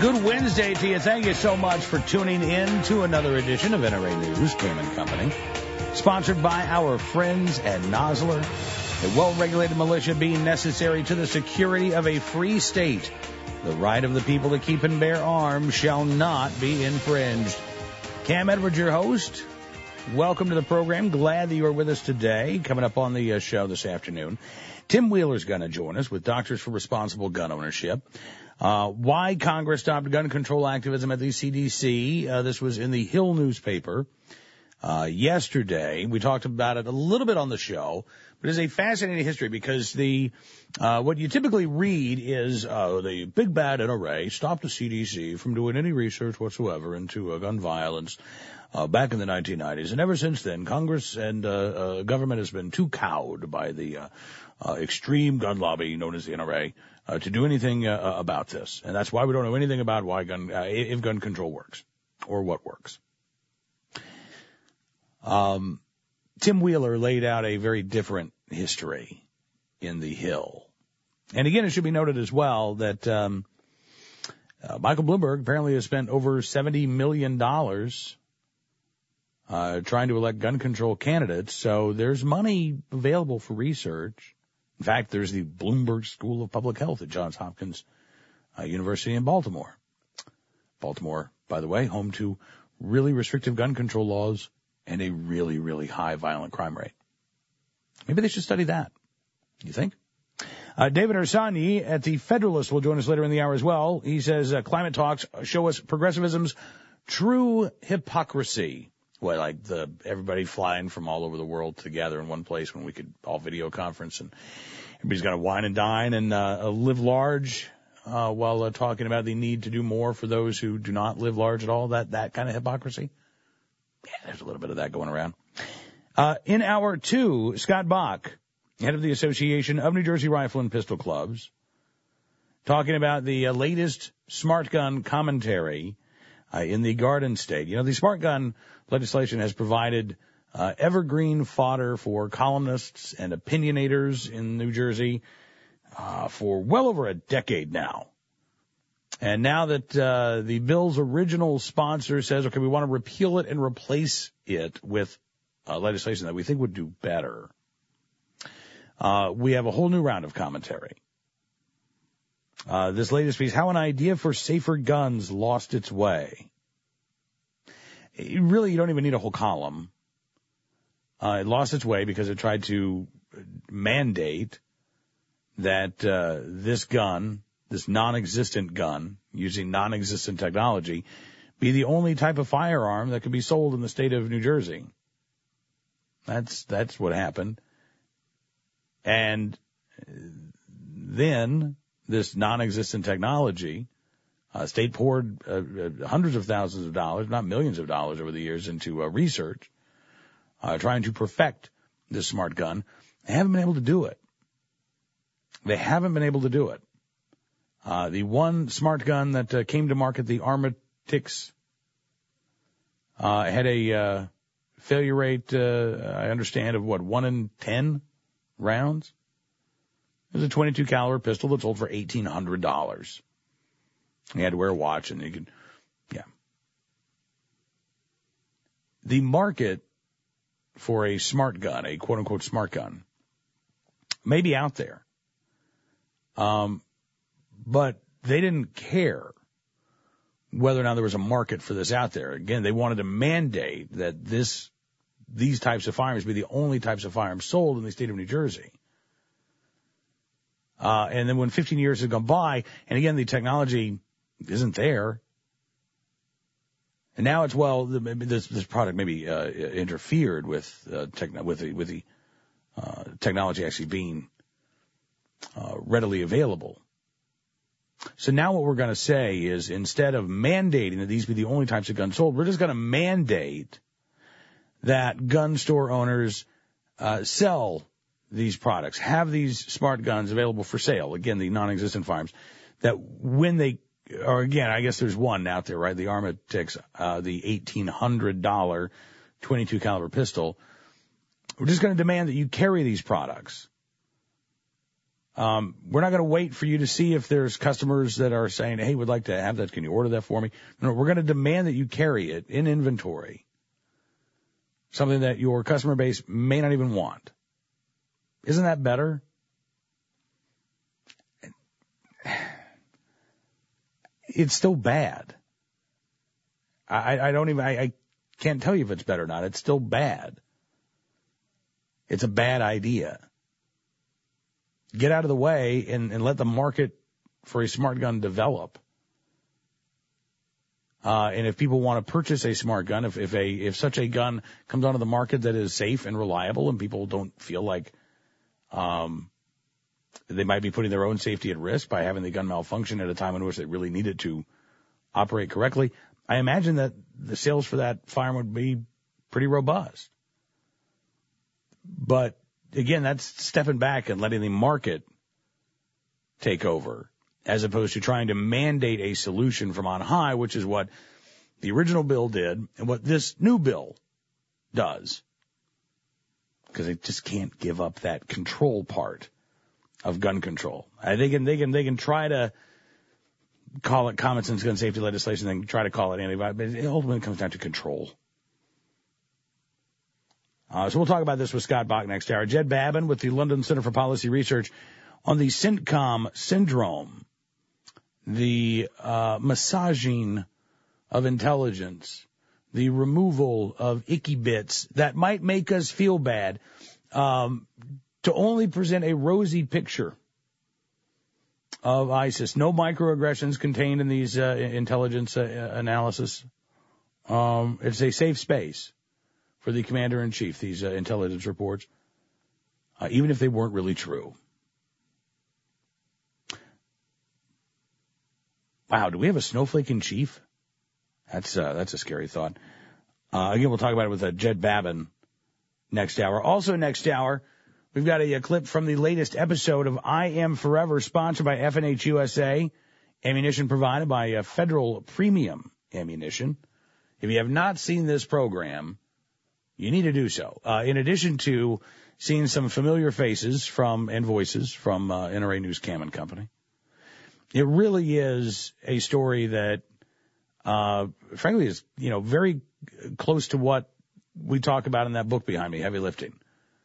Good Wednesday to you. Thank you so much for tuning in to another edition of NRA News, Cam and Company. Sponsored by our friends at Nosler. A well-regulated militia being necessary to the security of a free state. The right of the people to keep and bear arms shall not be infringed. Cam Edwards, your host. Welcome to the program. Glad that you are with us today. Coming up on the show this afternoon, Tim Wheeler's going to join us with Doctors for Responsible Gun Ownership. Why Congress stopped gun control activism at the CDC. This was in the Hill newspaper yesterday. We talked about it a little bit on the show, but it's a fascinating history because the what you typically read is the big bad NRA stopped the CDC from doing any research whatsoever into gun violence back in the 1990s. And ever since then, Congress and government has been too cowed by the extreme gun lobby known as the NRA to do anything about this. And that's why we don't know anything about why if gun control works or what works. Tim Wheeler laid out a very different history in the Hill. And again, it should be noted as well that Michael Bloomberg apparently has spent over $70 million trying to elect gun control candidates. So there's money available for research. In fact, there's the Bloomberg School of Public Health at Johns Hopkins University in Baltimore. Baltimore, by the way, home to really restrictive gun control laws and a really, really high violent crime rate. Maybe they should study that. You think? David Harsanyi at the Federalist will join us later in the hour as well. He says climate talks show us progressivism's true hypocrisy. Well, like everybody flying from all over the world to gather in one place when we could all video conference and everybody's got to wine and dine and live large while talking about the need to do more for those who do not live large at all. That kind of hypocrisy. Yeah, there's a little bit of that going around. In hour two, Scott Bach, head of the Association of New Jersey Rifle and Pistol Clubs, talking about the latest smart gun commentary in the Garden State. You know, the smart gun legislation has provided evergreen fodder for columnists and opinionators in New Jersey for well over a decade now. And now that the bill's original sponsor says, okay, we want to repeal it and replace it with legislation that we think would do better, we have a whole new round of commentary. This latest piece, how an idea for safer guns lost its way. Really, you don't even need a whole column. It lost its way because it tried to mandate that this gun, this non-existent gun, using non-existent technology, be the only type of firearm that could be sold in the state of New Jersey. That's what happened. And then this non-existent technology, state poured hundreds of thousands of dollars, not millions of dollars over the years into research, trying to perfect this smart gun. They haven't been able to do it. The one smart gun that came to market, the Armatix, had a failure rate, I understand, of 1 in 10 rounds. It was a 22 caliber pistol that sold for $1,800. You had to wear a watch and you could, yeah. The market for a smart gun, a quote unquote smart gun, may be out there. But they didn't care whether or not there was a market for this out there. Again, they wanted to mandate that these types of firearms be the only types of firearms sold in the state of New Jersey. And then when 15 years have gone by, and again, the technology isn't there, and now it's, well, this product maybe interfered with the technology actually being readily available. So now what we're going to say is, instead of mandating that these be the only types of guns sold, we're just going to mandate that gun store owners sell these products, have these smart guns available for sale. Again, the non-existent firearms, that when they, or again, I guess there's one out there, right? The Armatix, the $1,800 22 caliber pistol. We're just going to demand that you carry these products. We're not going to wait for you to see if there's customers that are saying, hey, we'd like to have that. Can you order that for me? No, we're going to demand that you carry it in inventory, something that your customer base may not even want. Isn't that better? It's still bad. I can't tell you if it's better or not. It's still bad. It's a bad idea. Get out of the way and let the market for a smart gun develop. And if people want to purchase a smart gun, if such a gun comes onto the market that is safe and reliable and people don't feel like, they might be putting their own safety at risk by having the gun malfunction at a time in which they really need it to operate correctly, I imagine that the sales for that firearm would be pretty robust. But again, that's stepping back and letting the market take over, as opposed to trying to mandate a solution from on high, which is what the original bill did and what this new bill does. Because they just can't give up that control part of gun control. They can try to call it common sense gun safety legislation, then try to call it anti-violence, but it ultimately comes down to control. So we'll talk about this with Scott Bach next hour. Jed Babin with the London Center for Policy Research on the CENTCOM syndrome, the massaging of intelligence, the removal of icky bits that might make us feel bad, to only present a rosy picture of ISIS. No microaggressions contained in these intelligence analysis. It's a safe space for the commander-in-chief, these intelligence reports, even if they weren't really true. Wow, do we have a snowflake in chief? That's a scary thought. Again, we'll talk about it with Jed Babin next hour. Also next hour, we've got a clip from the latest episode of I Am Forever, sponsored by F&H USA, ammunition provided by Federal Premium Ammunition. If you have not seen this program, you need to do so. In addition to seeing some familiar faces and voices from NRA News Cam and Company, it really is a story that, frankly, is very close to what we talk about in that book behind me, Heavy Lifting.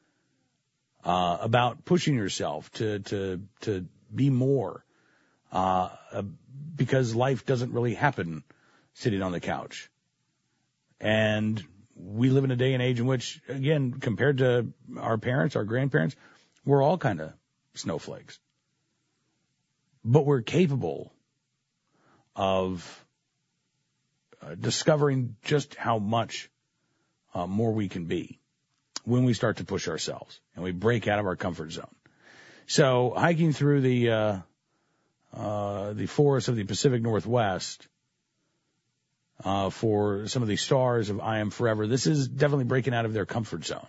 About pushing yourself to be more, because life doesn't really happen sitting on the couch. And we live in a day and age in which, again, compared to our parents, our grandparents, we're all kind of snowflakes. But we're capable of discovering just how much more we can be when we start to push ourselves and we break out of our comfort zone. So hiking through the forests of the Pacific Northwest, for some of the stars of I Am Forever, this is definitely breaking out of their comfort zone.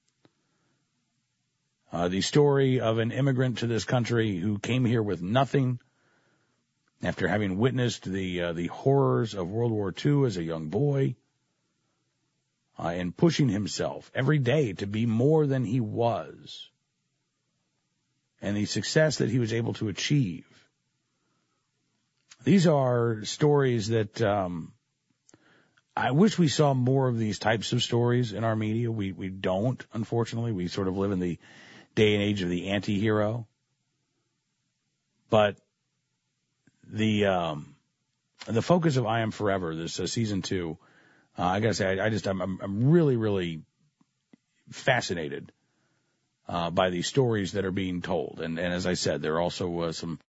The story of an immigrant to this country who came here with nothing after having witnessed the horrors of World War II as a young boy, and pushing himself every day to be more than he was, and the success that he was able to achieve. These are stories that I wish we saw more of these types of stories in our media. We don't, unfortunately. We sort of live in the day and age of the anti-hero. But the focus of I Am Forever, this season 2, I gotta say, I'm really, really fascinated by these stories that are being told. And as I said, there are also some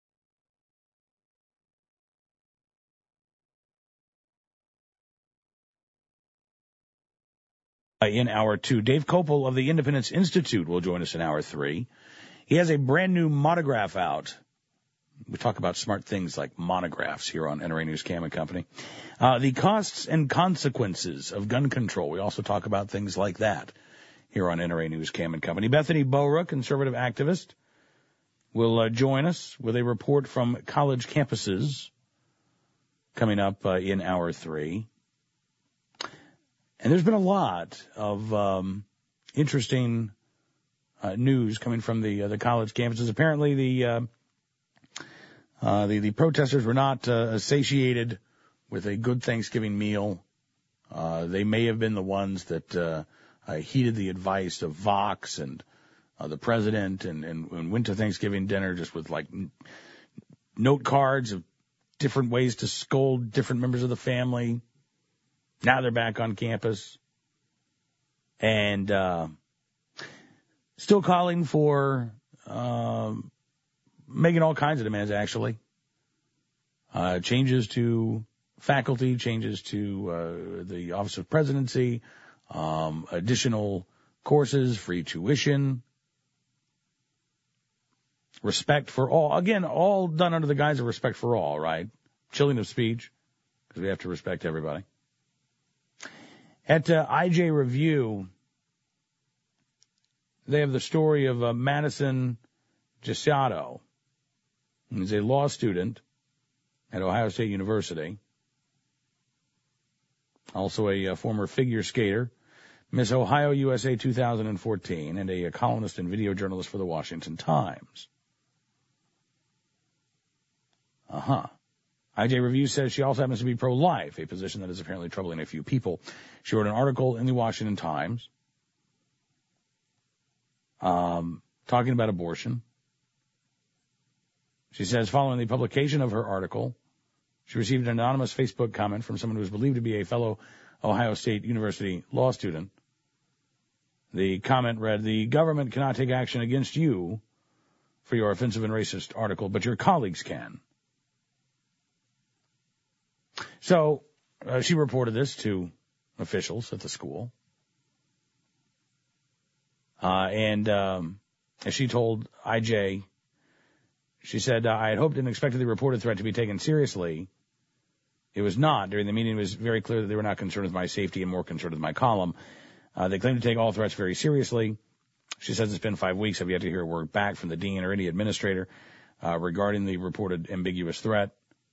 in hour 2. Dave Kopel of the Independence Institute will join us in hour 3. He has a brand new monograph out. We talk about smart things like monographs here on NRA News Cam and Company. The costs and consequences of gun control. We also talk about things like that here on NRA News Cam and Company. Bethany Bowra, conservative activist, will join us with a report from college campuses coming up in hour 3. And there's been a lot of interesting news coming from the college campuses. Apparently, the protesters were not satiated with a good Thanksgiving meal. They may have been the ones that heeded the advice of Vox and the president and went to Thanksgiving dinner just with like note cards of different ways to scold different members of the family. Now they're back on campus and still calling for making all kinds of demands, actually. Changes to faculty, changes to the Office of Presidency, additional courses, free tuition, respect for all. Again, all done under the guise of respect for all, right? Chilling of speech, because we have to respect everybody. At IJ Review, they have the story of Madison Gisato, who's a law student at Ohio State University, also a former figure skater, Miss Ohio USA 2014, and a columnist and video journalist for the Washington Times. IJ Review says she also happens to be pro-life, a position that is apparently troubling a few people. She wrote an article in the Washington Times talking about abortion. She says, following the publication of her article, she received an anonymous Facebook comment from someone who was believed to be a fellow Ohio State University law student. The comment read, "The government cannot take action against you for your offensive and racist article, but your colleagues can." So she reported this to officials at the school. And as she told IJ, she said, "I had hoped and expected the reported threat to be taken seriously. It was not. During the meeting, it was very clear that they were not concerned with my safety and more concerned with my column. They claim to take all threats very seriously." She says it's been 5 weeks. I've yet to hear a word back from the dean or any administrator regarding the reported ambiguous threat.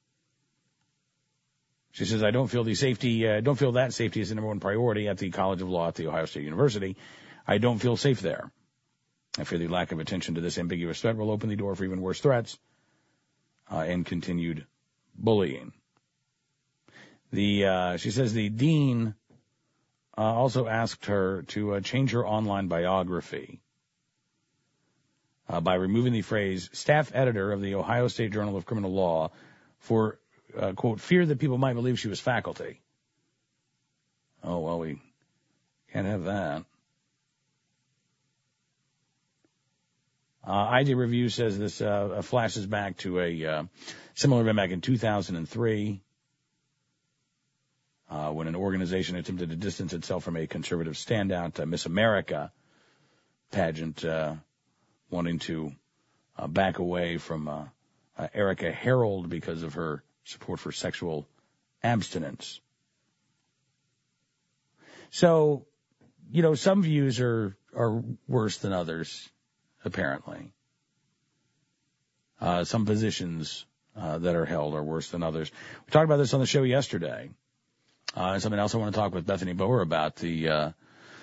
She says, I don't feel that safety is the number one priority at the College of Law at the Ohio State University. I don't feel safe there. I fear the lack of attention to this ambiguous threat will open the door for even worse threats and continued bullying. She says the dean also asked her to change her online biography by removing the phrase staff editor of the Ohio State Journal of Criminal Law for, quote, fear that people might believe she was faculty. Oh, well, we can't have that. IJ Review says this flashes back to a similar event back in 2003 when an organization attempted to distance itself from a conservative standout Miss America pageant, wanting to back away from Erica Harold because of her support for sexual abstinence. So, you know, some views are worse than others, apparently. Some positions that are held are worse than others. We talked about this on the show yesterday. Something else I want to talk with Bethany Boer about, the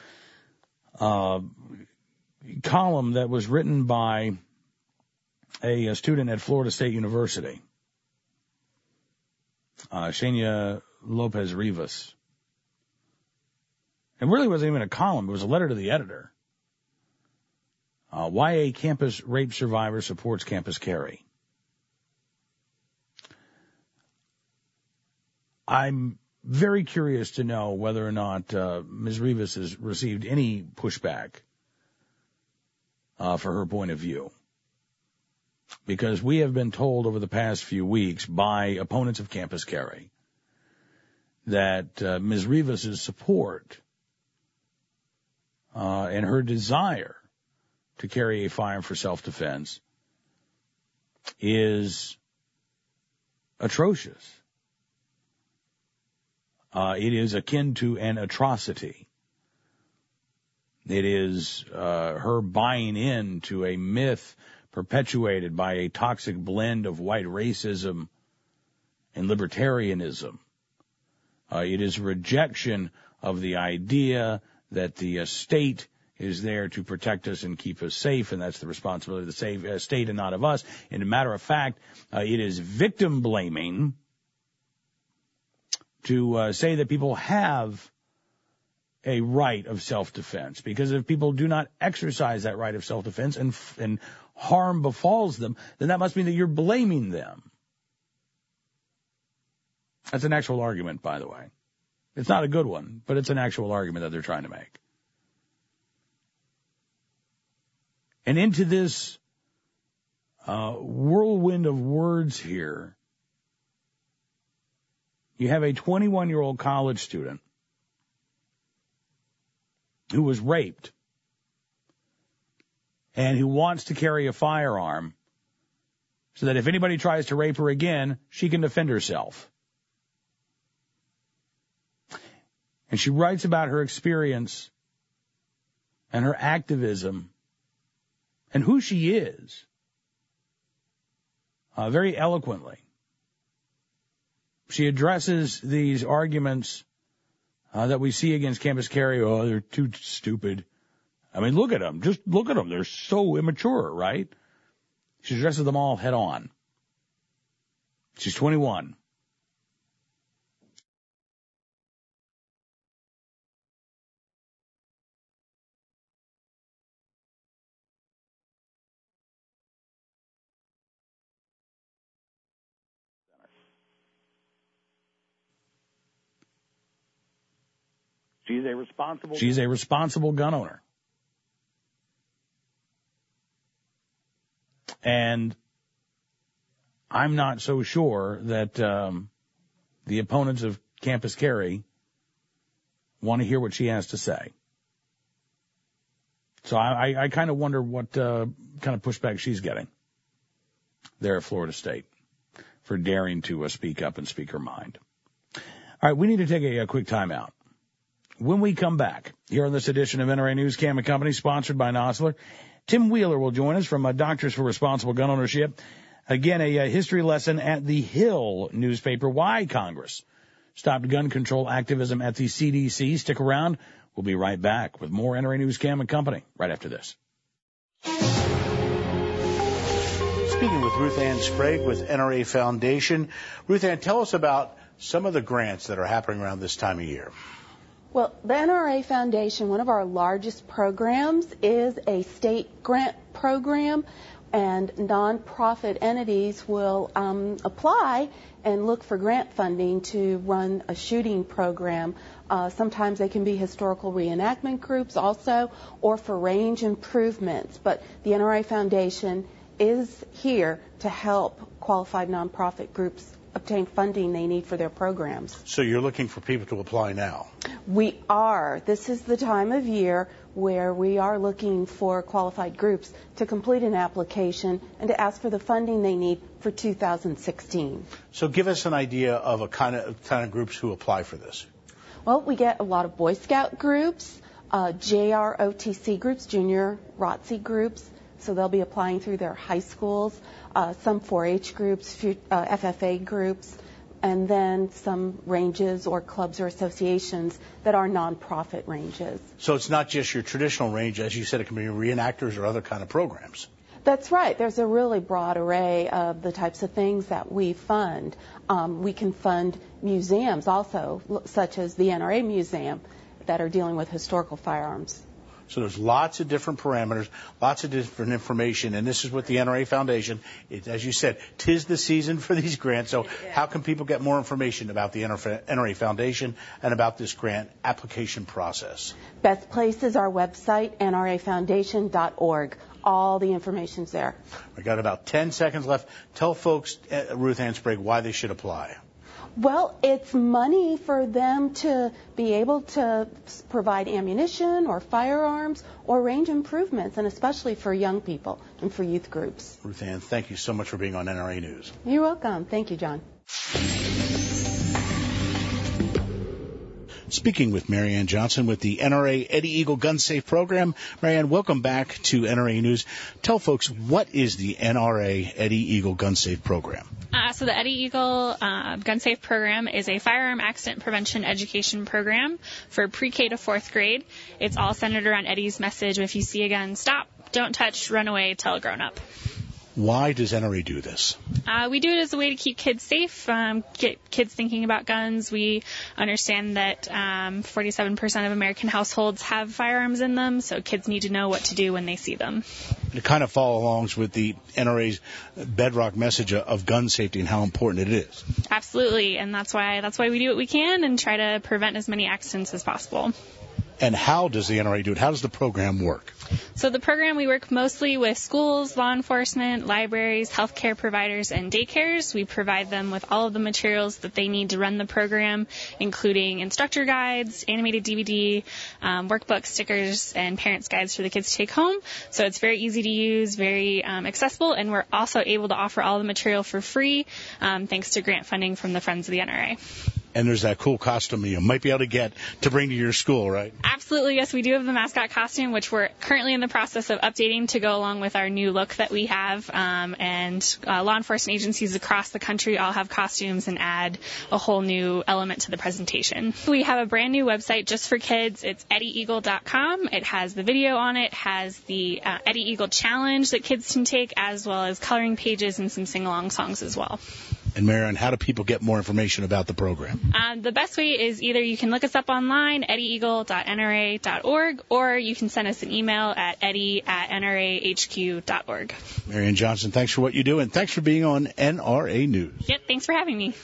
column that was written by a student at Florida State University, Shania Lopez Rivas. It really wasn't even a column. It was a letter to the editor. Why a campus rape survivor supports campus carry. I'm very curious to know whether or not Ms. Rivas has received any pushback for her point of view. Because we have been told over the past few weeks by opponents of campus carry that Ms. Rivas' support and her desire to carry a firearm for self-defense is atrocious. It is akin to an atrocity. It is her buying into a myth perpetuated by a toxic blend of white racism and libertarianism. It is rejection of the idea that the state is there to protect us and keep us safe, and that's the responsibility of the state and not of us. And a matter of fact, it is victim blaming to say that people have a right of self-defense, because if people do not exercise that right of self-defense and harm befalls them, then that must mean that you're blaming them. That's an actual argument, by the way. It's not a good one, but it's an actual argument that they're trying to make. And into this whirlwind of words here, you have a 21-year-old college student who was raped and who wants to carry a firearm so that if anybody tries to rape her again, she can defend herself. And she writes about her experience and her activism and who she is very eloquently. She addresses these arguments that we see against campus carry. Oh, they're too stupid. I mean, look at them. Just look at them. They're so immature, right? She addresses them all head on. She's 21. She's a responsible gun owner. And I'm not so sure that the opponents of campus carry want to hear what she has to say. So I kind of wonder what kind of pushback she's getting there at Florida State for daring to speak up and speak her mind. All right, we need to take a quick timeout. When we come back, here on this edition of NRA News Cam and Company, sponsored by Nosler, Tim Wheeler will join us from Doctors for Responsible Gun Ownership. Again, a history lesson at the Hill newspaper, why Congress stopped gun control activism at the CDC. Stick around. We'll be right back with more NRA News Cam and Company right after this. Speaking with Ruth Ann Sprague with NRA Foundation. Ruth Ann, tell us about some of the grants that are happening around this time of year. Well, the NRA Foundation, one of our largest programs, is a state grant program, and nonprofit entities will apply and look for grant funding to run a shooting program. Sometimes they can be historical reenactment groups also, or for range improvements. But the NRA Foundation is here to help qualified nonprofit groups obtain funding they need for their programs. So you're looking for people to apply now? We are. This is the time of year where we are looking for qualified groups to complete an application and to ask for the funding they need for 2016. So give us an idea of a kind of groups who apply for this. Well, we get a lot of Boy Scout groups, JROTC groups, junior ROTC groups, so they'll be applying through their high schools, some 4-H groups, FFA groups, and then some ranges or clubs or associations that are nonprofit ranges. So it's not just your traditional range, as you said, it can be reenactors or other kind of programs. That's right. There's a really broad array of the types of things that we fund. We can fund museums also, such as the NRA Museum, that are dealing with historical firearms. So there's lots of different parameters, lots of different information, and this is what the NRA Foundation, as you said, 'tis the season for these grants. So how can people get more information about the NRA Foundation and about this grant application process? Best place is our website, nrafoundation.org. All the information's there. We got about 10 seconds left. Tell folks, Ruth Ann Sprague, why they should apply. Well, it's money for them to be able to provide ammunition or firearms or range improvements, and especially for young people and for youth groups. Ruth Ann, thank you so much for being on NRA News. You're welcome. Thank you, John. Speaking with Marianne Johnson with the NRA Eddie Eagle Gun Safe Program. Marianne, welcome back to NRA News. Tell folks, what is the NRA Eddie Eagle Gun Safe Program? So the Eddie Eagle Gun Safe Program is a firearm accident prevention education program for pre-K to 4th grade. It's all centered around Eddie's message: if you see a gun, stop, don't touch, run away, tell a grown-up. Why does NRA do this? We do it as a way to keep kids safe, get kids thinking about guns. We understand that 47% of American households have firearms in them, so kids need to know what to do when they see them. It kind of follows along with the NRA's bedrock message of gun safety and how important it is. Absolutely, and that's why we do what we can and try to prevent as many accidents as possible. And how does the NRA do it? How does the program work? So the program, we work mostly with schools, law enforcement, libraries, healthcare providers, and daycares. We provide them with all of the materials that they need to run the program, including instructor guides, animated DVD, workbooks, stickers, and parents' guides for the kids to take home. So it's very easy to use, very accessible, and we're also able to offer all the material for free thanks to grant funding from the Friends of the NRA. And there's that cool costume you might be able to get to bring to your school, right? Absolutely, yes. We do have the mascot costume, which we're currently in the process of updating to go along with our new look that we have. And law enforcement agencies across the country all have costumes and add a whole new element to the presentation. We have a brand new website just for kids. It's eddieeagle.com. It has the video on it, has the Eddie Eagle Challenge that kids can take, as well as coloring pages and some sing-along songs as well. And Marianne, how do people get more information about the program? The best way is either you can look us up online, eddieeagle.nra.org, or you can send us an email at eddie@nrahq.org. Marianne Johnson, thanks for what you do, and thanks for being on NRA News. Yep, thanks for having me.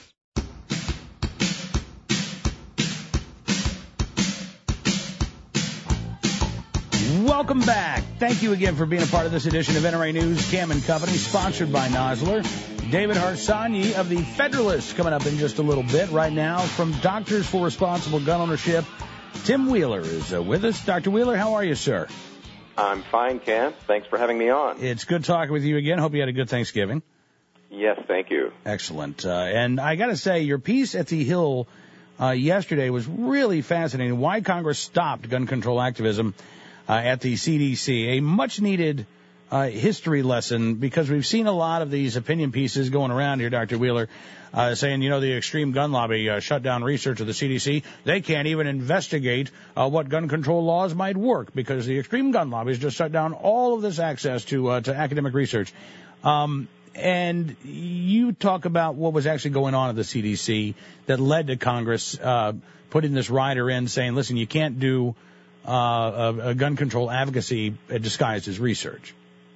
Welcome back. Thank you again for being a part of this edition of NRA News, Cam & Company, sponsored by Nosler. David Harsanyi of the Federalist coming up in just a little bit. Right now, from Doctors for Responsible Gun Ownership, Tim Wheeler is with us. Dr. Wheeler, how are you, sir? I'm fine, Cam. Thanks for having me on. It's good talking with you again. Hope you had a good Thanksgiving. Yes, thank you. Excellent. And I got to say, your piece at the Hill yesterday was really fascinating. Why Congress stopped gun control activism at the CDC. A much-needed history lesson, because we've seen a lot of these opinion pieces going around here, Dr. Wheeler, saying, the extreme gun lobby shut down research of the CDC. They can't even investigate what gun control laws might work because the extreme gun lobbies just shut down all of this access to academic research. And you talk about what was actually going on at the CDC that led to Congress putting this rider in saying, listen, you can't do a gun control advocacy disguised as research.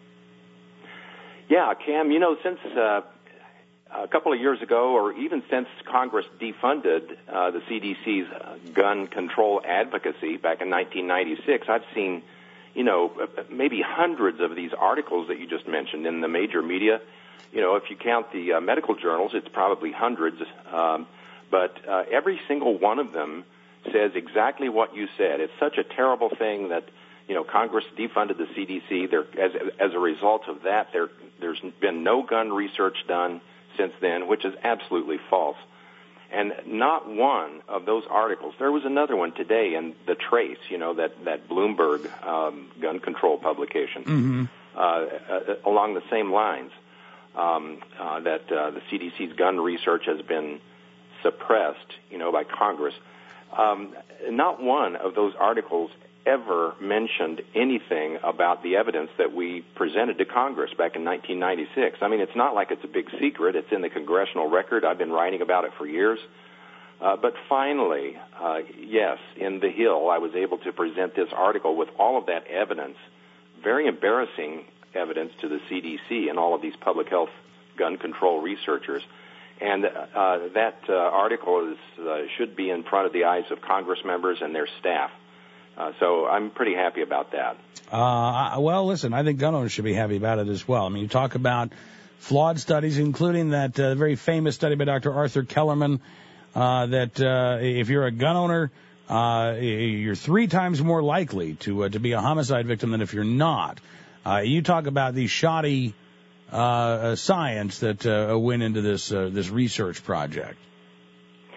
Yeah, Cam, since a couple of years ago, or even since Congress defunded the CDC's gun control advocacy back in 1996, I've seen, maybe hundreds of these articles that you just mentioned in the major media. If you count the medical journals, it's probably hundreds. But every single one of them says exactly what you said. It's such a terrible thing that, Congress defunded the CDC. As a result of that, there's been no gun research done since then, which is absolutely false. And not one of those articles, there was another one today in The Trace, that Bloomberg gun control publication, along the same lines, that the CDC's gun research has been suppressed, by Congress. Not one of those articles ever mentioned anything about the evidence that we presented to Congress back in 1996. I mean, it's not like it's a big secret. It's in the congressional record. I've been writing about it for years. But finally, yes, in The Hill, I was able to present this article with all of that evidence, very embarrassing evidence to the CDC and all of these public health gun control researchers. And that article should be in front of the eyes of Congress members and their staff. So I'm pretty happy about that. Well, listen, I think gun owners should be happy about it as well. I mean, you talk about flawed studies, including that very famous study by Dr. Arthur Kellerman, that if you're a gun owner, you're 3 times more likely to be a homicide victim than if you're not. You talk about the shoddy science that went into this research project.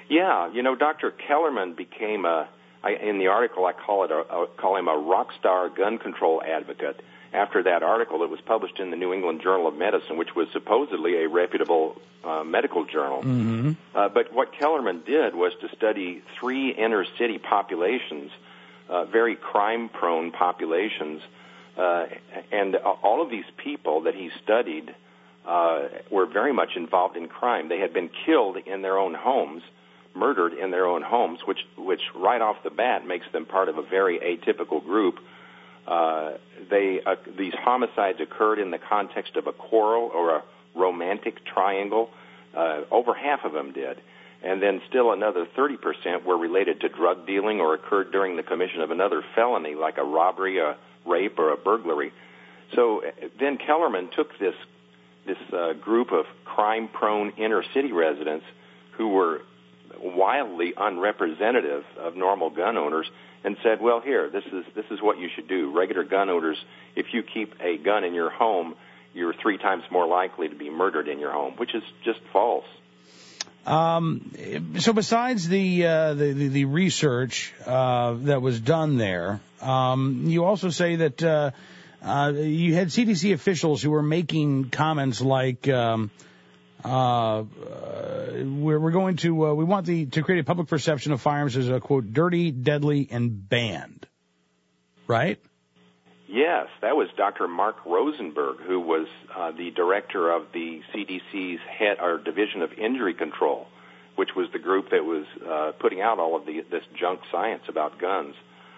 Yeah, Dr. Kellerman became in the article I call him a rock star gun control advocate. After that article that was published in the New England Journal of Medicine, which was supposedly a reputable medical journal. Mm-hmm. But what Kellerman did was to study 3 inner city populations, very crime-prone populations, and all of these people that he studied were very much involved in crime. They had been killed in their own homes, murdered in their own homes, which right off the bat makes them part of a very atypical group. These homicides occurred in the context of a quarrel or a romantic triangle. Over half of them did. And then still another 30% were related to drug dealing or occurred during the commission of another felony, like a robbery, a rape, or a burglary. So then Kellerman took this group of crime-prone inner-city residents who were wildly unrepresentative of normal gun owners and said, well, here, this is what you should do. Regular gun owners, if you keep a gun in your home, you're 3 times more likely to be murdered in your home, which is just false. So besides the research that was done there, you also say that you had CDC officials who were making comments like, we want to create a public perception of firearms as a, quote, dirty, deadly, and banned. Right? Yes, that was Dr. Mark Rosenberg, who was the director of the CDC's head or Division of Injury Control, which was the group that was putting out all of this junk science about guns.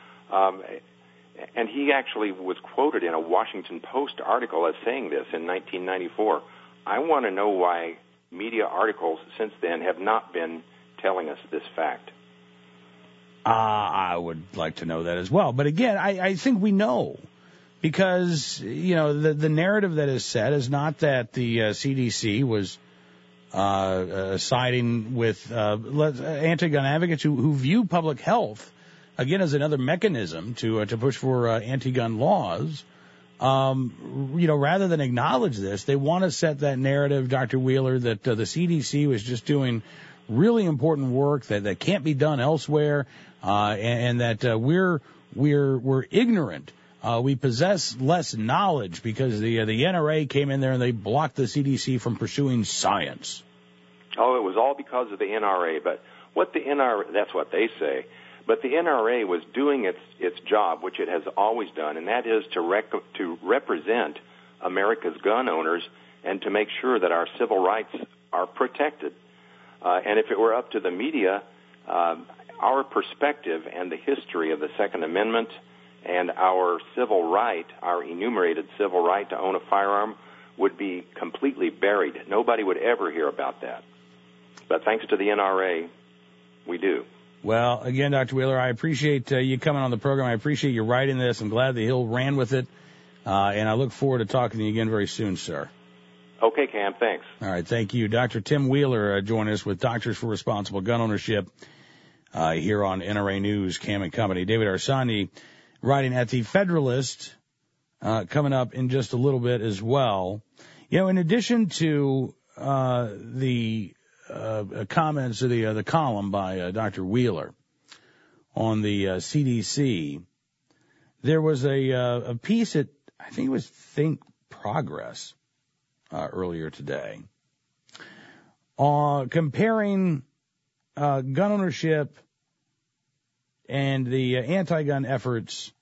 And he actually was quoted in a Washington Post article as saying this in 1994. I want to know why media articles since then have not been telling us this fact. I would like to know that as well. But again, I think we know. Because, the narrative that is set is not that the CDC was siding with anti-gun advocates who view public health, again, as another mechanism to push for anti-gun laws. Rather than acknowledge this, they want to set that narrative, Dr. Wheeler, that the CDC was just doing really important work that can't be done elsewhere, and that we're ignorant. We possess less knowledge because the NRA came in there and they blocked the CDC from pursuing science. Oh, it was all because of the NRA. But what the NRA, that's what they say. But the NRA was doing its job, which it has always done, and that is to represent America's gun owners and to make sure that our civil rights are protected. And if it were up to the media, our perspective and the history of the Second Amendment and our civil right, our enumerated civil right to own a firearm, would be completely buried. Nobody would ever hear about that. But thanks to the NRA, we do. Well, again, Dr. Wheeler, I appreciate you coming on the program. I appreciate you writing this. I'm glad the Hill ran with it. And I look forward to talking to you again very soon, sir. Okay, Cam, thanks. All right, thank you. Dr. Tim Wheeler joined us with Doctors for Responsible Gun Ownership here on NRA News, Cam and Company. David Arsani writing at the Federalist, coming up in just a little bit as well. In addition to the comments of the column by Dr. Wheeler on the CDC, there was a piece at, I think it was Think Progress earlier today, comparing gun ownership and the anti-gun efforts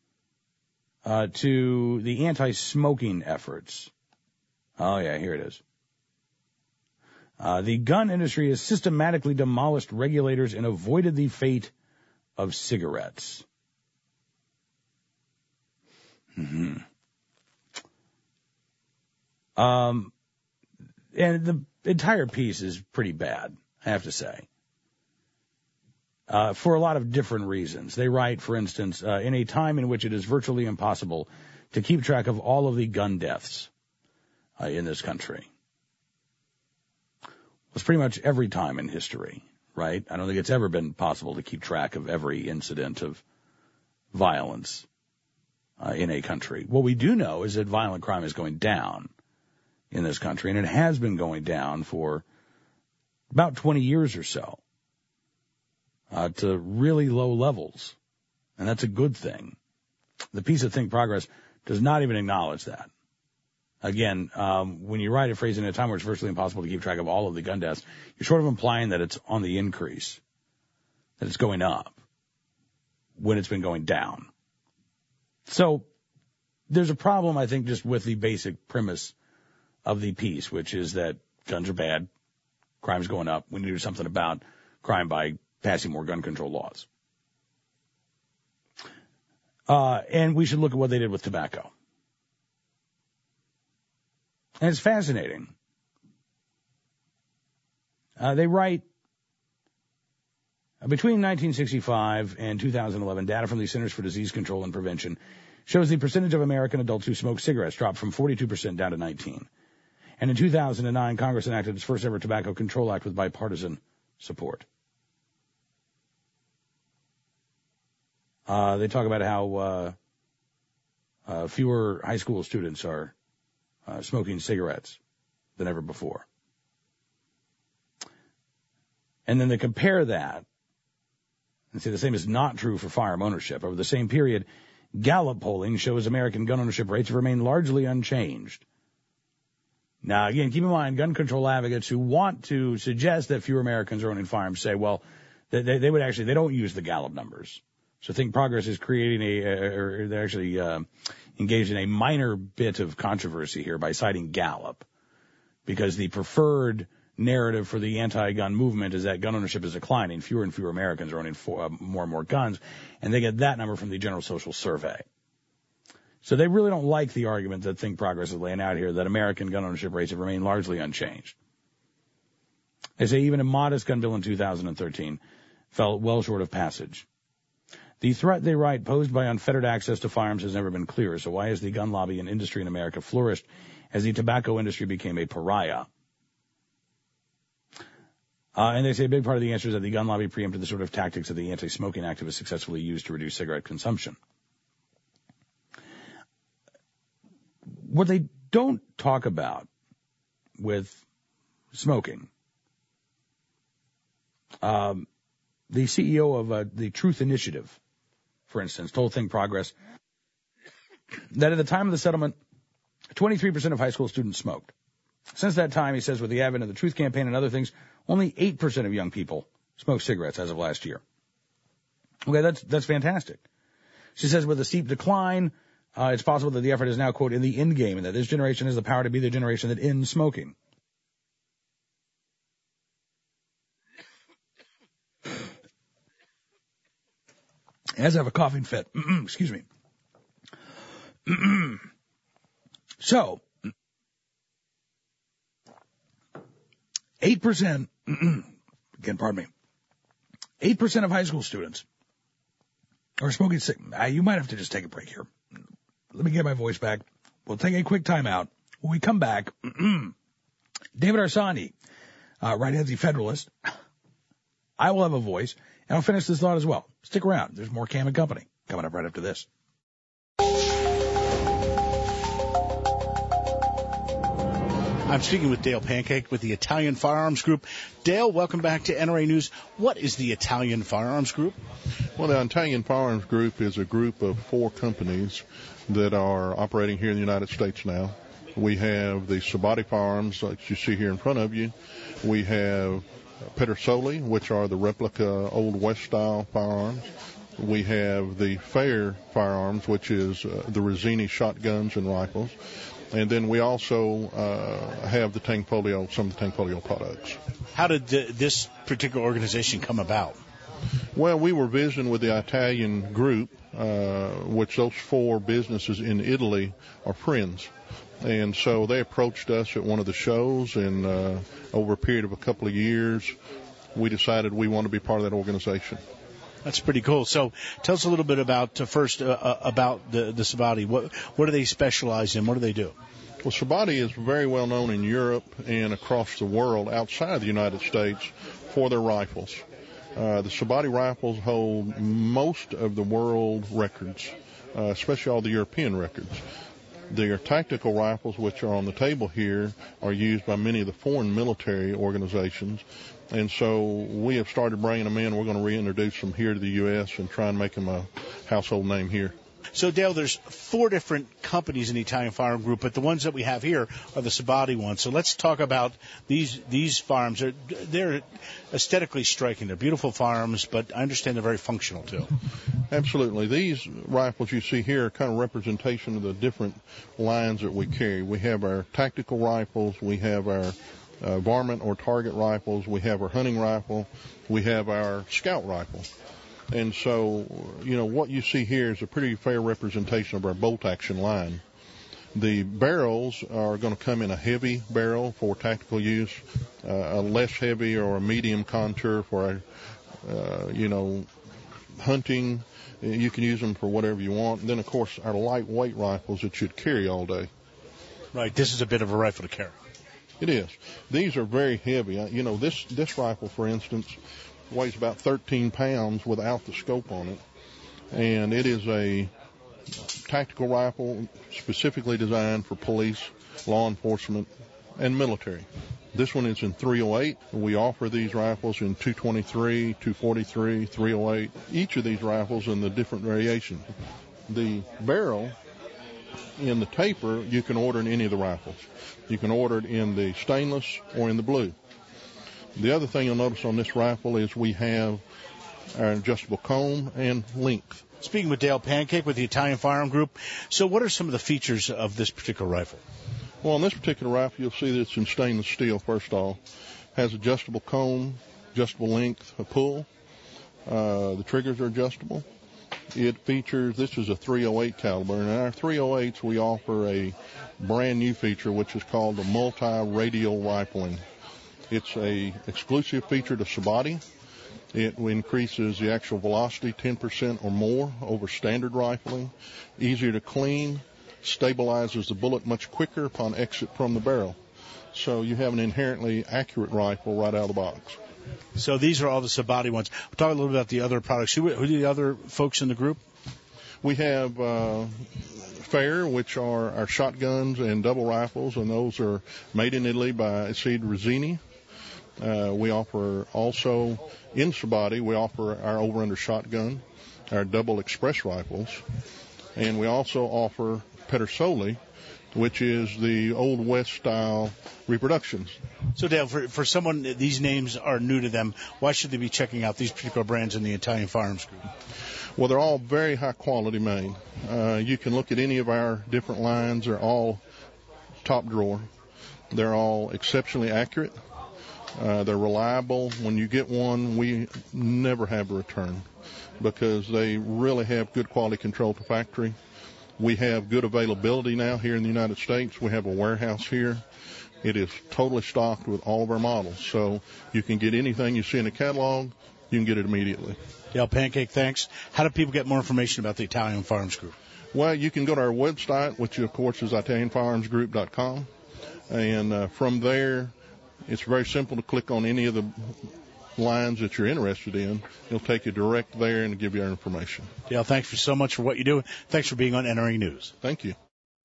to the anti-smoking efforts. Oh, yeah, here it is. The gun industry has systematically demolished regulators and avoided the fate of cigarettes. Mm-hmm. And the entire piece is pretty bad, I have to say. For a lot of different reasons. They write, for instance, in a time in which it is virtually impossible to keep track of all of the gun deaths in this country. It's pretty much every time in history, right? I don't think it's ever been possible to keep track of every incident of violence in a country. What we do know is that violent crime is going down in this country, and it has been going down for about 20 years or so. to really low levels. And that's a good thing. The piece of Think Progress does not even acknowledge that. Again, when you write a phrase in a time where it's virtually impossible to keep track of all of the gun deaths, you're sort of implying that it's on the increase, that it's going up when it's been going down. So there's a problem, I think, just with the basic premise of the piece, which is that guns are bad, crime's going up. We need to do something about crime by passing more gun control laws. And we should look at what they did with tobacco. And it's fascinating. They write, between 1965 and 2011, data from the Centers for Disease Control and Prevention shows the percentage of American adults who smoke cigarettes dropped from 42% down to 19%. And in 2009, Congress enacted its first ever Tobacco Control Act with bipartisan support. They talk about how fewer high school students are smoking cigarettes than ever before. And then they compare that and say the same is not true for firearm ownership. Over the same period, Gallup polling shows American gun ownership rates have remained largely unchanged. Now, again, keep in mind, gun control advocates who want to suggest that fewer Americans are owning firearms say, well, they would actually, they don't use the Gallup numbers. So Think Progress is creating or they're actually engaged in a minor bit of controversy here by citing Gallup, because the preferred narrative for the anti-gun movement is that gun ownership is declining. Fewer and fewer Americans are owning more and more guns, and they get that number from the General Social Survey. So they really don't like the argument that Think Progress is laying out here, that American gun ownership rates have remained largely unchanged. They say even a modest gun bill in 2013 fell well short of passage. The threat, they write, posed by unfettered access to firearms has never been clearer. So why has the gun lobby and industry in America flourished as the tobacco industry became a pariah? And they say a big part of the answer is that the gun lobby preempted the sort of tactics that the anti-smoking activists successfully used to reduce cigarette consumption. What they don't talk about with smoking, the CEO of the Truth Initiative, for instance, told Think Progress that at the time of the settlement, 23% of high school students smoked. Since that time, he says, with the advent of the Truth Campaign and other things, only 8% of young people smoke cigarettes as of last year. Okay, that's fantastic. She says with a steep decline, it's possible that the effort is now, quote, in the end game, and that this generation has the power to be the generation that ends smoking. As I have a coughing fit. Excuse me. So, 8%, again, pardon me, 8% of high school students are smoking cigarettes. You might have to just take a break here. Let me get my voice back. We'll take a quick time out. When we come back, David Arsani, right-hand Federalist, I will have a voice, and I'll finish this thought as well. Stick around. There's more Cam and Company coming up right after this. I'm speaking with Dale Pancake with the Italian Firearms Group. Dale, welcome back to NRA News. What is the Italian Firearms Group? Well, the Italian Firearms Group is a group of 4 companies that are operating here in the United States now. We have the Sabati Firearms, like you see here in front of you. We have Pedersoli, which are the replica Old West-style firearms. We have the Fair Firearms, which is the Rizzini shotguns and rifles. And then we also have the Tanfoglio, some of the Tanfoglio products. How did this particular organization come about? Well, we were visiting with the Italian group, which those 4 businesses in Italy are friends. And so they approached us at one of the shows, and over a period of a couple of years, we decided we want to be part of that organization. That's pretty cool. So tell us a little bit about, about the Sabati. What do they specialize in? What do they do? Well, Sabati is very well known in Europe and across the world outside the United States for their rifles. The Sabati rifles hold most of the world records, especially all the European records. Their tactical rifles, which are on the table here, are used by many of the foreign military organizations. And so we have started bringing them in. We're going to reintroduce them here to the U.S. and try and make them a household name here. So, Dale, there's 4 different companies in the Italian Firearm Group, but the ones that we have here are the Sabati ones. So let's talk about these firearms. They're aesthetically striking. They're beautiful firearms, but I understand they're very functional, too. Absolutely. These rifles you see here are kind of representation of the different lines that we carry. We have our tactical rifles. We have our varmint or target rifles. We have our hunting rifle. We have our scout rifle. And so, what you see here is a pretty fair representation of our bolt action line. The barrels are going to come in a heavy barrel for tactical use, a less heavy or a medium contour for, hunting. You can use them for whatever you want. And then, of course, our lightweight rifles that you'd carry all day. Right. This is a bit of a rifle to carry. It is. These are very heavy. This rifle, for instance, weighs about 13 pounds without the scope on it. And it is a tactical rifle specifically designed for police, law enforcement, and military. This one is in .308. We offer these rifles in .223, .243, .308. Each of these rifles in the different variations. The barrel in the taper you can order in any of the rifles. You can order it in the stainless or in the blue. The other thing you'll notice on this rifle is we have our adjustable comb and length. Speaking with Dale Pancake with the Italian Firearm Group, so what are some of the features of this particular rifle? Well, on this particular rifle, you'll see that it's in stainless steel, first off. Has adjustable comb, adjustable length, a pull. The triggers are adjustable. It features, this is a .308 caliber, and in our .308s we offer a brand new feature which is called the multi-radial rifling. It's a exclusive feature to Sabati. It increases the actual velocity 10% or more over standard rifling, easier to clean, stabilizes the bullet much quicker upon exit from the barrel. So you have an inherently accurate rifle right out of the box. So these are all the Sabati ones. We'll talk a little bit about the other products. Who are the other folks in the group? We have Fair, which are our shotguns and double rifles, and those are made in Italy by Acide Rizzini. We offer also in Sabati, we offer our over-under shotgun, our double express rifles, and we also offer Pedersoli, which is the Old West style reproductions. So Dale, for someone, these names are new to them, why should they be checking out these particular brands in the Italian Firearms Group? Well, they're all very high quality made. You can look at any of our different lines. They're all top drawer. They're all exceptionally accurate. They're reliable. When you get one, we never have a return because they really have good quality control to factory. We have good availability now here in the United States. We have a warehouse here. It is totally stocked with all of our models. So you can get anything you see in the catalog, you can get it immediately. Dale Pancake, thanks. How do people get more information about the Italian Firearms Group? Well, you can go to our website, which of course is ItalianFirearmsGroup.com. And from there, it's very simple to click on any of the lines that you're interested in. It'll take you direct there and give you our information. Dale, thanks so much for what you do. Thanks for being on NRA News. Thank you.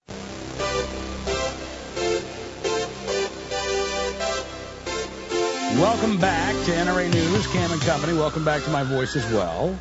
Welcome back to NRA News, Cam and Company. Welcome back to my voice as well.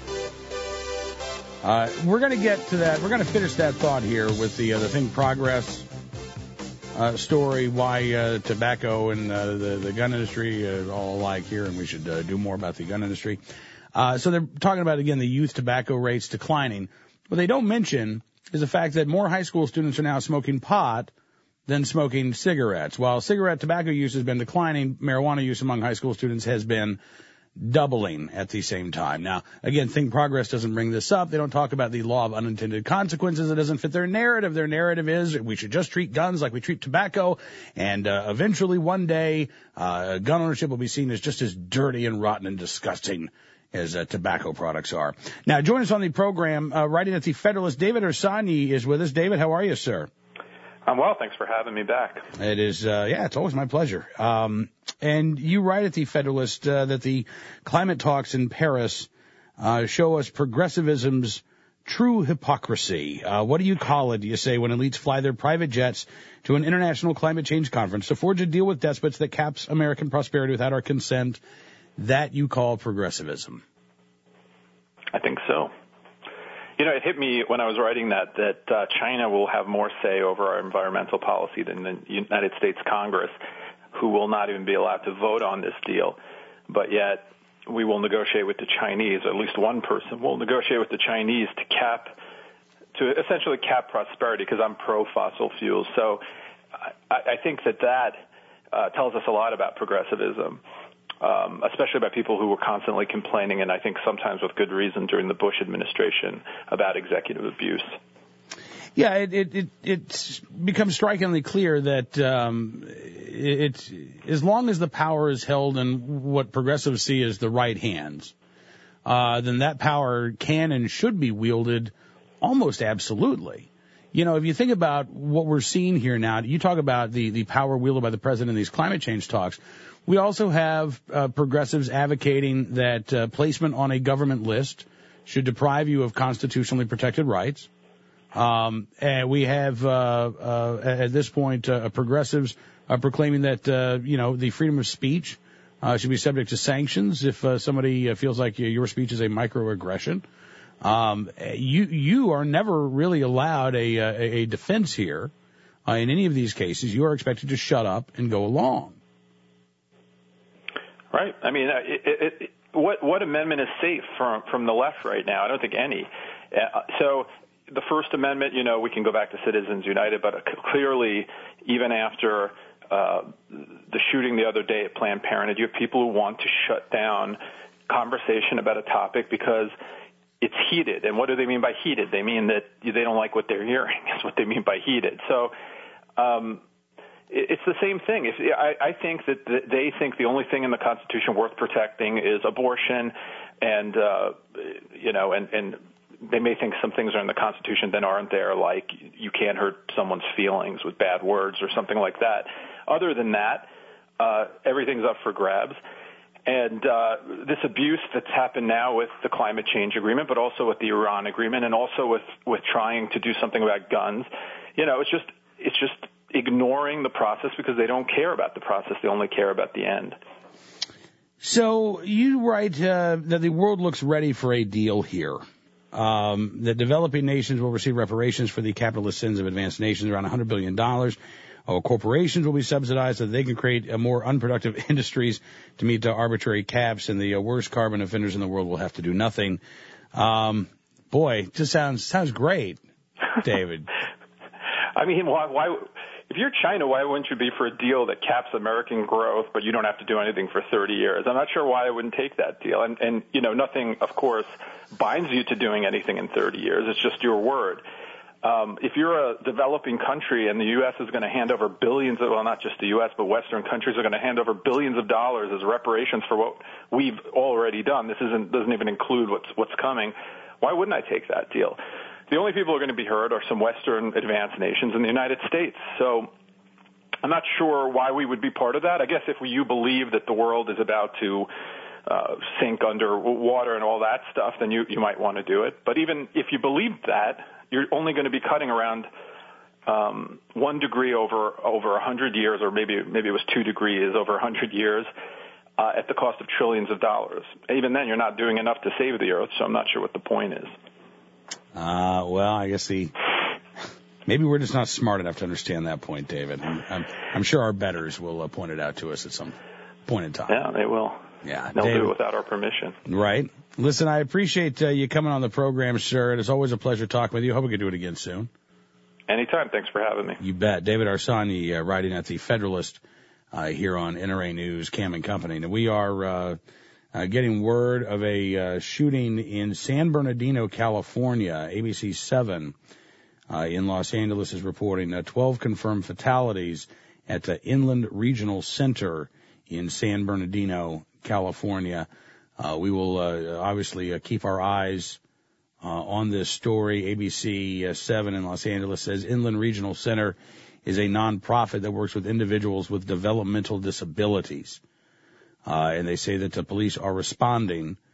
We're going to get to that. We're going to finish that thought here with the Think Progress story, why tobacco and the gun industry are all alike here, and we should do more about the gun industry. So they're talking about, again, the youth tobacco rates declining. What they don't mention is the fact that more high school students are now smoking pot than smoking cigarettes. While cigarette tobacco use has been declining, marijuana use among high school students has been doubling at the same time. Now, again, Think Progress doesn't bring this up. They don't talk about the law of unintended consequences. It doesn't fit their narrative. Their narrative is we should just treat guns like we treat tobacco, and eventually one day gun ownership will be seen as just as dirty and rotten and disgusting as tobacco products are. Now, join us on the program, writing at the Federalist, David Ursani is with us. David, how are you, sir? I'm well. Thanks for having me back. It is, it's always my pleasure. And you write at the Federalist that the climate talks in Paris show us progressivism's true hypocrisy. What do you call it, do you say, when elites fly their private jets to an international climate change conference to forge a deal with despots that caps American prosperity without our consent? That you call progressivism. I think so. You know, it hit me when I was writing that China will have more say over our environmental policy than the United States Congress, who will not even be allowed to vote on this deal. But yet we will negotiate with the Chinese, or at least one person will negotiate with the Chinese to essentially cap prosperity, because I'm pro-fossil fuels. So I think that tells us a lot about progressivism. Especially by people who were constantly complaining, and I think sometimes with good reason, during the Bush administration about executive abuse. Yeah, it becomes strikingly clear that as long as the power is held in what progressives see as the right hands, then that power can and should be wielded almost absolutely. You know, if you think about what we're seeing here now, you talk about the power wielded by the president in these climate change talks. We also have progressives advocating that placement on a government list should deprive you of constitutionally protected rights. And we have, at this point, progressives proclaiming that, the freedom of speech should be subject to sanctions if somebody feels like your speech is a microaggression. You are never really allowed a defense here. In any of these cases, you are expected to shut up and go along. Right. I mean, what amendment is safe from the left right now? I don't think any. So the First Amendment, we can go back to Citizens United, but clearly, even after the shooting the other day at Planned Parenthood, you have people who want to shut down conversation about a topic because it's heated. And what do they mean by heated? They mean that they don't like what they're hearing. That's what they mean by heated. So it's the same thing. I think that they think the only thing in the Constitution worth protecting is abortion, and and they may think some things are in the Constitution that aren't there, like you can't hurt someone's feelings with bad words or something like that. Other than that, everything's up for grabs. And this abuse that's happened now with the climate change agreement, but also with the Iran agreement, and also with trying to do something about guns, it's just ignoring the process because they don't care about the process. They only care about the end. So you write that the world looks ready for a deal here. That developing nations will receive reparations for the capitalist sins of advanced nations, around $100 billion. Corporations will be subsidized so that they can create more unproductive industries to meet arbitrary caps, and the worst carbon offenders in the world will have to do nothing. Boy, just sounds great, David. I mean, why? If you're China, why wouldn't you be for a deal that caps American growth, but you don't have to do anything for 30 years? I'm not sure why I wouldn't take that deal. And nothing, of course, binds you to doing anything in 30 years. It's just your word. If you're a developing country and the U.S. is going to hand over billions of, well, not just the U.S., but Western countries are going to hand over billions of dollars as reparations for what we've already done. This doesn't even include what's coming. Why wouldn't I take that deal? The only people who are going to be hurt are some Western advanced nations in the United States. So I'm not sure why we would be part of that. I guess if you believe that the world is about to sink under water and all that stuff, then you might want to do it. But even if you believe that, you're only going to be cutting around 1 degree over 100 years, or maybe it was 2 degrees over 100 years at the cost of trillions of dollars. Even then, you're not doing enough to save the earth, so I'm not sure what the point is. Well, I guess maybe we're just not smart enough to understand that point, David. I'm sure our betters will point it out to us at some point in time. Yeah, they will. Yeah, they'll David, do it without our permission. Right. Listen, I appreciate you coming on the program, sir. It is always a pleasure talking with you. Hope we can do it again soon. Anytime. Thanks for having me. You bet. David Arsani, writing at the Federalist here on NRA News, Cam and Company. Now, we are getting word of a shooting in San Bernardino, California. ABC 7 in Los Angeles is reporting 12 confirmed fatalities at the Inland Regional Center in San Bernardino, California. We will obviously keep our eyes on this story. ABC 7 in Los Angeles says Inland Regional Center is a nonprofit that works with individuals with developmental disabilities. And they say that the police are responding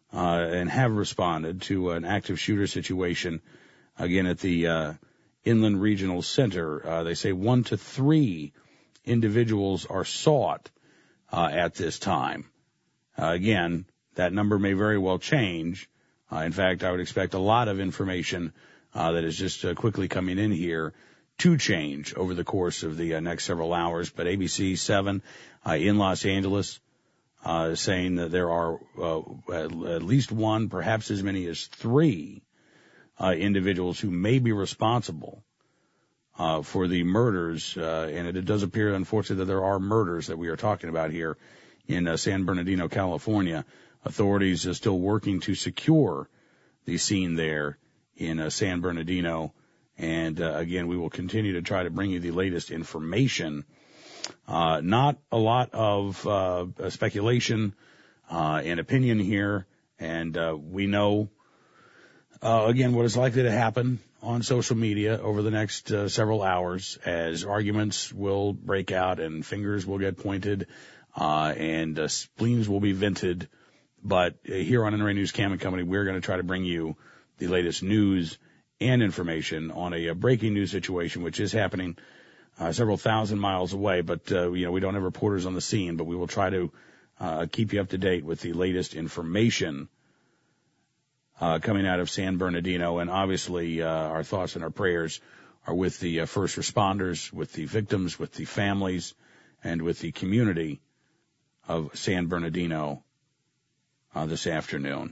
and have responded to an active shooter situation, again, at the Inland Regional Center. They say 1 to 3 individuals are sought at this time. Again, that number may very well change. In fact, I would expect a lot of information that is just quickly coming in here to change over the course of the next several hours. But ABC 7 in Los Angeles saying that there are at least 1, perhaps as many as 3 individuals who may be responsible for the murders. And it does appear, unfortunately, that there are murders that we are talking about here in San Bernardino, California. Authorities are still working to secure the scene there in San Bernardino. And again, we will continue to try to bring you the latest information. Not a lot of speculation and opinion here. And we know, again, what is likely to happen on social media over the next several hours as arguments will break out and fingers will get pointed and spleens will be vented. But here on NRA News Cam and Company, we're going to try to bring you the latest news and information on a breaking news situation, which is happening several thousand miles away. But, we don't have reporters on the scene, but we will try to keep you up to date with the latest information coming out of San Bernardino. And obviously, our thoughts and our prayers are with the first responders, with the victims, with the families, and with the community of San Bernardino this afternoon.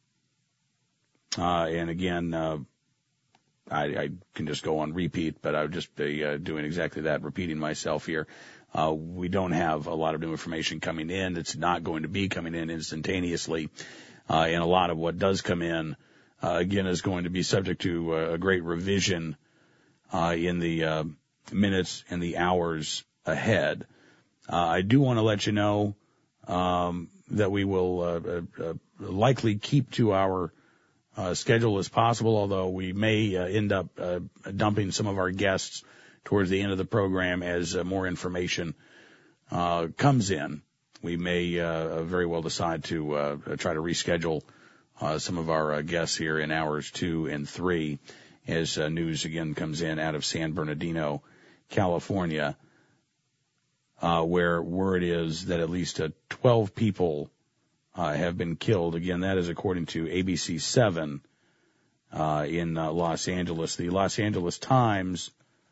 And again, I can just go on repeat, but I would just be doing exactly that, repeating myself here. We don't have a lot of new information coming in. It's not going to be coming in instantaneously. And a lot of what does come in, again, is going to be subject to a great revision in the minutes and the hours ahead. I do want to let you know that we will likely keep to our schedule as possible, although we may end up dumping some of our guests towards the end of the program as more information comes in. We may very well decide to try to reschedule some of our guests here in hours 2 and 3 as news again comes in out of San Bernardino, California, where word is that at least 12 people have been killed. Again, that is according to ABC 7 in Los Angeles. The Los Angeles Times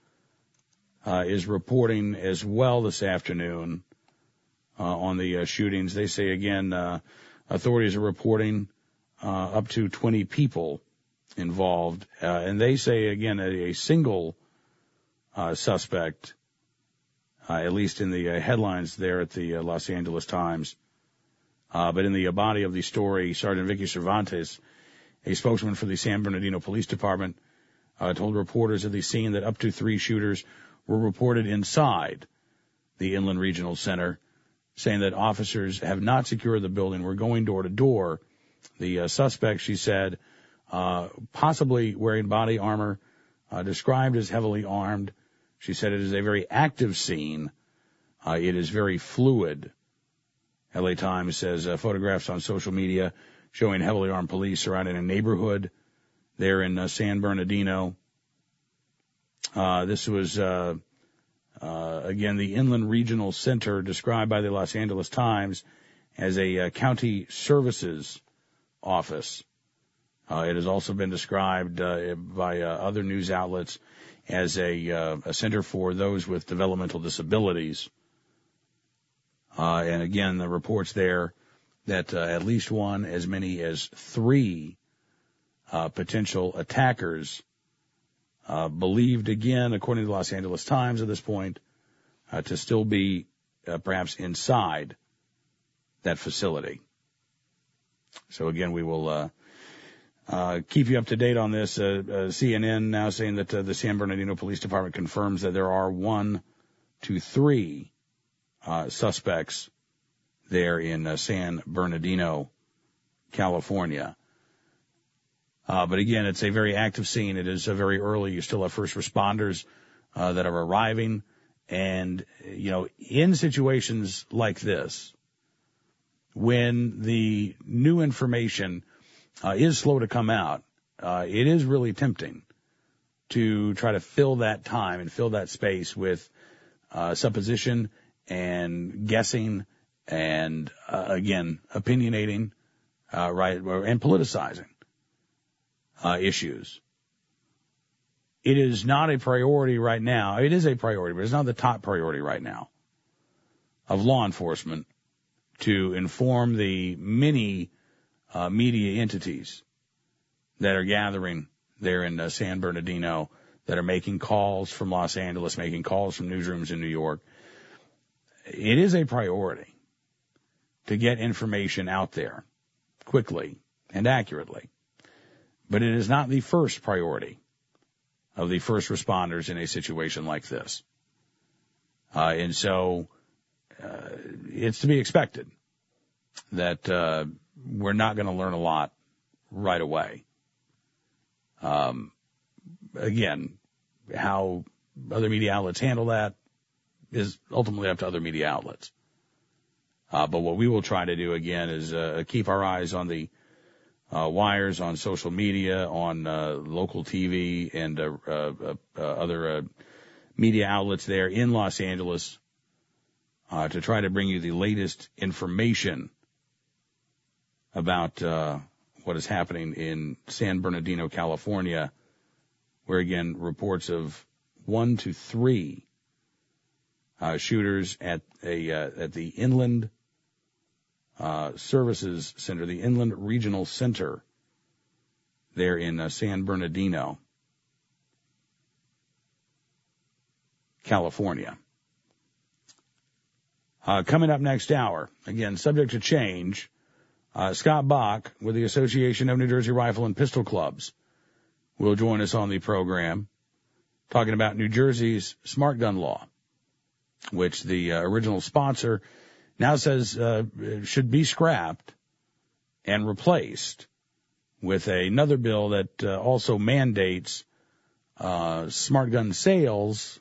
is reporting as well this afternoon on the shootings. They say, again, authorities are reporting up to 20 people involved. And they say, again, a single suspect, at least in the headlines there at the Los Angeles Times. But in the body of the story, Sergeant Vicky Cervantes, a spokesman for the San Bernardino Police Department, told reporters at the scene that up to 3 shooters were reported inside the Inland Regional Center, saying that officers have not secured the building. We're going door to door. The suspect, she said, possibly wearing body armor, described as heavily armed. She said it is a very active scene. It is very fluid. LA Times says photographs on social media showing heavily armed police surrounding a neighborhood there in San Bernardino. This was, again, the Inland Regional Center, described by the Los Angeles Times as a county services office. It has also been described by other news outlets as a center for those with developmental disabilities. And again, the reports there that at least 1, as many as 3 potential attackers believed, again, according to the Los Angeles Times at this point, to still be perhaps inside that facility. So again, we will keep you up to date on this. CNN now saying that the San Bernardino Police Department confirms that there are 1 to 3 suspects there in San Bernardino, California. But again, it's a very active scene. It is very early. You still have first responders that are arriving. And, in situations like this, when the new information is slow to come out, it is really tempting to try to fill that time and fill that space with supposition and guessing and, again, opinionating, right, and politicizing issues. It is not a priority right now. It is a priority, but it's not the top priority right now of law enforcement to inform the many media entities that are gathering there in San Bernardino, that are making calls from Los Angeles, making calls from newsrooms in New York. It is a priority to get information out there quickly and accurately, but it is not the first priority of the first responders in a situation like this. And so it's to be expected that we're not going to learn a lot right away. Again, how other media outlets handle that is ultimately up to other media outlets. But what we will try to do, again, is keep our eyes on the wires, on social media, on local TV and other media outlets there in Los Angeles to try to bring you the latest information about what is happening in San Bernardino, California, where, again, reports of 1 to 3 shooters at the Inland Services Center, the Inland Regional Center there in San Bernardino, California. Coming up next hour, again, subject to change, Scott Bach with the Association of New Jersey Rifle and Pistol Clubs will join us on the program talking about New Jersey's smart gun law, which the original sponsor now says should be scrapped and replaced with another bill that also mandates smart gun sales,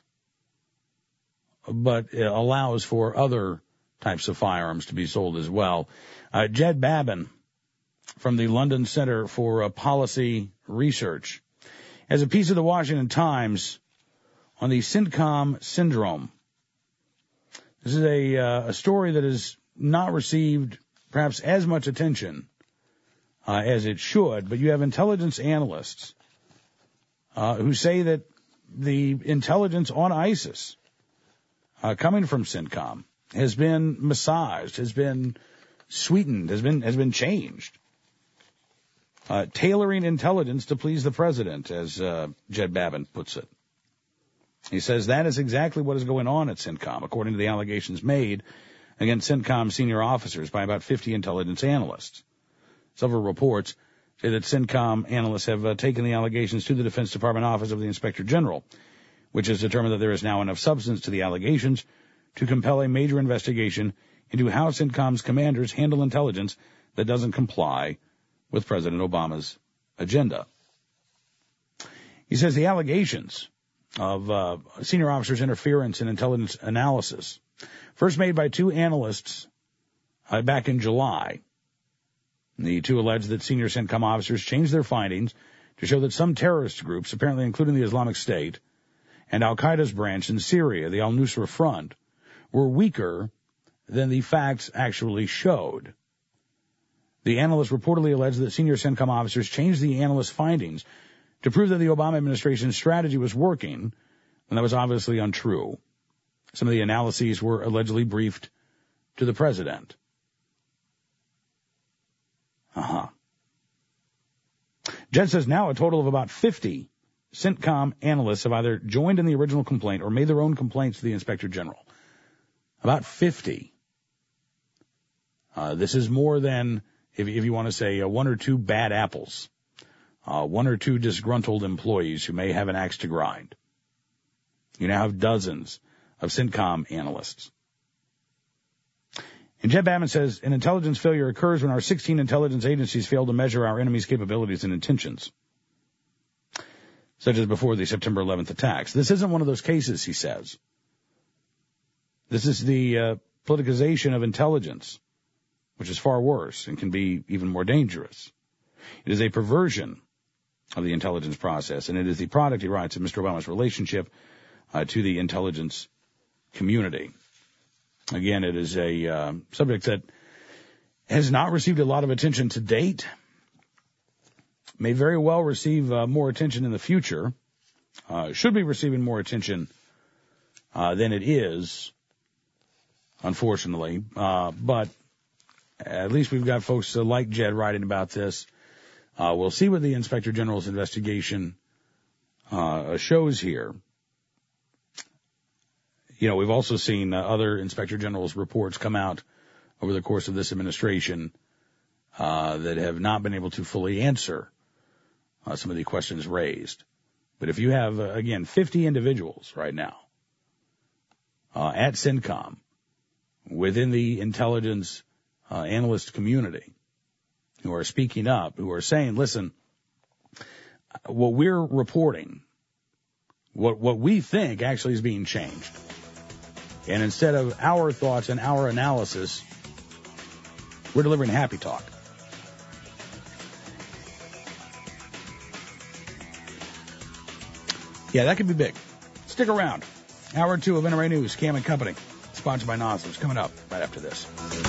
but allows for other types of firearms to be sold as well. Jed Babin from the London Center for Policy Research has a piece of the Washington Times on the CENTCOM syndrome. This is a story that has not received perhaps as much attention as it should, but you have intelligence analysts who say that the intelligence on ISIS coming from CENTCOM has been massaged, has been sweetened, has been changed. Tailoring intelligence to please the president, as Jed Babin puts it. He says that is exactly what is going on at CENTCOM, according to the allegations made against CENTCOM senior officers by about 50 intelligence analysts. Several reports say that CENTCOM analysts have taken the allegations to the Defense Department Office of the Inspector General, which has determined that there is now enough substance to the allegations to compel a major investigation into how CENTCOM's commanders handle intelligence that doesn't comply with President Obama's agenda. He says the allegations of senior officers' interference in intelligence analysis, first made by 2 analysts back in July. The 2 allege that senior CENTCOM officers changed their findings to show that some terrorist groups, apparently including the Islamic State and Al-Qaeda's branch in Syria, the Al-Nusra Front, were weaker than the facts actually showed. The analysts reportedly alleged that senior CENTCOM officers changed the analysts' findings to prove that the Obama administration's strategy was working, and that was obviously untrue. Some of the analyses were allegedly briefed to the president. Jed says now a total of about 50 CENTCOM analysts have either joined in the original complaint or made their own complaints to the Inspector General. About 50. This is more than, if you want to say, 1 or 2 bad apples. 1 or 2 disgruntled employees who may have an axe to grind. You now have dozens of CENTCOM analysts. And Jed Babin says, an intelligence failure occurs when our 16 intelligence agencies fail to measure our enemy's capabilities and intentions, such as before the September 11th attacks. This isn't one of those cases, he says. This is the politicization of intelligence which is far worse and can be even more dangerous. It is a perversion of the intelligence process, and it is the product, he writes, of Mr. Obama's relationship to the intelligence community. Again, it is a subject that has not received a lot of attention to date, may very well receive more attention in the future, should be receiving more attention than it is, unfortunately. But at least we've got folks like Jed writing about this. We'll see what the Inspector General's investigation shows here. You know, we've also seen other Inspector General's reports come out over the course of this administration that have not been able to fully answer some of the questions raised. But if you have, again, 50 individuals right now at CENTCOM within the intelligence analyst community who are speaking up, who are saying, listen, what we're reporting, what we think actually is being changed. And instead of our thoughts and our analysis, we're delivering happy talk. Yeah, that could be big. Stick around. Hour 2 of NRA News, Cam and Company, sponsored by Noslers, coming up right after this.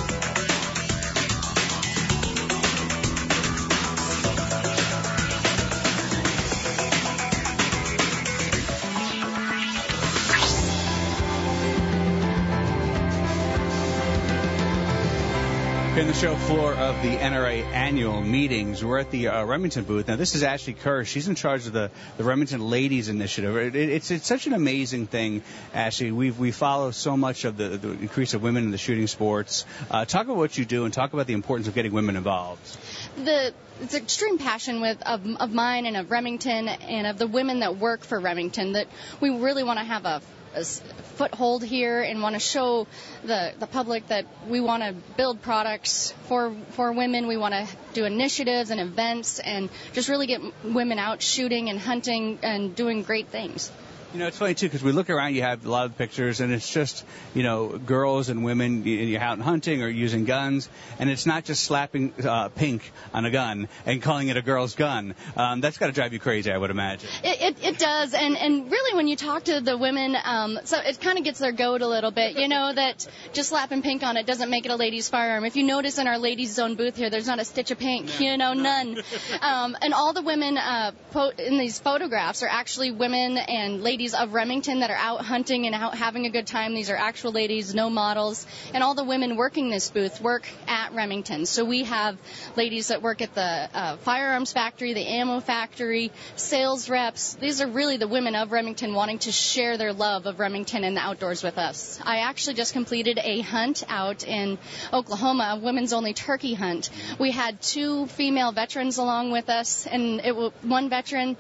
In the show floor of the NRA annual meetings, we're at the Remington booth. Now, this is Ashley Kerr. She's in charge of the Remington Ladies Initiative. It's such an amazing thing, Ashley. We follow so much of the increase of women in the shooting sports. Talk about what you do and talk about the importance of getting women involved. It's an extreme passion of mine and of Remington and of the women that work for Remington that we really want to have a foothold here and want to show the public that we want to build products for women. We want to do initiatives and events and just really get women out shooting and hunting and doing great things. You know, it's funny, too, because we look around, you have a lot of pictures, and it's just, you know, girls and women, you're out hunting or using guns, and it's not just slapping pink on a gun and calling it a girl's gun. That's got to drive you crazy, I would imagine. It does, and really when you talk to the women, so it kind of gets their goat a little bit, you know, that just slapping pink on it doesn't make it a lady's firearm. If you notice in our ladies zone booth here, there's not a stitch of pink, you know, none. And all the women in these photographs are actually women and ladies of Remington that are out hunting and out having a good time. These are actual ladies, no models. And all the women working this booth work at Remington. So we have ladies that work at the firearms factory, the ammo factory, sales reps. These are really the women of Remington wanting to share their love of Remington and the outdoors with us. I actually just completed a hunt out in Oklahoma, a women's only turkey hunt. We had 2 female veterans along with us, and one veteran,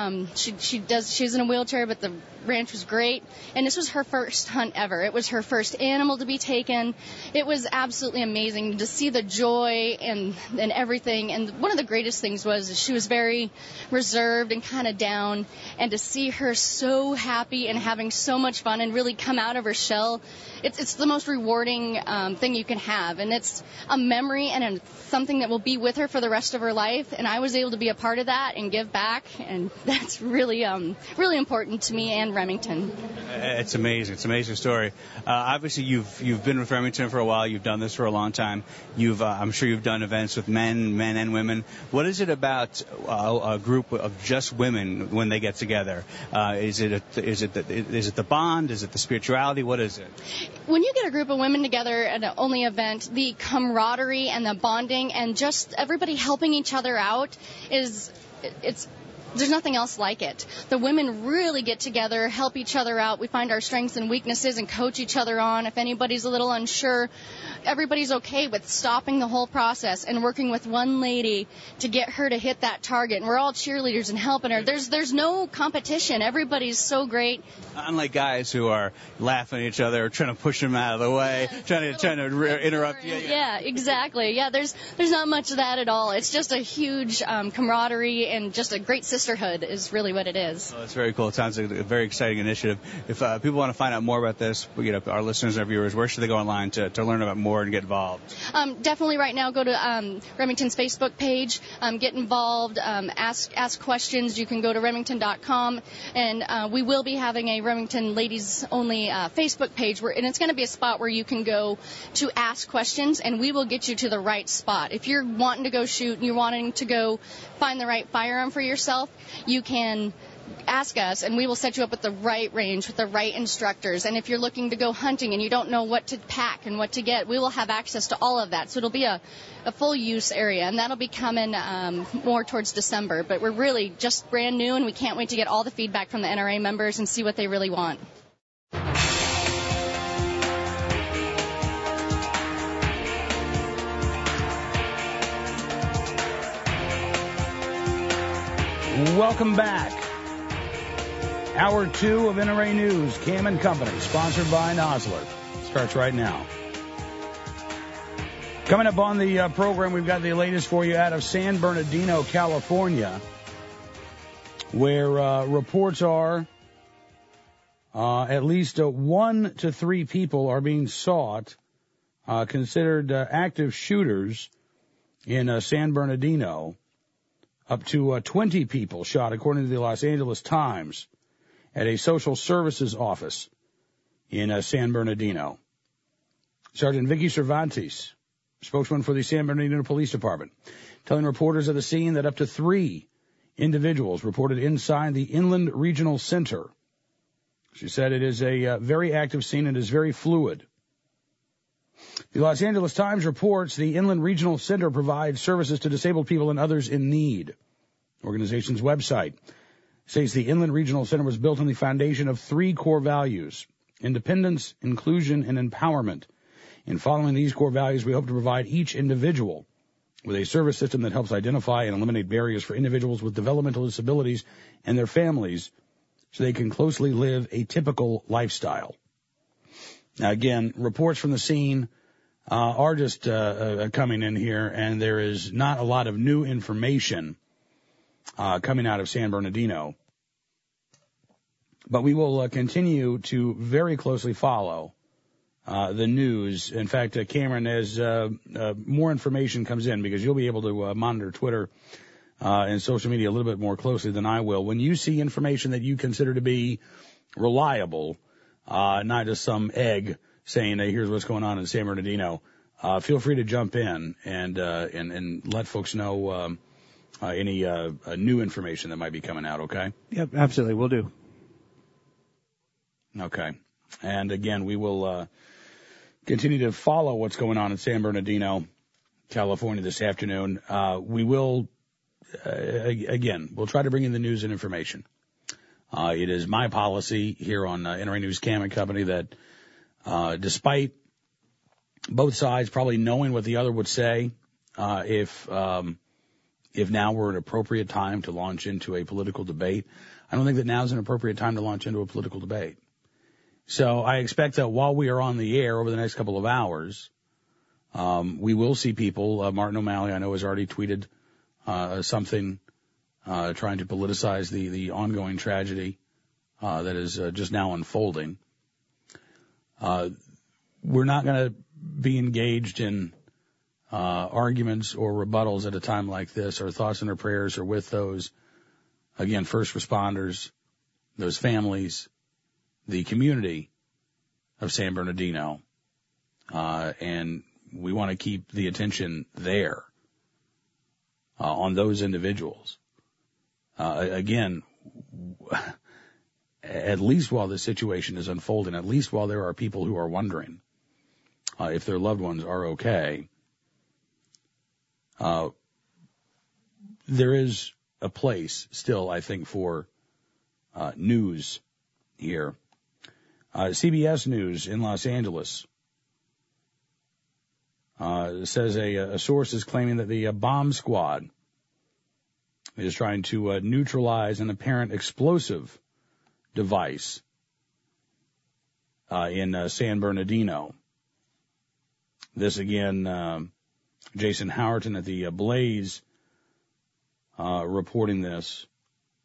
she's in a wheelchair, but the ranch was great, and this was her first hunt ever. It was her first animal to be taken. It was absolutely amazing to see the joy and everything, and one of the greatest things was she was very reserved and kind of down, and to see her so happy and having so much fun and really come out of her shell, it's the most rewarding thing you can have, and it's a memory and something that will be with her for the rest of her life, and I was able to be a part of that and give back, and that's really really important to me and Remington. It's amazing. It's an amazing story. Obviously, you've been with Remington for a while. You've done this for a long time. I'm sure you've done events with men and women. What is it about a group of just women when they get together? Is it the bond? Is it the spirituality? What is it? When you get a group of women together at an only event, the camaraderie and the bonding and just everybody helping each other out there's nothing else like it. The women really get together, help each other out. We find our strengths and weaknesses and coach each other on. If anybody's a little unsure, everybody's okay with stopping the whole process and working with one lady to get her to hit that target. And we're all cheerleaders and helping her. There's no competition. Everybody's so great. Unlike guys who are laughing at each other, trying to push them out of the way, trying to interrupt. Yeah, exactly. Yeah, there's not much of that at all. It's just a huge camaraderie and just a great system sisterhood is really what it is. Well, that's very cool. It sounds like a very exciting initiative. If people want to find out more about this, our listeners and our viewers, where should they go online to learn about more and get involved? Definitely right now go to Remington's Facebook page, get involved, ask questions. You can go to Remington.com, and we will be having a Remington Ladies Only Facebook page, and it's going to be a spot where you can go to ask questions, and we will get you to the right spot. If you're wanting to go shoot and you're wanting to go find the right firearm for yourself, you can ask us, and we will set you up with the right range, with the right instructors. And if you're looking to go hunting and you don't know what to pack and what to get, we will have access to all of that. So it'll be a full use area, and that'll be coming more towards December. But we're really just brand new, and we can't wait to get all the feedback from the NRA members and see what they really want. Welcome back. Hour 2 of NRA News, Cam and Company, sponsored by Nosler. Starts right now. Coming up on the program, we've got the latest for you out of San Bernardino, California, where reports are at least 1 to 3 people are being sought, considered active shooters in San Bernardino. Up to 20 people shot, according to the Los Angeles Times, at a social services office in San Bernardino. Sergeant Vicky Cervantes, spokesman for the San Bernardino Police Department, telling reporters at the scene that up to 3 individuals reported inside the Inland Regional Center. She said it is a very active scene and is very fluid. The Los Angeles Times reports the Inland Regional Center provides services to disabled people and others in need. The organization's website says the Inland Regional Center was built on the foundation of 3 core values: independence, inclusion, and empowerment. In following these core values, we hope to provide each individual with a service system that helps identify and eliminate barriers for individuals with developmental disabilities and their families so they can closely live a typical lifestyle. Now, again, reports from the scene are just coming in here, and there is not a lot of new information coming out of San Bernardino. But we will continue to very closely follow the news. In fact, Cameron, as more information comes in, because you'll be able to monitor Twitter and social media a little bit more closely than I will, when you see information that you consider to be reliable, not just some egg saying, hey, here's what's going on in San Bernardino, feel free to jump in and let folks know any new information that might be coming out, okay? Yep, absolutely. We'll do. Okay. And again, we will continue to follow what's going on in San Bernardino, California this afternoon. We will, again, we'll try to bring in the news and information. It is my policy here on NRA News Cam and Company that despite both sides probably knowing what the other would say, if now were an appropriate time to launch into a political debate, I don't think that now is an appropriate time to launch into a political debate. So I expect that while we are on the air over the next couple of hours, we will see people. Martin O'Malley, I know, has already tweeted something trying to politicize the ongoing tragedy that is just now unfolding. We're not going to be engaged in arguments or rebuttals at a time like this. Our thoughts and our prayers are with those, again, first responders, those families, the community of San Bernardino, and we want to keep the attention there on those individuals. Again, at least while this situation is unfolding, at least while there are people who are wondering if their loved ones are okay, there is a place still, I think, for news here. CBS News in Los Angeles says a source is claiming that the bomb squad is trying to neutralize an apparent explosive device in San Bernardino. This again, Jason Howerton at the Blaze reporting this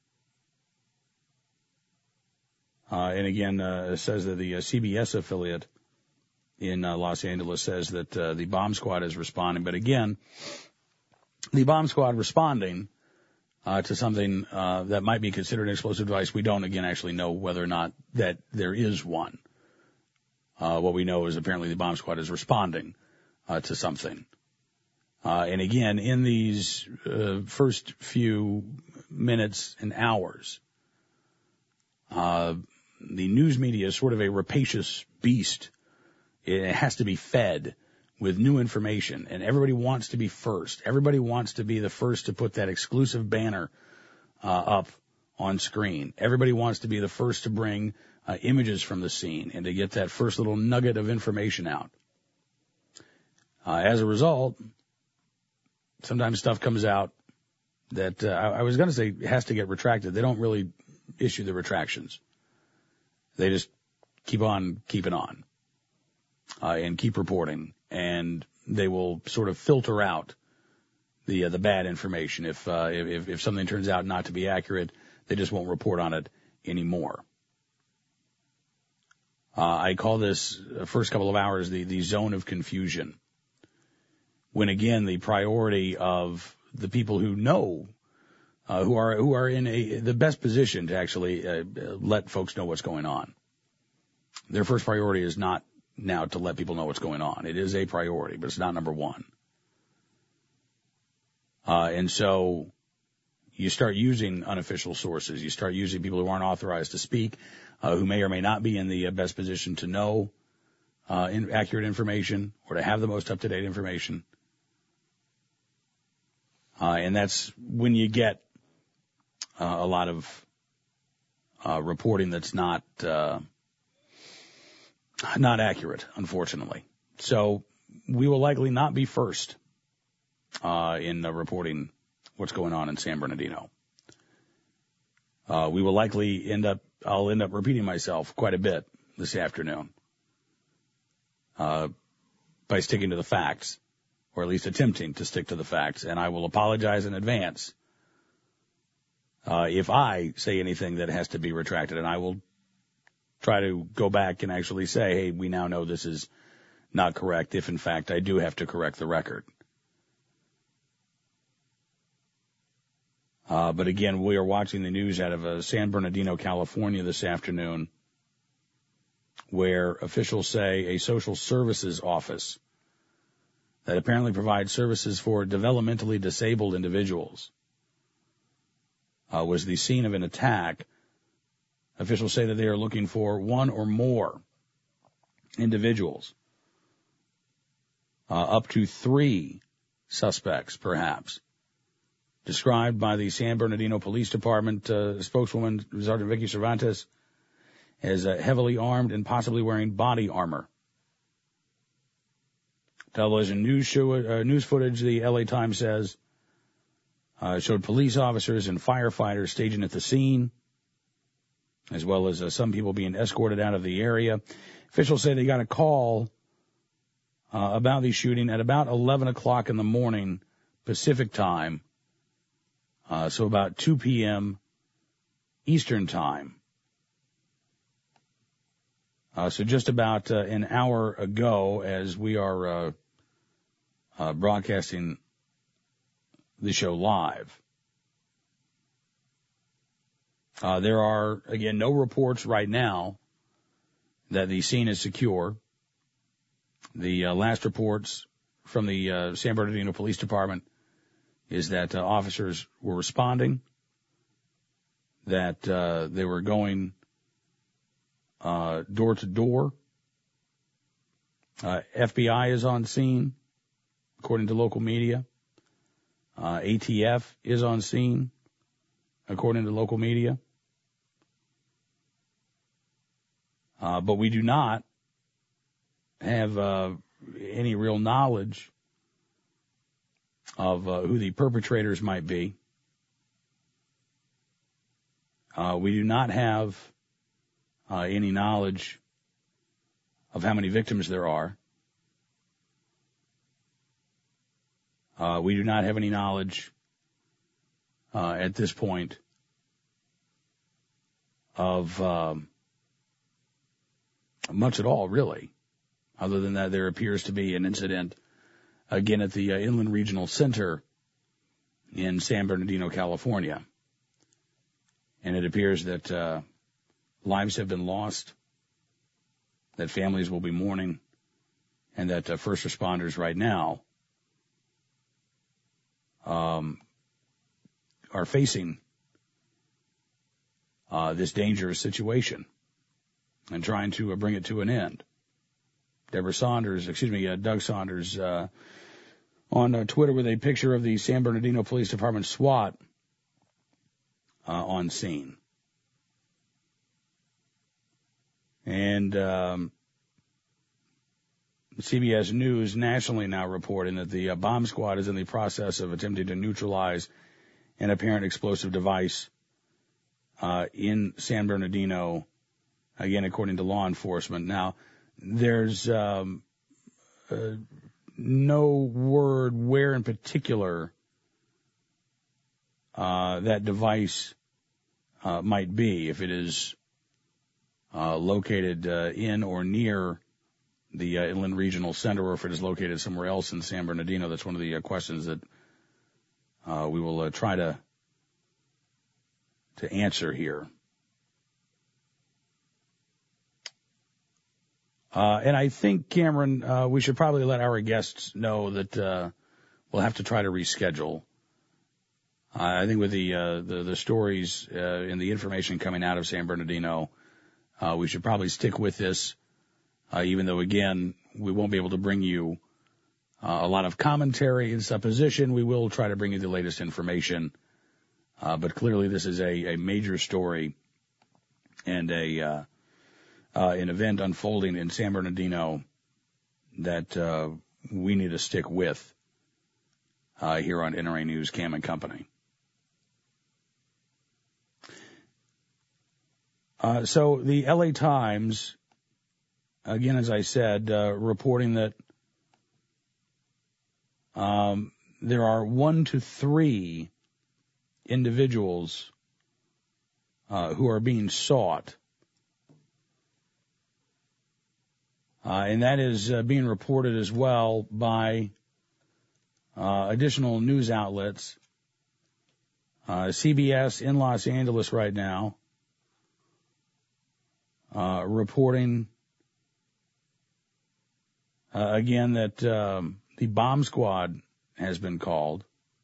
And again, says that the CBS affiliate in Los Angeles says that the bomb squad is responding. But again, the bomb squad responding to something that might be considered an explosive device, we don't, again, actually know whether or not that there is one. What we know is apparently the bomb squad is responding to something. And again, in these first few minutes and hours, the news media is sort of a rapacious beast. It has to be fed with new information, and everybody wants to be first. Everybody wants to be the first to put that exclusive banner up on screen. Everybody wants to be the first to bring images from the scene and to get that first little nugget of information out. As a result, sometimes stuff comes out that I was going to say has to get retracted. They don't really issue the retractions. They just keep on keeping on and keep reporting, and they will sort of filter out the bad information. If something turns out not to be accurate, they just won't report on it anymore. I call this first couple of hours the zone of confusion. When again, the priority of the people who know, who are in the best position to actually let folks know what's going on. Their first priority is not now to let people know what's going on. It is a priority, but it's not number one. And so you start using unofficial sources. You start using people who aren't authorized to speak, who may or may not be in the best position to know accurate information or to have the most up-to-date information. And that's when you get a lot of reporting that's not accurate, unfortunately. So we will likely not be first in reporting what's going on in San Bernardino. We will likely I'll end up repeating myself quite a bit this afternoon by sticking to the facts, or at least attempting to stick to the facts. And I will apologize in advance if I say anything that has to be retracted, and I will try to go back and actually say, hey, we now know this is not correct, if in fact I do have to correct the record. But again, we are watching the news out of San Bernardino, California this afternoon, where officials say a social services office that apparently provides services for developmentally disabled individuals was the scene of an attack. Officials say that they are looking for one or more individuals, up to 3 suspects, perhaps, described by the San Bernardino Police Department spokeswoman, Sergeant Vicky Cervantes, as heavily armed and possibly wearing body armor. Television news footage, the LA Times says, showed police officers and firefighters staging at the scene, as well as some people being escorted out of the area. Officials say they got a call about the shooting at about 11 o'clock in the morning Pacific time, so about 2 p.m. Eastern time. So just about an hour ago, as we are broadcasting the show live. There are, again, no reports right now that the scene is secure. The last reports from the San Bernardino Police Department is that officers were responding, that they were going door to door. FBI is on scene, according to local media. ATF is on scene, according to local media. But we do not have any real knowledge of who the perpetrators might be. We do not have any knowledge of how many victims there are. We do not have any knowledge at this point of much at all, really. Other than that, there appears to be an incident again at the Inland Regional Center in San Bernardino, California. And it appears that lives have been lost, that families will be mourning, and that first responders right now are facing this dangerous situation and trying to bring it to an end. Doug Saunders, on Twitter with a picture of the San Bernardino Police Department SWAT on scene. And CBS News nationally now reporting that the bomb squad is in the process of attempting to neutralize an apparent explosive device in San Bernardino, again, according to law enforcement. Now, there's no word where in particular that device might be, if it is located in or near the Inland Regional Center, or if it is located somewhere else in San Bernardino. That's one of the questions that we will try to answer here. And I think, Cameron, we should probably let our guests know that we'll have to try to reschedule. I think with the stories and the information coming out of San Bernardino, we should probably stick with this, even though, again, we won't be able to bring you a lot of commentary and supposition. We will try to bring you the latest information. But clearly this is a major story and an event unfolding in San Bernardino that we need to stick with here on NRA News, Cam and Company. So the LA Times, again, as I said, reporting that there are 1 to 3 individuals who are being sought. And that is being reported as well by additional news outlets. CBS in Los Angeles right now reporting again that the bomb squad has been called.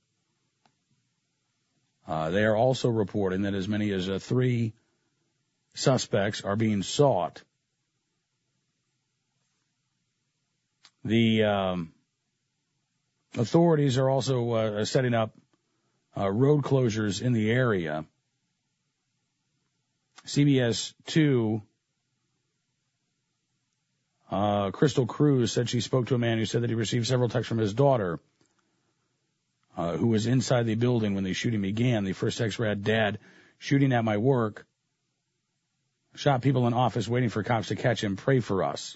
They are also reporting that as many as 3 suspects are being sought. The authorities are also setting up road closures in the area. CBS 2, Crystal Cruz said she spoke to a man who said that he received several texts from his daughter, who was inside the building when the shooting began. The first text read, "Dad, shooting at my work. Shot people in office waiting for cops to catch him. Pray for us."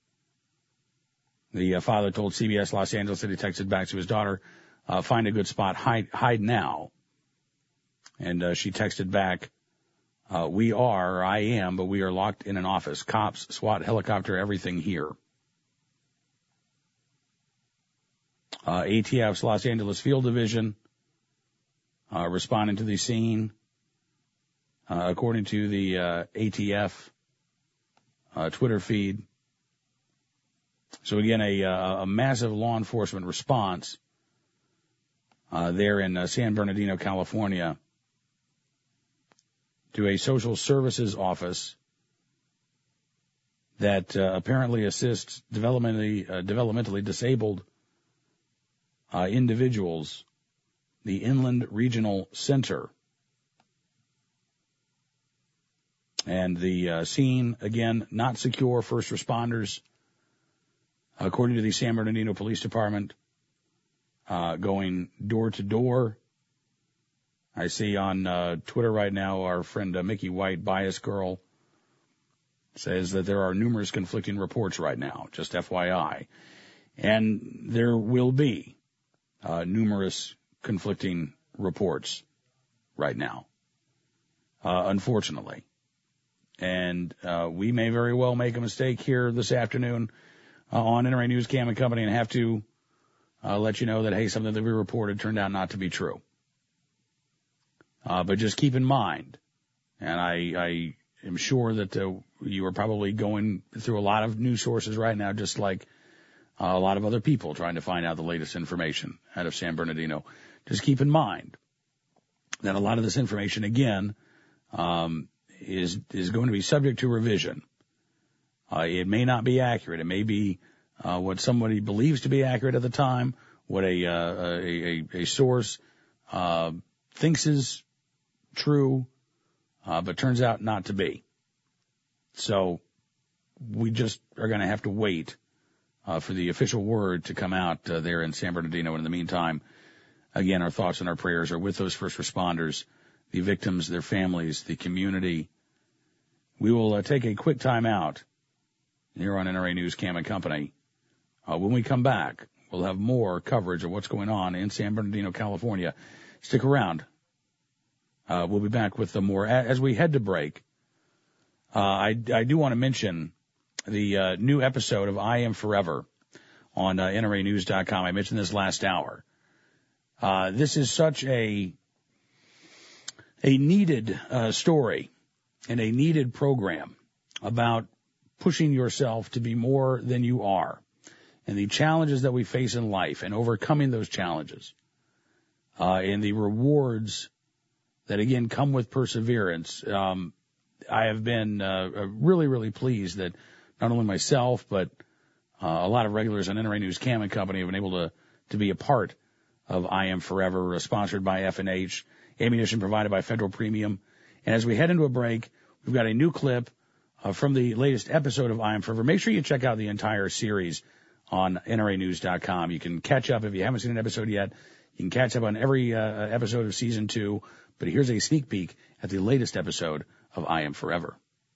The father told CBS Los Angeles that he texted back to his daughter, "Find a good spot, hide now." And she texted back, I am, but we are locked in an office. Cops, SWAT, helicopter, everything here. ATF's Los Angeles Field Division responding to the scene. According to the ATF Twitter feed. So again, a massive law enforcement response there in San Bernardino, California, to a social services office that apparently assists developmentally disabled individuals, the Inland Regional Center. And the scene, again, not secure. First responders, according to the San Bernardino Police Department, going door to door. I see on Twitter right now our friend Mickey White, Bias Girl, says that there are numerous conflicting reports right now, just FYI. And there will be numerous conflicting reports right now, unfortunately. And we may very well make a mistake here this afternoon on NRA News Cam and Company and have to let you know that, hey, something that we reported turned out not to be true. But just keep in mind, and I am sure that you are probably going through a lot of news sources right now, just like a lot of other people trying to find out the latest information out of San Bernardino. Just keep in mind that a lot of this information, again, is going to be subject to revision. It may not be accurate. It may be what somebody believes to be accurate at the time, what a source thinks is true, but turns out not to be. So we just are going to have to wait for the official word to come out there in San Bernardino. And in the meantime, again, our thoughts and our prayers are with those first responders, the victims, their families, the community. We will take a quick time out here on NRA News Cam and Company. When we come back, we'll have more coverage of what's going on in San Bernardino, California. Stick around. We'll be back with more. As we head to break, I do want to mention the new episode of I Am Forever on NRAnews.com. I mentioned this last hour. This is such a needed story and a needed program about pushing yourself to be more than you are and the challenges that we face in life and overcoming those challenges and the rewards that, again, come with perseverance. I have been really, really pleased that not only myself, but a lot of regulars on NRA News Cam and Company have been able to be a part of I Am Forever, sponsored by F&H, ammunition provided by Federal Premium. And as we head into a break, we've got a new clip from the latest episode of I Am Forever. Make sure you check out the entire series on NRAnews.com. You can catch up if you haven't seen an episode yet. You can catch up on every episode of Season 2. But here's a sneak peek at the latest episode of I Am Forever.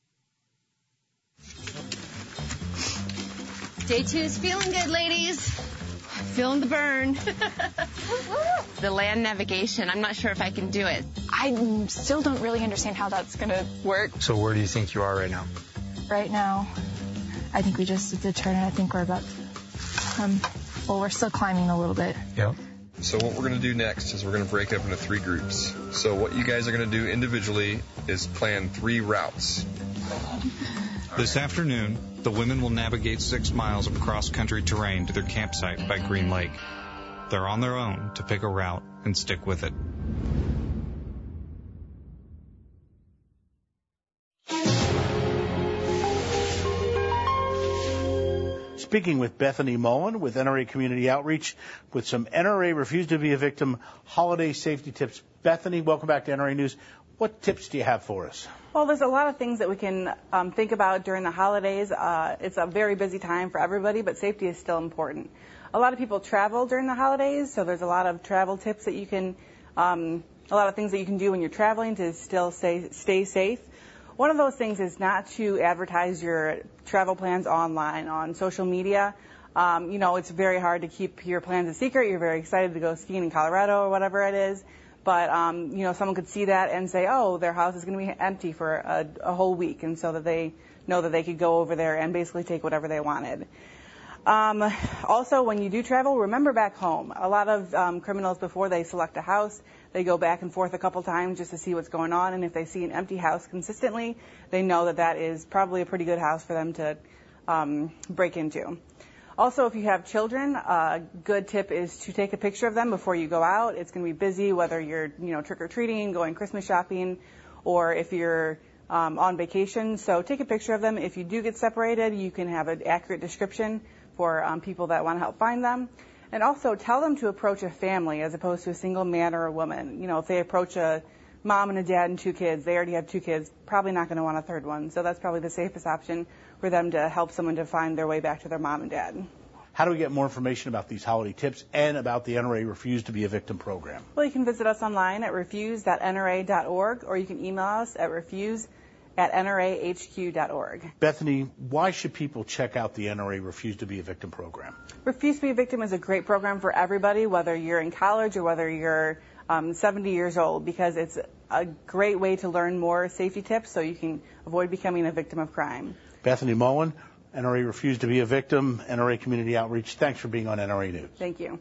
Day 2 is feeling good, ladies. Feeling the burn. The land navigation, I'm not sure if I can do it. I still don't really understand how that's going to work. So where do you think you are right now? Right now, I think we just did the turn, and I think we're about to, we're still climbing a little bit. Yep. So what we're going to do next is we're going to break up into 3 groups. So what you guys are going to do individually is plan 3 routes. This afternoon, the women will navigate 6 miles of cross-country terrain to their campsite by Green Lake. They're on their own to pick a route and stick with it. Speaking with Bethany Mullen with NRA Community Outreach with some NRA Refuse to Be a Victim holiday safety tips. Bethany, welcome back to NRA News. What tips do you have for us? Well, there's a lot of things that we can think about during the holidays. It's a very busy time for everybody, but safety is still important. A lot of people travel during the holidays, so there's a lot of travel tips that you can, a lot of things that you can do when you're traveling to still stay safe. One of those things is not to advertise your travel plans online on social media. You know, it's very hard to keep your plans a secret. You're very excited to go skiing in Colorado or whatever it is. But, you know, someone could see that and say, oh, their house is going to be empty for a whole week. And so that they know that they could go over there and basically take whatever they wanted. Also, when you do travel, remember back home. A lot of criminals, before they select a house, they go back and forth a couple times just to see what's going on. And if they see an empty house consistently, they know that that is probably a pretty good house for them to break into. Also, if you have children, a good tip is to take a picture of them before you go out. It's going to be busy, whether you're, trick-or-treating, going Christmas shopping, or if you're on vacation. So take a picture of them. If you do get separated, you can have an accurate description for people that want to help find them. And also tell them to approach a family as opposed to a single man or a woman. You know, if they approach a mom and a dad and 2 kids, they already have 2 kids, probably not going to want a third one. So that's probably the safest option for them to help someone to find their way back to their mom and dad. How do we get more information about these holiday tips and about the NRA Refuse to Be a Victim program? Well, you can visit us online at refuse.nra.org, or you can email us at refuse@nrahq.org. Bethany, why should people check out the NRA Refuse to Be a Victim program? Refuse to Be a Victim is a great program for everybody, whether you're in college or whether you're 70 years old, because it's a great way to learn more safety tips so you can avoid becoming a victim of crime. Bethany Mullen, NRA Refused to Be a Victim, NRA Community Outreach. Thanks for being on NRA News. Thank you.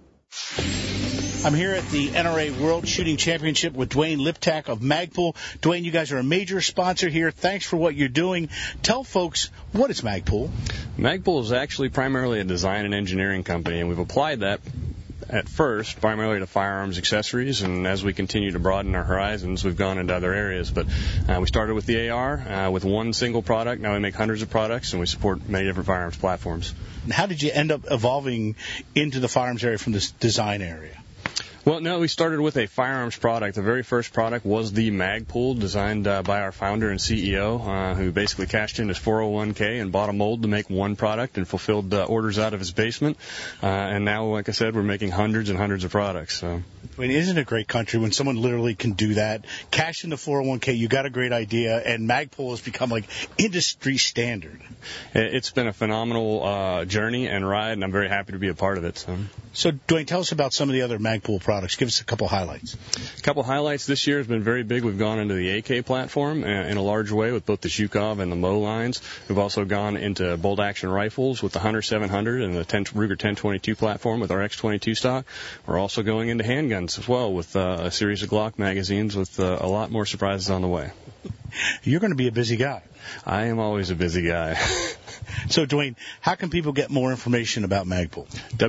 I'm here at the NRA World Shooting Championship with Dwayne Liptak of Magpul. Dwayne, you guys are a major sponsor here. Thanks for what you're doing. Tell folks, what is Magpul? Magpul is actually primarily a design and engineering company, and we've applied that at first primarily to firearms accessories, and as we continue to broaden our horizons, we've gone into other areas. But we started with the AR with one single product. Now we make hundreds of products, and we support many different firearms platforms. And how did you end up evolving into the firearms area from this design area? Well, no, we started with a firearms product. The very first product was the Magpul, designed by our founder and CEO, who basically cashed in his 401k and bought a mold to make one product and fulfilled orders out of his basement. And now, like I said, we're making hundreds and hundreds of products. So. I mean, isn't it a great country when someone literally can do that? Cash in the 401k, you got a great idea, and Magpul has become like industry standard. It's been a phenomenal journey and ride, and I'm very happy to be a part of it. So, Dwayne, tell us about some of the other Magpul products. Give us a couple highlights. A couple highlights this year has been very big. We've gone into the AK platform in a large way with both the Zhukov and the Mo lines. We've also gone into bolt-action rifles with the Hunter 700 and the Ruger 1022 platform with our X22 stock. We're also going into handguns as well with a series of Glock magazines with a lot more surprises on the way. You're going to be a busy guy. I am always a busy guy. So, Dwayne, how can people get more information about Magpul?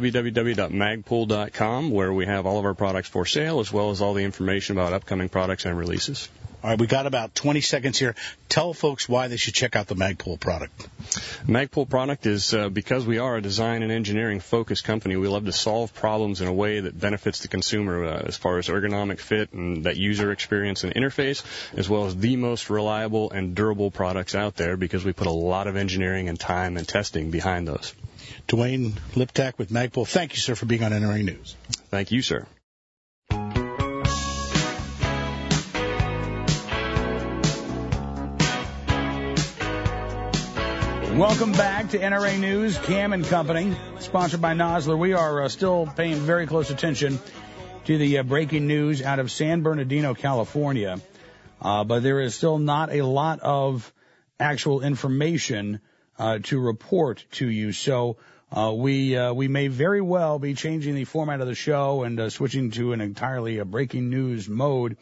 www.magpul.com, where we have all of our products for sale, as well as all the information about upcoming products and releases. All right, we got about 20 seconds here. Tell folks why they should check out the Magpul product. Magpul product is because we are a design and engineering focused company. We love to solve problems in a way that benefits the consumer as far as ergonomic fit and that user experience and interface, as well as the most reliable and durable products out there, because we put a lot of engineering and time and testing behind those. Dwayne Liptak with Magpul. Thank you, sir, for being on NRA News. Thank you, sir. Welcome back to NRA News, Cam and Company, sponsored by Nosler. We are still paying very close attention to the breaking news out of San Bernardino, California, but there is still not a lot of actual information to report to you. So we may very well be changing the format of the show and switching to an entirely breaking news mode.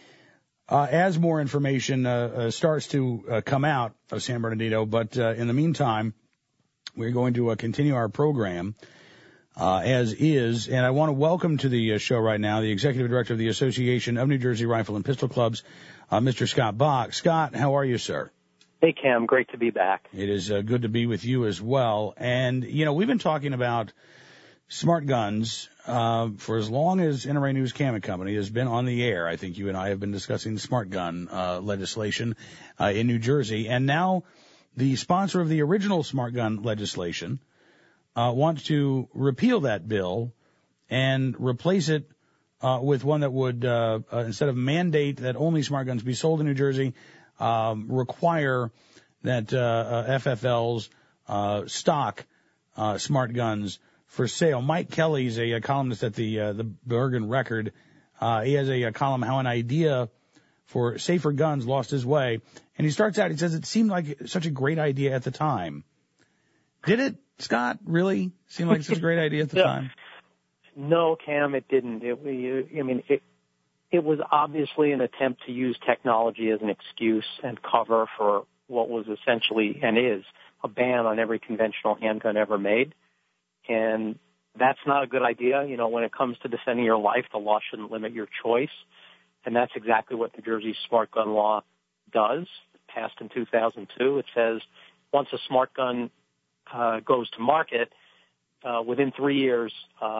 As more information starts to come out of San Bernardino, but in the meantime, we're going to continue our program as is. And I want to welcome to the show right now the Executive Director of the Association of New Jersey Rifle and Pistol Clubs, Mr. Scott Bach. Scott, how are you, sir? Hey, Cam. Great to be back. It is good to be with you as well. And, you know, we've been talking about smart guns for as long as NRA News Cam and Company has been on the air. I think you and I have been discussing smart gun legislation in New Jersey. And now the sponsor of the original smart gun legislation wants to repeal that bill and replace it with one that would, instead of mandate that only smart guns be sold in New Jersey, require that FFLs stock smart guns for sale. Mike Kelly is a columnist at the Bergen Record. He has a column, How an Idea for Safer Guns Lost His Way. And he starts out, he says, it seemed like such a great idea at the time. Did it, Scott, really seem like such a great idea at the time? No, Cam, it didn't. It was obviously an attempt to use technology as an excuse and cover for what was essentially and is a ban on every conventional handgun ever made. And that's not a good idea. You know, when it comes to defending your life, the law shouldn't limit your choice. And that's exactly what New Jersey's smart gun law does. It passed in 2002. It says once a smart gun goes to market, within 3 years,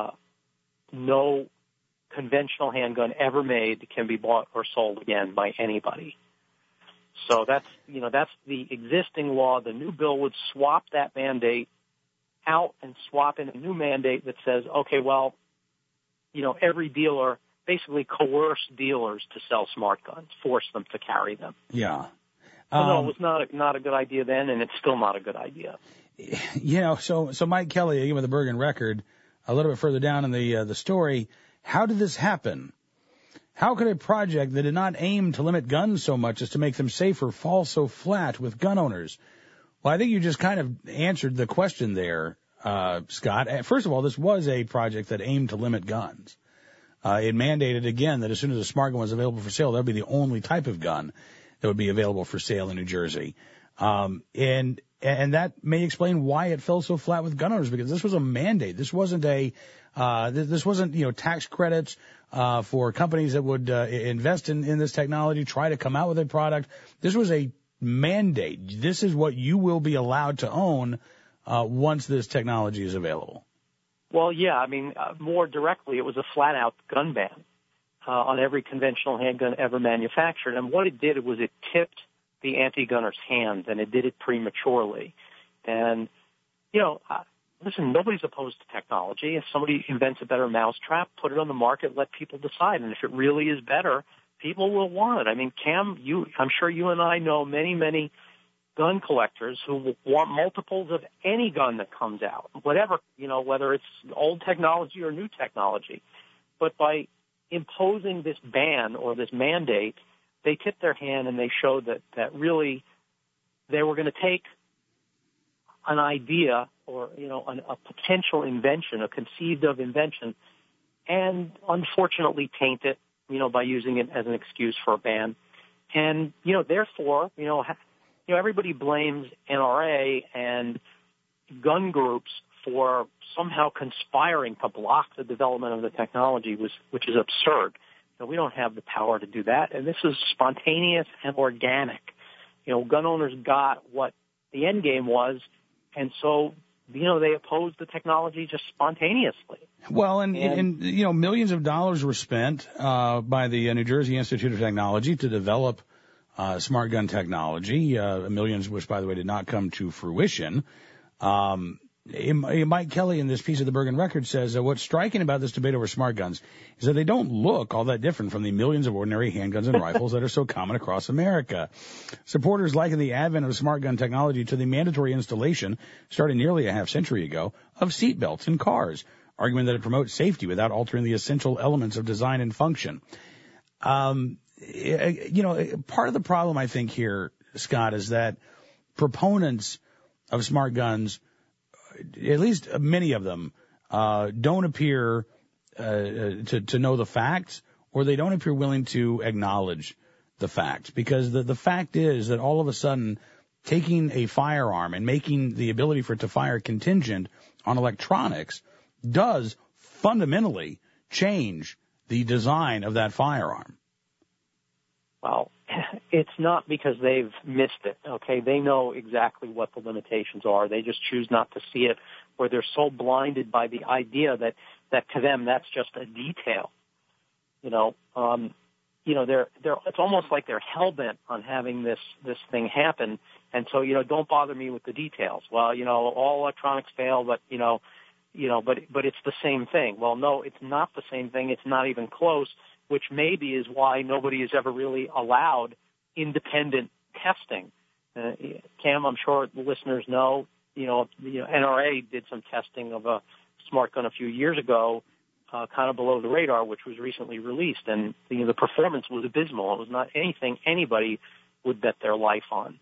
no conventional handgun ever made can be bought or sold again by anybody. So that's the existing law. The new bill would swap that mandate out and swap in a new mandate that says, okay, well, you know, every dealer basically coerce dealers to sell smart guns, force them to carry them. Yeah. No, it was not a good idea then, and it's still not a good idea. You know, so Mike Kelly, again with the Bergen Record, a little bit further down in the story, how did this happen? How could a project that did not aim to limit guns so much as to make them safer fall so flat with gun owners? Well, I think you just kind of answered the question there, Scott. First of all, this was a project that aimed to limit guns. It mandated, again, that as soon as a smart gun was available for sale, that would be the only type of gun that would be available for sale in New Jersey. And that may explain why it fell so flat with gun owners, because this was a mandate. This wasn't tax credits for companies that would invest in this technology, try to come out with a product. This was a mandate. This is what you will be allowed to own once this technology is available. Well, yeah, I mean, more directly, it was a flat-out gun ban on every conventional handgun ever manufactured. And what it did was it tipped the anti-gunner's hands, and it did it prematurely. And, listen, nobody's opposed to technology. If somebody invents a better mousetrap, put it on the market, let people decide. And if it really is better, people will want it. I mean, Cam, I'm sure you and I know many, many gun collectors who want multiples of any gun that comes out, whatever, whether it's old technology or new technology. But by imposing this ban or this mandate, they tipped their hand and they showed that really they were going to take an idea or, a potential invention, a conceived of invention, and unfortunately taint it, by using it as an excuse for a ban. And, therefore, everybody blames NRA and gun groups for somehow conspiring to block the development of the technology, which is absurd. We don't have the power to do that, and this is spontaneous and organic. Gun owners got what the end game was, and so, they opposed the technology just spontaneously. Well, and millions of dollars were spent by the New Jersey Institute of Technology to develop smart gun technology, millions which, by the way, did not come to fruition. Mike Kelly in this piece of the Bergen Record says what's striking about this debate over smart guns is that they don't look all that different from the millions of ordinary handguns and rifles that are so common across America. Supporters liken the advent of smart gun technology to the mandatory installation, starting nearly a half century ago, of seatbelts in cars, arguing that it promotes safety without altering the essential elements of design and function. Part of the problem, I think, here, Scott, is that proponents of smart guns, at least many of them, don't appear to know the facts, or they don't appear willing to acknowledge the facts. Because the fact is that all of a sudden, taking a firearm and making the ability for it to fire contingent on electronics does fundamentally change the design of that firearm. Well, it's not because they've missed it, okay? They know exactly what the limitations are. They just choose not to see it, or they're so blinded by the idea that to them that's just a detail. It's almost like they're hell-bent on having this thing happen, and so, don't bother me with the details. Well, all electronics fail, but it's the same thing. Well, no, it's not the same thing. It's not even close, which maybe is why nobody has ever really allowed independent testing. Cam, I'm sure the listeners know, NRA did some testing of a smart gun a few years ago, kind of below the radar, which was recently released, and the performance was abysmal. It was not anything anybody would bet their life on.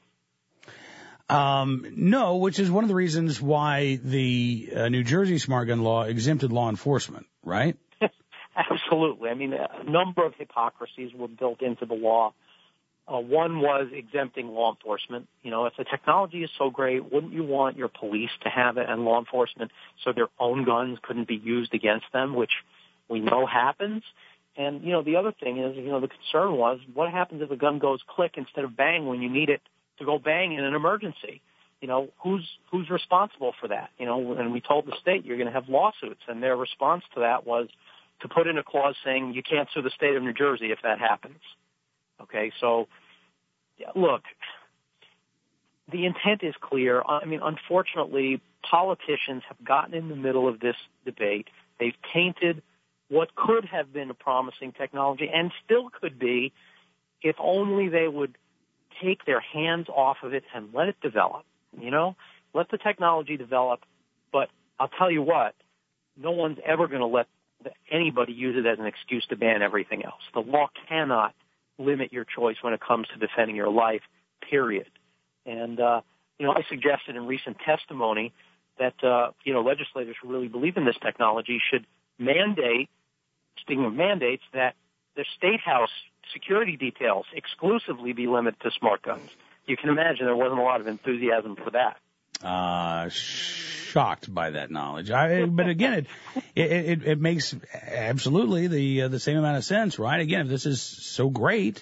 No, which is one of the reasons why the New Jersey smart gun law exempted law enforcement, right? Absolutely. I mean, a number of hypocrisies were built into the law. One was exempting law enforcement. If the technology is so great, wouldn't you want your police to have it and law enforcement so their own guns couldn't be used against them, which we know happens? And, the other thing is, the concern was what happens if a gun goes click instead of bang when you need it to go bang in an emergency? Who's responsible for that? And we told the state you're going to have lawsuits, and their response to that was to put in a clause saying you can't sue the state of New Jersey if that happens. Okay, so look, the intent is clear. I mean, unfortunately, politicians have gotten in the middle of this debate. They've tainted what could have been a promising technology and still could be if only they would take their hands off of it and let it develop. Let the technology develop. But I'll tell you what, no one's ever going to let that anybody use it as an excuse to ban everything else. The law cannot limit your choice when it comes to defending your life, period. And, I suggested in recent testimony that, legislators who really believe in this technology should mandate, speaking of mandates, that the state house security details exclusively be limited to smart guns. You can imagine there wasn't a lot of enthusiasm for that. Shocked by that knowledge. But again, it makes absolutely the same amount of sense, right? Again, if this is so great,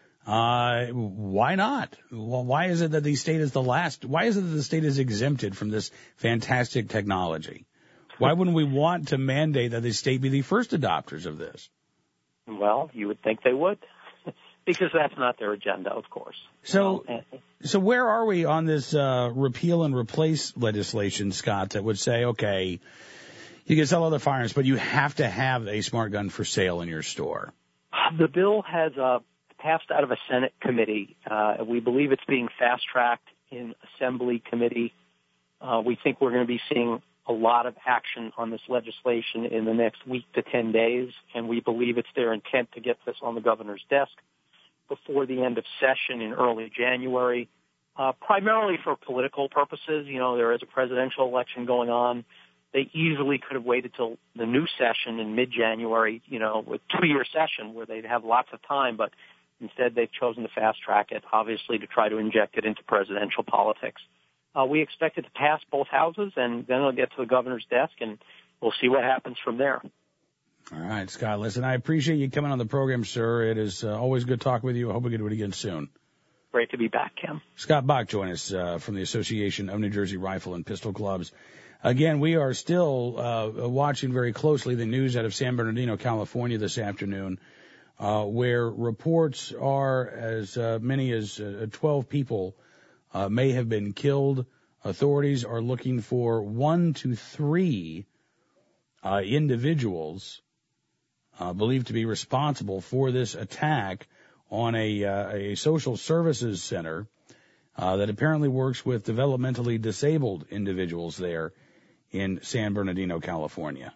why not? Well, why is it that the state is why is it that the state is exempted from this fantastic technology? Why wouldn't we want to mandate that the state be the first adopters of this? Well, you would think they would, because that's not their agenda, of course. So where are we on this repeal and replace legislation, Scott, that would say, okay, you can sell other firearms, but you have to have a smart gun for sale in your store? The bill has passed out of a Senate committee. We believe it's being fast-tracked in Assembly committee. We think we're going to be seeing a lot of action on this legislation in the next week to 10 days, and we believe it's their intent to get this on the governor's desk before the end of session in early January, primarily for political purposes. There is a presidential election going on. They easily could have waited till the new session in mid-January, with 2-year session where they'd have lots of time, but instead they've chosen to fast-track it, obviously, to try to inject it into presidential politics. We expect it to pass both houses, and then it'll get to the governor's desk, and we'll see what happens from there. All right, Scott, listen, I appreciate you coming on the program, sir. It is always good talking with you. I hope we can do it again soon. Great to be back, Kim. Scott Bach joined us from the Association of New Jersey Rifle and Pistol Clubs. Again, we are still watching very closely the news out of San Bernardino, California this afternoon, where reports are as many as 12 people may have been killed. Authorities are looking for 1 to 3 individuals believed to be responsible for this attack on a social services center that apparently works with developmentally disabled individuals there in San Bernardino, California.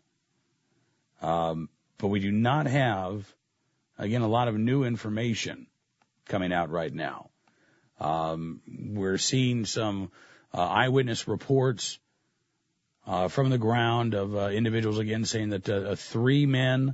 But we do not have, again, a lot of new information coming out right now. We're seeing some eyewitness reports from the ground of individuals, again, saying that 3 men,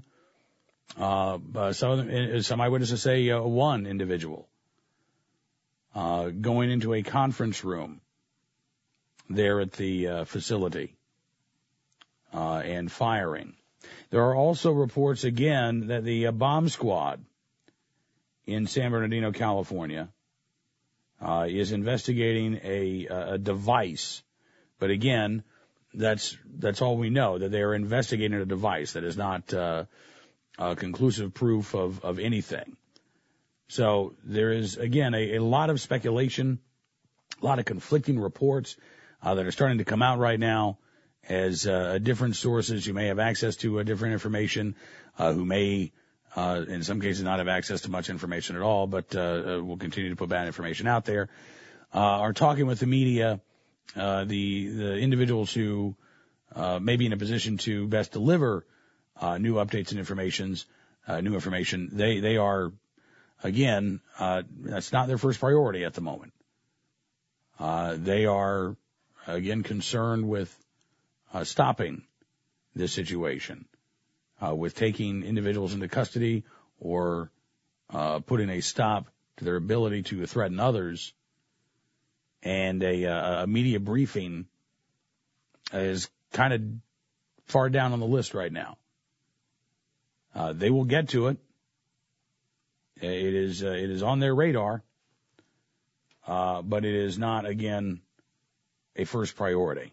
some eyewitnesses say 1 individual, going into a conference room there at the facility and firing. There are also reports, again, that the bomb squad in San Bernardino, California, is investigating a device. But again, that's all we know, that they are investigating a device. That is not conclusive proof of anything. So there is, again, a lot of speculation, a lot of conflicting reports that are starting to come out right now as different sources who may have access to different information, who may in some cases not have access to much information at all, but will continue to put bad information out there, are talking with the media, the individuals who may be in a position to best deliver new updates and new information. They are, again, that's not their first priority at the moment. They are, again, concerned with stopping this situation, with taking individuals into custody or putting a stop to their ability to threaten others. And a media briefing is kind of far down on the list right now. They will get to it. It is on their radar, but it is not, again, a first priority.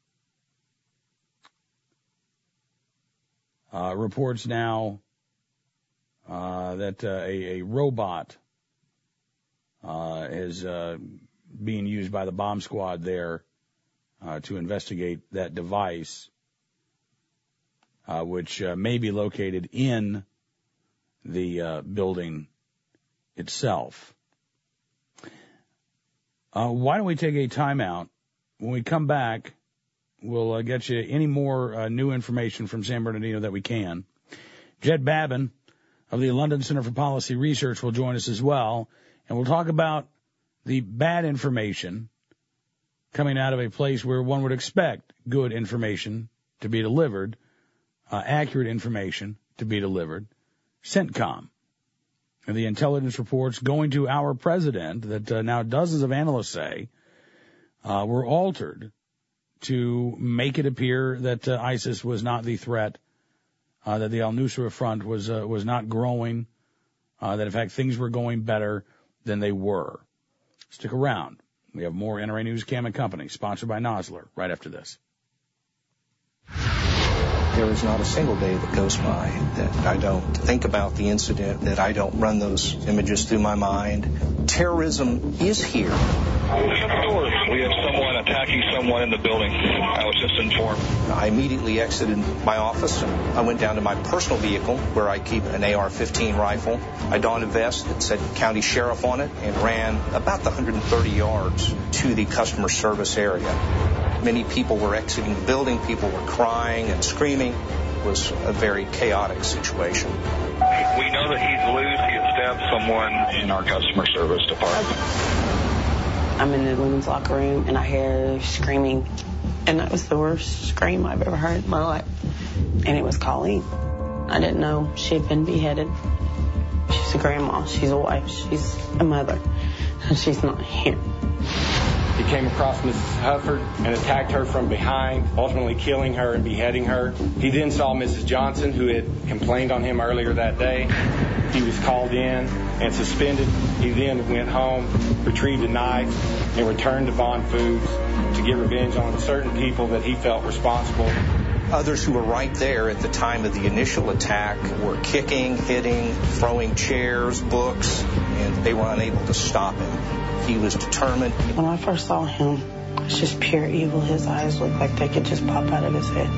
Reports now that a robot is being used by the bomb squad there to investigate that device, which may be located in the building itself. Why don't we take a timeout? When we come back, We'll get you any more new information from San Bernardino that we can. Jed Babin of the London Center for Policy Research will join us as well, and we'll talk about the bad information coming out of a place where one would expect good information to be delivered, accurate information to be delivered, CENTCOM. And the intelligence reports going to our president that now dozens of analysts say were altered to make it appear that ISIS was not the threat, that the al-Nusra Front was not growing, that in fact things were going better than they were. Stick around. We have more NRA News Cam and Company, sponsored by Nosler, right after this. There is not a single day that goes by that I don't think about the incident, that I don't run those images through my mind. Terrorism is here. We have someone attacking someone in the building. I was just informed. I immediately exited my office. I went down to my personal vehicle where I keep an AR-15 rifle. I donned a vest that said County Sheriff on it and ran about the 130 yards to the customer service area. Many people were exiting the building. People were crying and screaming. It was a very chaotic situation. We know that he's loose. He has stabbed someone in our customer service department. I'm in the women's locker room, and I hear screaming, and that was the worst scream I've ever heard in my life. And it was Colleen. I didn't know she had been beheaded. She's a grandma. She's a wife. She's a mother. And she's not here. He came across Mrs. Hufford and attacked her from behind, ultimately killing her and beheading her. He then saw Mrs. Johnson, who had complained on him earlier that day. He was called in and suspended. He then went home, retrieved a knife, and returned to Vaughn Foods to get revenge on certain people that he felt responsible. Others who were right there at the time of the initial attack were kicking, hitting, throwing chairs, books, and they were unable to stop him. He was determined. When I first saw him, it was just pure evil. His eyes looked like they could just pop out of his head.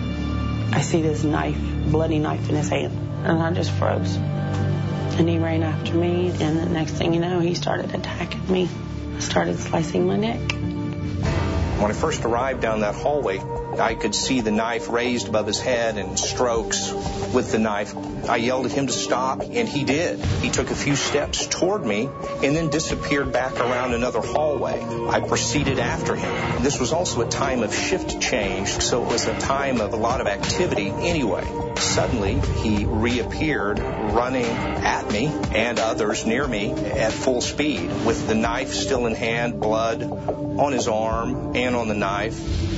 I see this knife, bloody knife in his hand, and I just froze. And he ran after me, and the next thing you know, he started attacking me. Started slicing my neck. When I first arrived down that hallway, I could see the knife raised above his head and strokes with the knife. I yelled at him to stop, and he did. He took a few steps toward me and then disappeared back around another hallway. I proceeded after him. This was also a time of shift change, so it was a time of a lot of activity anyway. Suddenly, he reappeared, running at me and others near me at full speed, with the knife still in hand, blood on his arm and on the knife.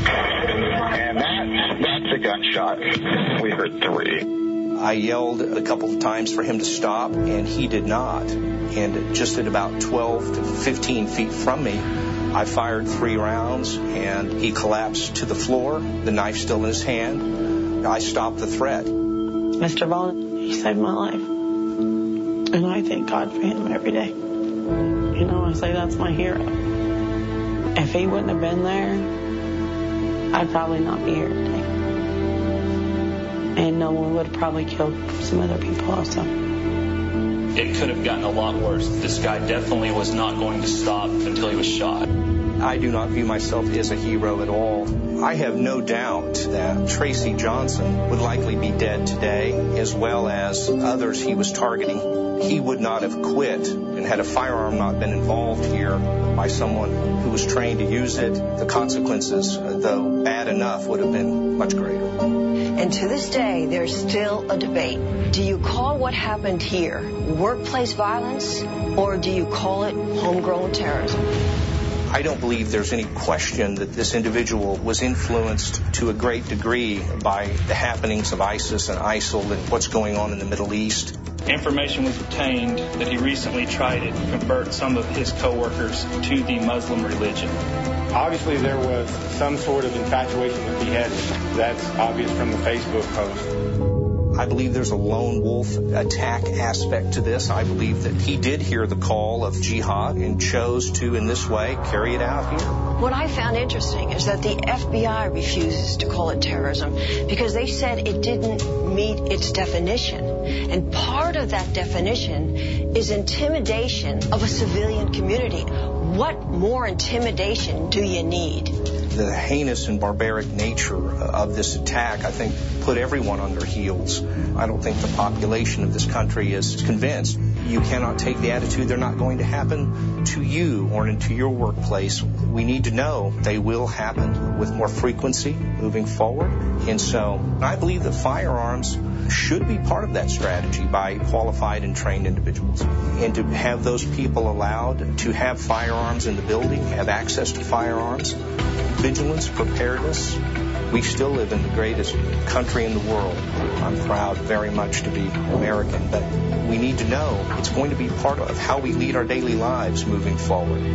And that's a gunshot. We heard 3. I yelled a couple of times for him to stop, and he did not. And just at about 12 to 15 feet from me, I fired 3 rounds, and he collapsed to the floor, the knife still in his hand. I stopped the threat. Mr. Vaughn, he saved my life. And I thank God for him every day. You know, I say that's my hero. If he wouldn't have been there, I'd probably not be here today. And no one would have probably killed some other people also. It could have gotten a lot worse. This guy definitely was not going to stop until he was shot. I do not view myself as a hero at all. I have no doubt that Tracy Johnson would likely be dead today, as well as others he was targeting. He would not have quit, and had a firearm not been involved here by someone who was trained to use it, the consequences, though bad enough, would have been much greater. And to this day, there's still a debate. Do you call what happened here workplace violence, or do you call it homegrown terrorism? I don't believe there's any question that this individual was influenced to a great degree by the happenings of ISIS and ISIL and what's going on in the Middle East. Information was obtained that he recently tried to convert some of his coworkers to the Muslim religion. Obviously, there was some sort of infatuation with beheading. That's obvious from the Facebook post. I believe there's a lone wolf attack aspect to this. I believe that he did hear the call of jihad and chose to, in this way, carry it out here. What I found interesting is that the FBI refuses to call it terrorism because they said it didn't meet its definition. And part of that definition is intimidation of a civilian community. What more intimidation do you need? The heinous and barbaric nature of this attack, I think, put everyone on their heels. I don't think the population of this country is convinced. You cannot take the attitude they're not going to happen to you or into your workplace. We need to know they will happen with more frequency moving forward. And so I believe that firearms should be part of that strategy by qualified and trained individuals. And to have those people allowed to have firearms in the building, have access to firearms, vigilance, preparedness. We still live in the greatest country in the world. I'm proud very much to be American, but we need to know it's going to be part of how we lead our daily lives moving forward.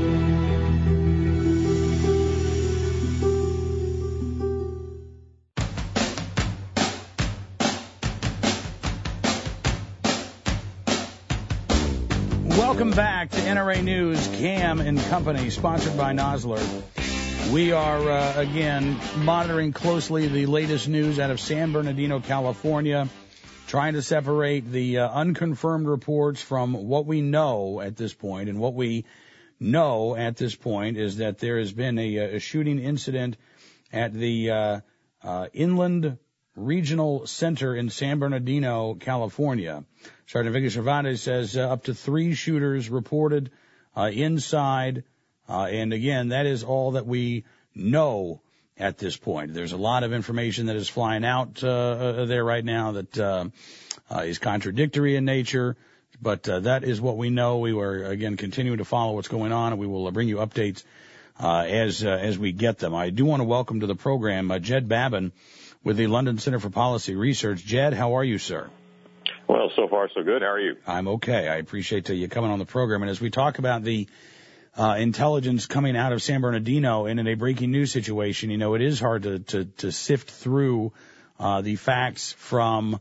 Welcome back to NRA News, Cam and Company, sponsored by Nosler. We are, again, monitoring closely the latest news out of San Bernardino, California, trying to separate the unconfirmed reports from what we know at this point. And what we know at this point is that there has been a shooting incident at the Inland Regional Center in San Bernardino, California. Sergeant Vicky Cervantes says up to 3 shooters reported inside. And again, that is all that we know at this point. There's a lot of information that is flying out there right now that is contradictory in nature, but that is what we know. We are, again, continuing to follow what's going on, and we will bring you updates as we get them. I do want to welcome to the program Jed Babin with the London Center for Policy Research. Jed, how are you, sir? Well, so far so good. How are you? I'm okay. I appreciate you coming on the program. And as we talk about the intelligence coming out of San Bernardino and in a breaking news situation, you know, it is hard to sift through the facts from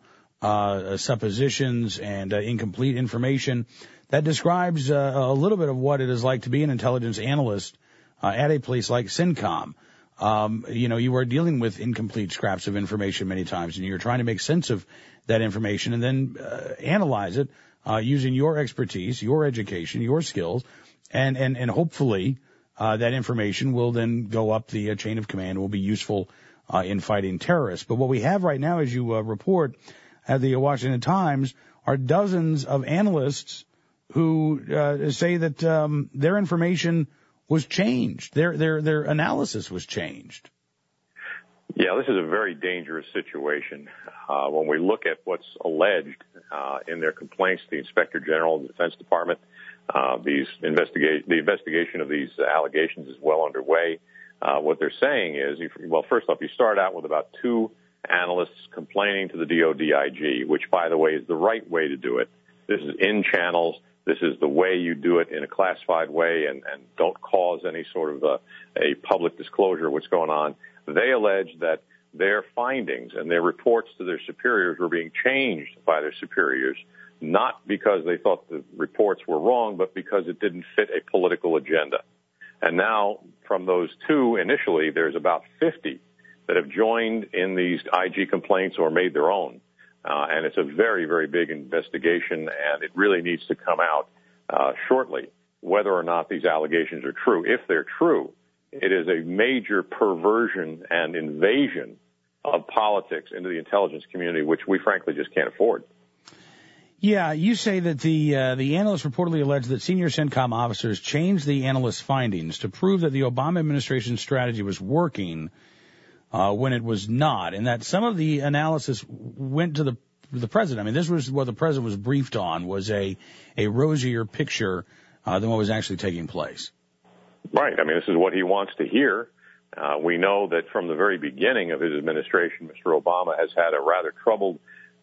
suppositions and incomplete information that describes a little bit of what it is like to be an intelligence analyst at a place like CENTCOM. You know, you are dealing with incomplete scraps of information many times, and you're trying to make sense of that information and then analyze it using your expertise, your education, your skills, and hopefully that information will then go up the chain of command and will be useful in fighting terrorists. But what we have right now, as you report at the Washington Times, are dozens of analysts who say that their information was changed, their analysis was changed. Yeah, this is a very dangerous situation. When we look at what's alleged in their complaints to the Inspector General of the Defense Department, the investigation of these allegations is well underway. What they're saying is, well, first off, you start out with about 2 analysts complaining to the DODIG, which, by the way, is the right way to do it. This is in channels. This is the way you do it in a classified way and don't cause any sort of a public disclosure of what's going on. They allege that their findings and their reports to their superiors were being changed by their superiors, not because they thought the reports were wrong, but because it didn't fit a political agenda. And now, from those 2 initially, there's about 50 that have joined in these IG complaints or made their own. And it's a very, very big investigation, and it really needs to come out shortly whether or not these allegations are true. If they're true, it is a major perversion and invasion of politics into the intelligence community, which we frankly just can't afford. Yeah, you say that the analysts reportedly alleged that senior CENTCOM officers changed the analysts' findings to prove that the Obama administration's strategy was working when it was not, and that some of the analysis went to the president. I mean, this was what the president was briefed on, was a rosier picture than what was actually taking place. Right. I mean, this is what he wants to hear. We know that from the very beginning of his administration, Mr. Obama has had a rather troubled,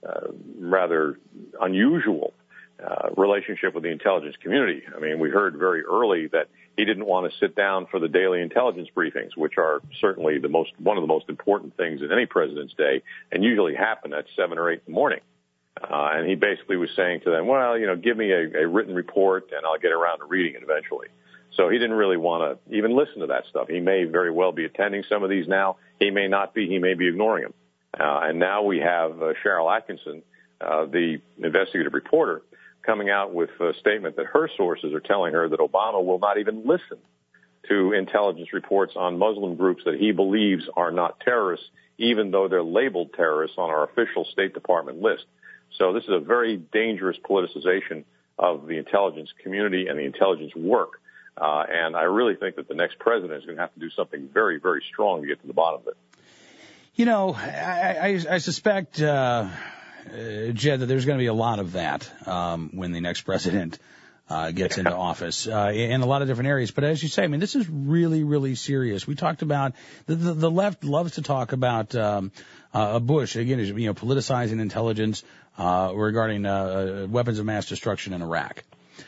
rather unusual relationship with the intelligence community. I mean, we heard very early that he didn't want to sit down for the daily intelligence briefings, which are certainly one of the most important things in any president's day, and usually happen at 7 or 8 in the morning. And he basically was saying to them, well, you know, give me a written report and I'll get around to reading it eventually. So he didn't really want to even listen to that stuff. He may very well be attending some of these now. He may not be. He may be ignoring them. And now we have Cheryl Atkinson, the investigative reporter, coming out with a statement that her sources are telling her that Obama will not even listen to intelligence reports on Muslim groups that he believes are not terrorists, even though they're labeled terrorists on our official State Department list. So this is a very dangerous politicization of the intelligence community and the intelligence work. And I really think that the next president is going to have to do something very, very strong to get to the bottom of it. You know, I suspect, Jed, that there's going to be a lot of that when the next president gets into office in a lot of different areas. But as you say, I mean, this is really, really serious. We talked about the left loves to talk about Bush again, you know, politicizing intelligence regarding weapons of mass destruction in Iraq.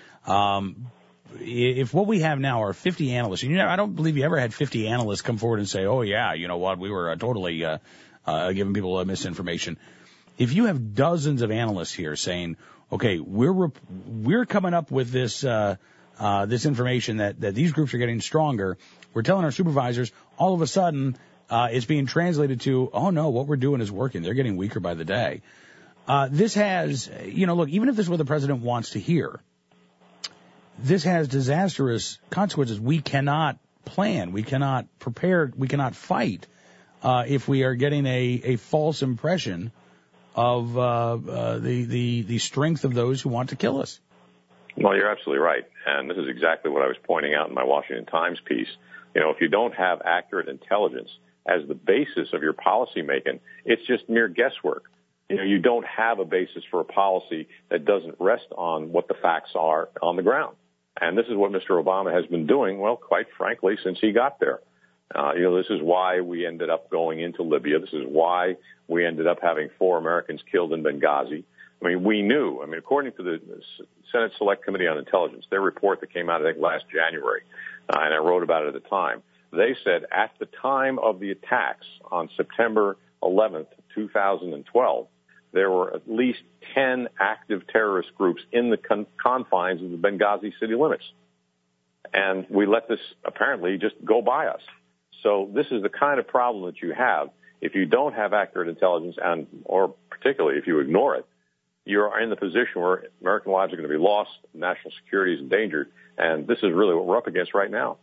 If what we have now are 50 analysts, and I don't believe you ever had 50 analysts come forward and say, "Oh yeah, you know what, we were totally giving people misinformation." If you have dozens of analysts here saying, "Okay, we're coming up with this this information that these groups are getting stronger," we're telling our supervisors, all of a sudden it's being translated to, "Oh no, what we're doing is working. They're getting weaker by the day." This has, look, even if this is what the president wants to hear, this has disastrous consequences. We cannot plan. We cannot prepare. We cannot fight if we are getting a false impression of the strength of those who want to kill us. Well, you're absolutely right. And this is exactly what I was pointing out in my Washington Times piece. If you don't have accurate intelligence as the basis of your policy making, it's just mere guesswork. You don't have a basis for a policy that doesn't rest on what the facts are on the ground. And this is what Mr. Obama has been doing, well, quite frankly, since he got there. This is why we ended up going into Libya. This is why we ended up having 4 Americans killed in Benghazi. I mean, we knew. I mean, according to the Senate Select Committee on Intelligence, their report that came out, I think, last January, and I wrote about it at the time, they said at the time of the attacks on September 11th, 2012, there were at least 10 active terrorist groups in the confines of the Benghazi city limits. And we let this apparently just go by us. So this is the kind of problem that you have if you don't have accurate intelligence, or particularly if you ignore it. You're in the position where American lives are going to be lost, national security is endangered, and this is really what we're up against right now.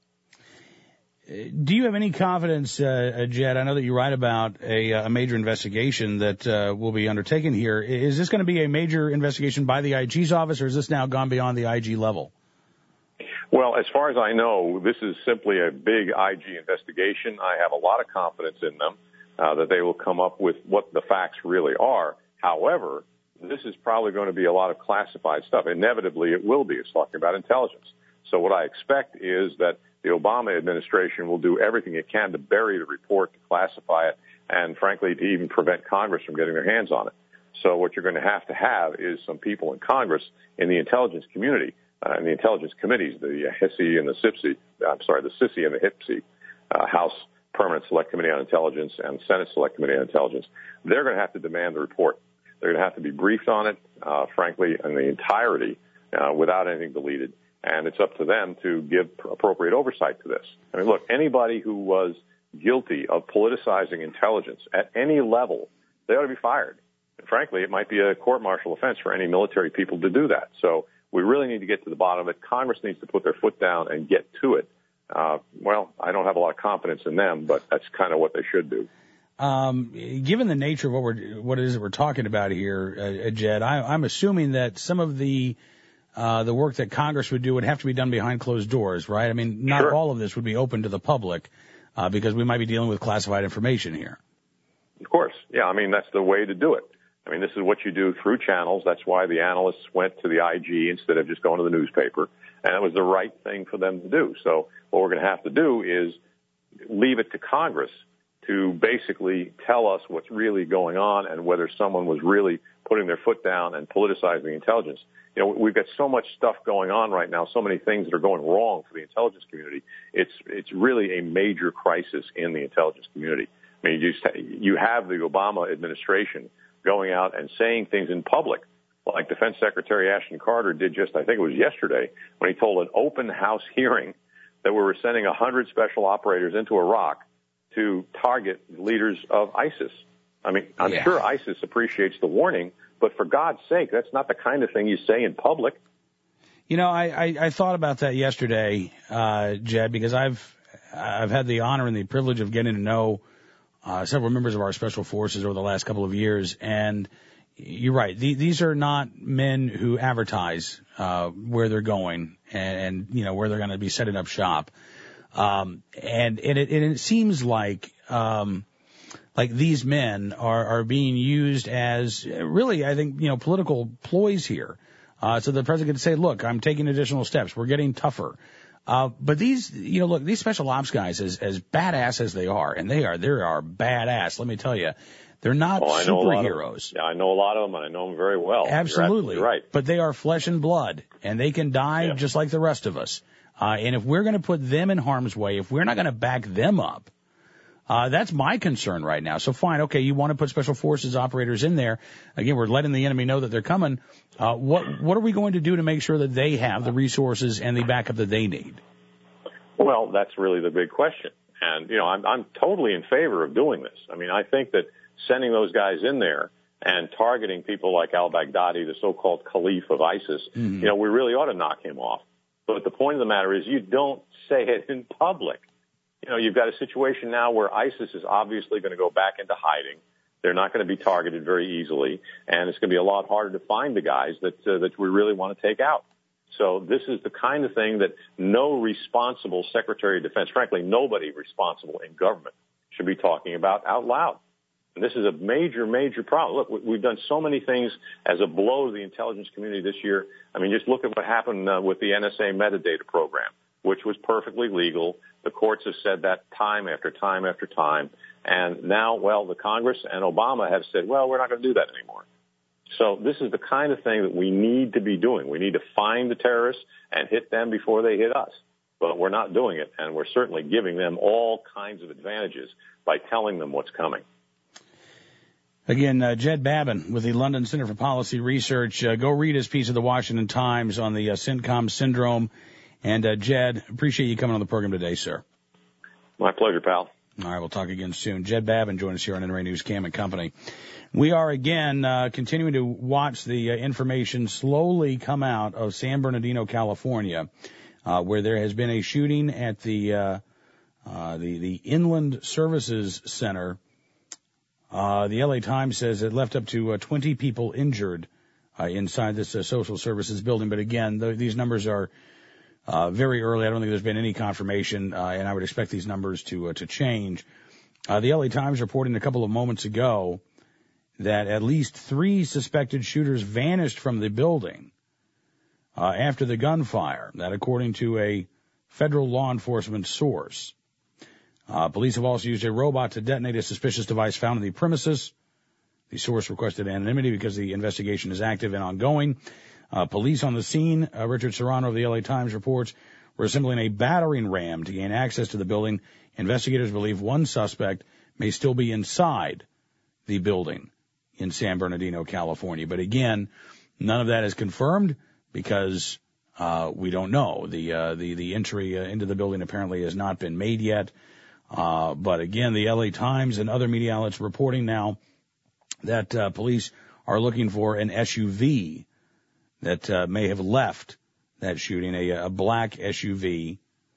Do you have any confidence, Jed? I know that you write about a major investigation that will be undertaken here. Is this going to be a major investigation by the IG's office, or has this now gone beyond the IG level? Well, as far as I know, this is simply a big IG investigation. I have a lot of confidence in them that they will come up with what the facts really are. However, this is probably going to be a lot of classified stuff. Inevitably, it will be. It's talking about intelligence. So what I expect is that the Obama administration will do everything it can to bury the report, to classify it, and frankly, to even prevent Congress from getting their hands on it. So what you're going to have is some people in Congress, in the intelligence community, in the intelligence committees, the HISI and the SIPSI, the SISI and the HIPSI, House Permanent Select Committee on Intelligence and Senate Select Committee on Intelligence. They're going to have to demand the report. They're going to have to be briefed on it, frankly, in the entirety, without anything deleted. And it's up to them to give appropriate oversight to this. I mean, look, anybody who was guilty of politicizing intelligence at any level, they ought to be fired. And frankly, it might be a court-martial offense for any military people to do that. So we really need to get to the bottom of it. Congress needs to put their foot down and get to it. Well, I don't have a lot of confidence in them, but that's kind of what they should do. Given the nature of what it is that we're talking about here, Jed, I'm assuming that some of the work that Congress would do would have to be done behind closed doors, right? I mean, not all of this would be open to the public because we might be dealing with classified information here. Of course. Yeah, I mean, that's the way to do it. I mean, this is what you do through channels. That's why the analysts went to the IG instead of just going to the newspaper. And it was the right thing for them to do. So what we're going to have to do is leave it to Congress to basically tell us what's really going on and whether someone was really putting their foot down and politicizing intelligence. We've got so much stuff going on right now, so many things that are going wrong for the intelligence community. It's really a major crisis in the intelligence community. I mean, you have the Obama administration going out and saying things in public like Defense Secretary Ashton Carter did just, I think it was yesterday, when he told an open house hearing that we were sending 100 special operators into Iraq to target leaders of ISIS. I mean, I'm sure ISIS appreciates the warning, but for God's sake, that's not the kind of thing you say in public. You know, I thought about that yesterday, Jed, because I've had the honor and the privilege of getting to know several members of our special forces over the last couple of years, and you're right. These are not men who advertise where they're going and you know where they're going to be setting up shop. And it seems like these men are being used as really, I think, you know, political ploys here. So the president can say, look, I'm taking additional steps. We're getting tougher. But these, you know, look, these special ops guys, as badass as they are, and they are badass. Let me tell you, they're not superheroes. I know a lot of them, and I know them very well. Absolutely. You're right. But they are flesh and blood, and they can die just like the rest of us. And if we're going to put them in harm's way, if we're not going to back them up, that's my concern right now. So fine, okay, you want to put special forces operators in there. Again, we're letting the enemy know that they're coming. What are we going to do to make sure that they have the resources and the backup that they need? Well, that's really the big question. And, you know, I'm totally in favor of doing this. I mean, I think that sending those guys in there and targeting people like al-Baghdadi, the so-called caliph of ISIS, you know, we really ought to knock him off. But the point of the matter is you don't say it in public. You know, you've got a situation now where ISIS is obviously going to go back into hiding. They're not going to be targeted very easily, and it's going to be a lot harder to find the guys that we really want to take out. So this is the kind of thing that no responsible Secretary of Defense, frankly, nobody responsible in government should be talking about out loud. And this is a major, major problem. Look, we've done so many things as a blow to the intelligence community this year. I mean, just look at what happened with the NSA metadata program, which was perfectly legal. The courts have said that time after time after time. And now, well, the Congress and Obama have said, well, we're not going to do that anymore. So this is the kind of thing that we need to be doing. We need to find the terrorists and hit them before they hit us. But we're not doing it, and we're certainly giving them all kinds of advantages by telling them what's coming. Again, Jed Babin with the London Center for Policy Research. Go read his piece of the Washington Times on the CENTCOM syndrome. And, Jed, appreciate you coming on the program today, sir. My pleasure, pal. All right, we'll talk again soon. Jed Babin joins us here on NRA News Cam and Company. We are, again, continuing to watch the information slowly come out of San Bernardino, California, where there has been a shooting at the Inland Services Center. The LA Times says it left up to 20 people injured inside this social services building. But again, these numbers are very early. I don't think there's been any confirmation, and I would expect these numbers to change. The LA Times reporting a couple of moments ago that at least 3 suspected shooters vanished from the building after the gunfire. That according to a federal law enforcement source. Police have also used a robot to detonate a suspicious device found in the premises. The source requested anonymity because the investigation is active and ongoing. Police on the scene, Richard Serrano of the LA Times reports, were assembling a battering ram to gain access to the building. Investigators believe one suspect may still be inside the building in San Bernardino, California. But again, none of that is confirmed because we don't know. The entry into the building apparently has not been made yet. But again, the LA Times and other media outlets reporting now that police are looking for an SUV that may have left that shooting, a black SUV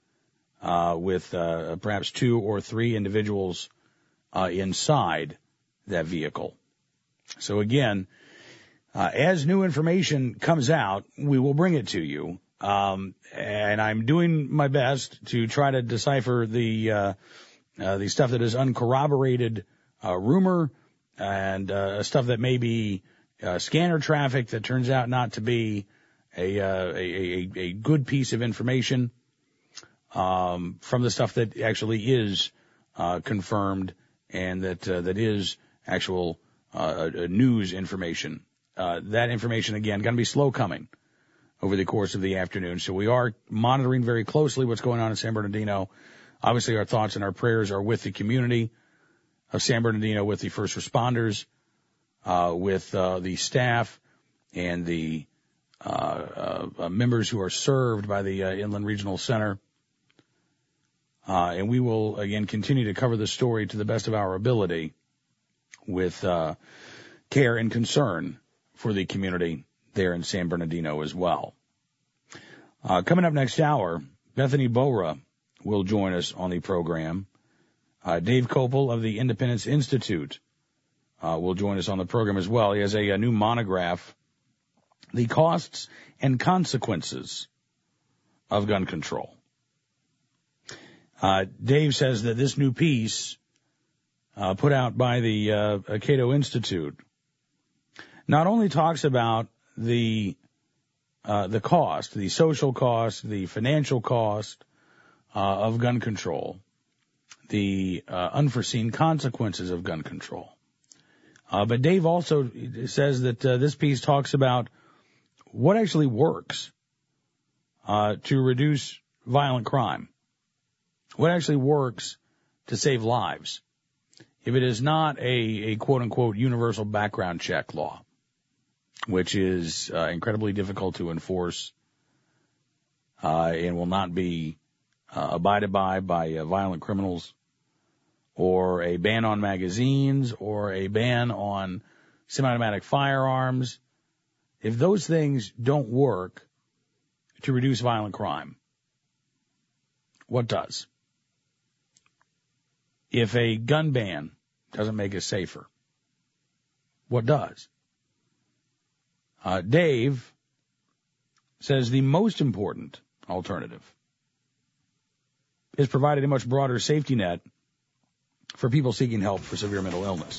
with perhaps 2 or 3 individuals inside that vehicle. So again, as new information comes out, we will bring it to you. And I'm doing my best to try to decipher the stuff that is uncorroborated rumor and stuff that may be scanner traffic that turns out not to be a good piece of information from the stuff that actually is confirmed and that is actual news information. That information, again, going to be slow coming over the course of the afternoon. So we are monitoring very closely what's going on in San Bernardino. Obviously, our thoughts and our prayers are with the community of San Bernardino, with the first responders, with the staff, and the members who are served by the Inland Regional Center. And we will, again, continue to cover the story to the best of our ability with care and concern for the community there in San Bernardino as well. Coming up next hour, Bethany Bora will join us on the program. Dave Kopel of the Independence Institute will join us on the program as well. He has a new monograph, The Costs and Consequences of Gun Control. Dave says that this new piece put out by the Cato Institute not only talks about the cost, the social cost, the financial cost of gun control, the unforeseen consequences of gun control. But Dave also says that this piece talks about what actually works to reduce violent crime, what actually works to save lives, if it is not a quote-unquote universal background check law, which is incredibly difficult to enforce and will not be abided by violent criminals, or a ban on magazines, or a ban on semi-automatic firearms. If those things don't work to reduce violent crime, what does? If a gun ban doesn't make us safer, what does? Dave says the most important alternative is provided a much broader safety net for people seeking help for severe mental illness.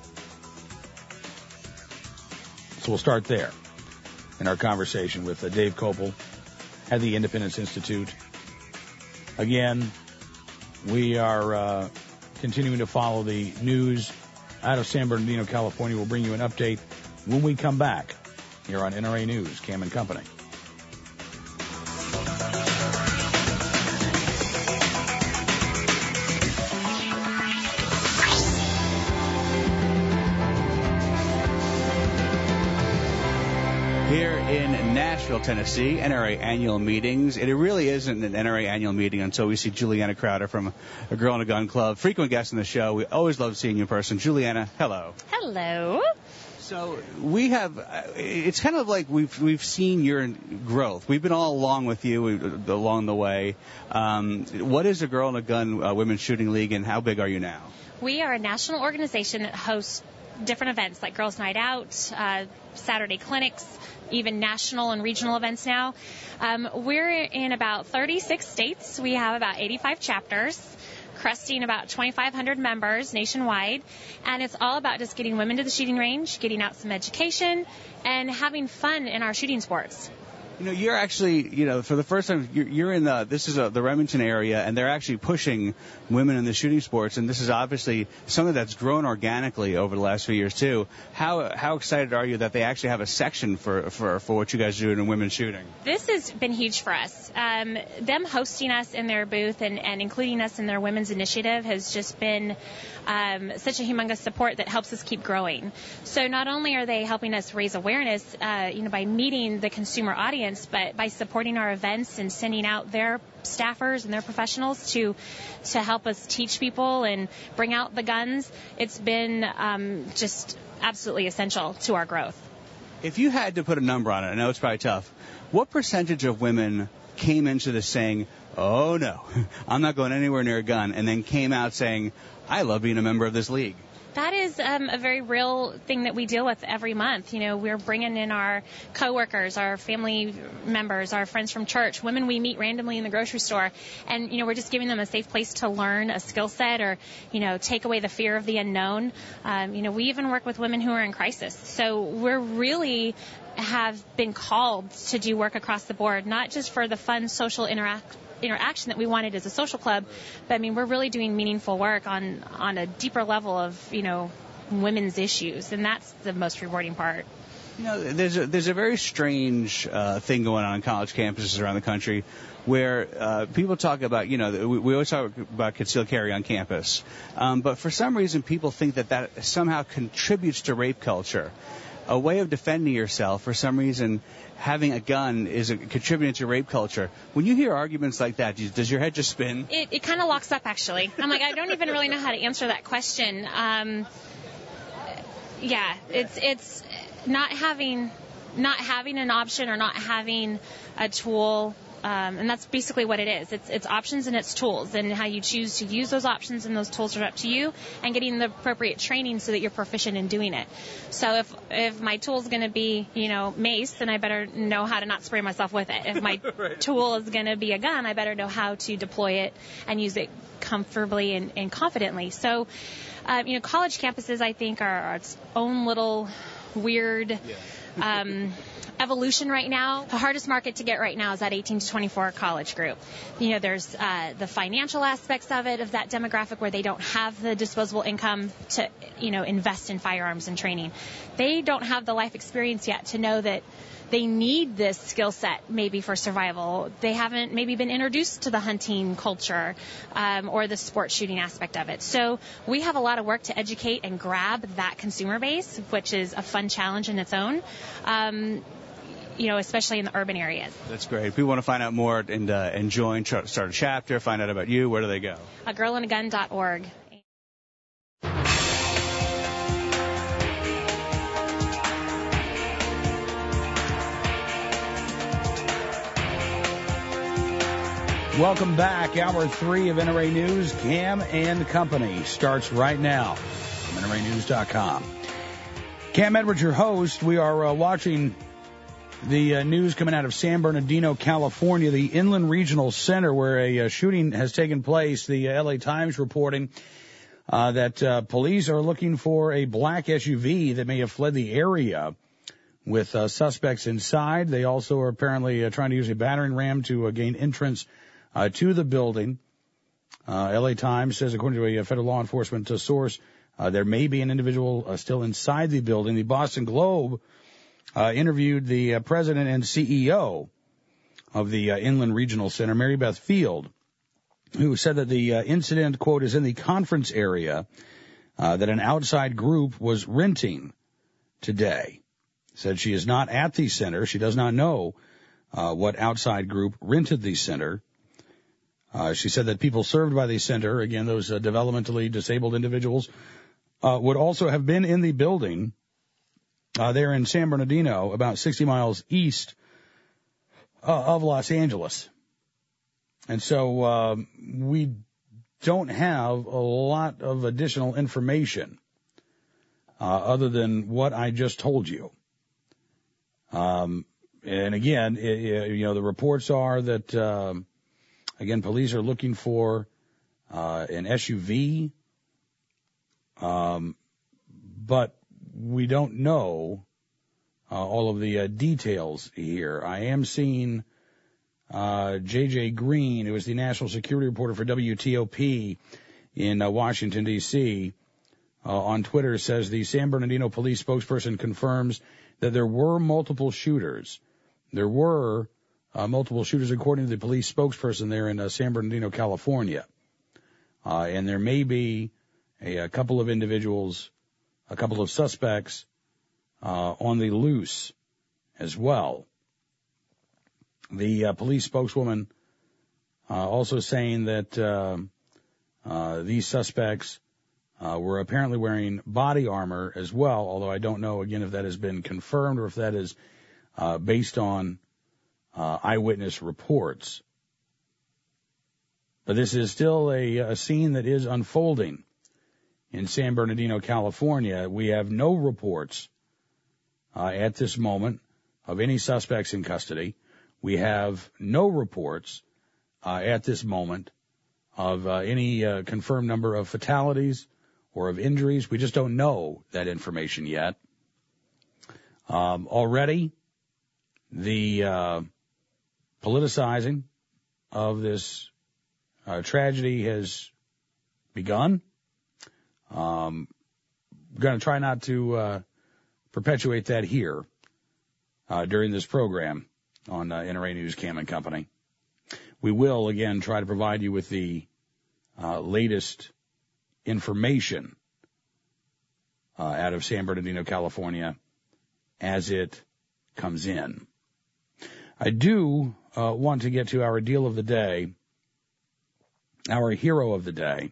So we'll start there in our conversation with Dave Kopel at the Independence Institute. Again, we are continuing to follow the news out of San Bernardino, California. We'll bring you an update when we come back here on NRA News, Cam and Company. Here in Nashville, Tennessee, NRA annual meetings. It really isn't an NRA annual meeting until we see Juliana Crowder from A Girl in a Gun Club, frequent guest on the show. We always love seeing you in person. Juliana, hello. Hello. So we have, it's kind of like we've seen your growth. We've been all along with you along the way. What is A Girl in a Gun Women's Shooting League, and how big are you now? We are a national organization that hosts different events like Girls Night Out, Saturday clinics, even national and regional events now. We're in about 36 states. We have about 85 chapters, cresting about 2,500 members nationwide, and it's all about just getting women to the shooting range, getting out some education, and having fun in our shooting sports. You know, you're actually, for the first time, you're in the Remington area, and they're actually pushing women in the shooting sports, and this is obviously something that's grown organically over the last few years too. How excited are you that they actually have a section for what you guys do in women's shooting? This has been huge for us. Them hosting us in their booth and including us in their women's initiative has just been such a humongous support that helps us keep growing. So not only are they helping us raise awareness, by meeting the consumer audience, but by supporting our events and sending out their staffers and their professionals to help us teach people and bring out the guns, it's been just absolutely essential to our growth. If you had to put a number on it, I know it's probably tough, what percentage of women came into this saying, oh no, I'm not going anywhere near a gun, and then came out saying, I love being a member of this league? That is a very real thing that we deal with every month. We're bringing in our coworkers, our family members, our friends from church, women we meet randomly in the grocery store, and we're just giving them a safe place to learn a skill set or take away the fear of the unknown. We even work with women who are in crisis. So we're really have been called to do work across the board, not just for the fun social interaction that we wanted as a social club, but we're really doing meaningful work on a deeper level of women's issues, and that's the most rewarding part. There's a very strange thing going on college campuses around the country where people talk about, we always talk about concealed carry on campus, but for some reason people think that somehow contributes to rape culture. a way of defending yourself. For some reason, having a gun is contributing to rape culture. When you hear arguments like that, does your head just spin? It kind of locks up, actually. I'm like, I don't even really know how to answer that question. It's not having an option or not having a tool. And that's basically what it is. It's options and it's tools, and how you choose to use those options and those tools are up to you, and getting the appropriate training so that you're proficient in doing it. So if my tool is going to be, mace, then I better know how to not spray myself with it. If my tool is going to be a gun, I better know how to deploy it and use it comfortably and confidently. So, college campuses, I think, are its own little weird evolution right now. The hardest market to get right now is that 18 to 24 college group. There's the financial aspects of it, of that demographic where they don't have the disposable income to, invest in firearms and training. They don't have the life experience yet to know that they need this skill set maybe for survival. They haven't maybe been introduced to the hunting culture or the sport shooting aspect of it. So we have a lot of work to educate and grab that consumer base, which is a fun challenge in its own. Especially in the urban areas. That's great. If we want to find out more and join, start a chapter, find out about you, where do they go? girlandagun.org. Welcome back. Hour 3 of NRA News. Cam and Company starts right now from NRAnews.com. Cam Edwards, your host. We are watching the news coming out of San Bernardino, California, the Inland Regional Center, where a shooting has taken place. The LA Times reporting that police are looking for a black SUV that may have fled the area with suspects inside. They also are apparently trying to use a battering ram to gain entrance to the building. LA Times says, according to a federal law enforcement source, there may be an individual still inside the building. The Boston Globe interviewed the president and CEO of the Inland Regional Center, Mary Beth Field, who said that the incident, quote, is in the conference area that an outside group was renting today. Said she is not at the center. She does not know what outside group rented the center. She said that people served by the center, again, those developmentally disabled individuals, would also have been in the building there in San Bernardino, about 60 miles east of Los Angeles. And so we don't have a lot of additional information other than what I just told you. And again, the reports are that, again, police are looking for an SUV, but we don't know all of the details here. I am seeing J.J. Green, who is the national security reporter for WTOP in Washington, D.C., on Twitter, says the San Bernardino police spokesperson confirms that there were multiple shooters. There were multiple shooters, according to the police spokesperson there in San Bernardino, California. And there may be a couple of individuals, a couple of suspects on the loose as well. The police spokeswoman also saying that these suspects were apparently wearing body armor as well, although I don't know, again, if that has been confirmed or if that is based on eyewitness reports. But this is still a scene that is unfolding in San Bernardino, California. We have no reports at this moment of any suspects in custody. We have no reports at this moment of any confirmed number of fatalities or of injuries. We just don't know that information yet. Already, the politicizing of this tragedy has begun. We're going to try not to perpetuate that here during this program on NRA News, Cam and Company. We will, again, try to provide you with the latest information out of San Bernardino, California, as it comes in. I do want to get to our deal of the day, our hero of the day,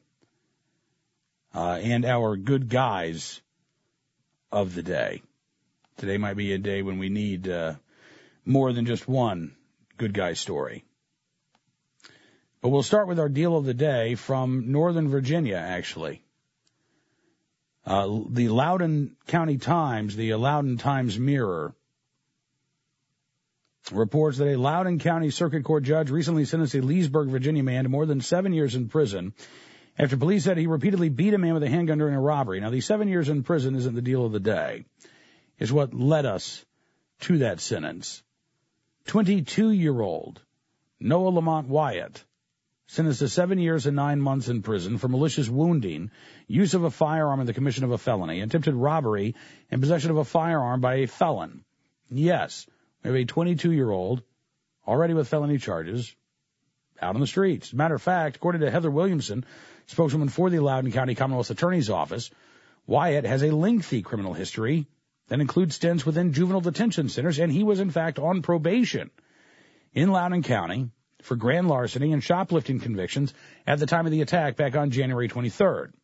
and our good guys of the day. Today might be a day when we need more than just one good guy story. But we'll start with our deal of the day from Northern Virginia, actually. The Loudoun County Times, the Loudoun Times Mirror, reports that a Loudoun County Circuit Court judge recently sentenced a Leesburg, Virginia man to more than 7 years in prison after police said he repeatedly beat a man with a handgun during a robbery. Now, the 7 years in prison isn't the deal of the day. It's what led us to that sentence. 22-year-old Noah Lamont Wyatt sentenced to 7 years and 9 months in prison for malicious wounding, use of a firearm in the commission of a felony, attempted robbery, and possession of a firearm by a felon. Yes, we have a 22-year-old, already with felony charges, out on the streets. As a matter of fact, according to Heather Williamson, spokeswoman for the Loudoun County Commonwealth Attorney's Office, Wyatt has a lengthy criminal history that includes stints within juvenile detention centers, and he was, in fact, on probation in Loudoun County for grand larceny and shoplifting convictions at the time of the attack back on January 23rd.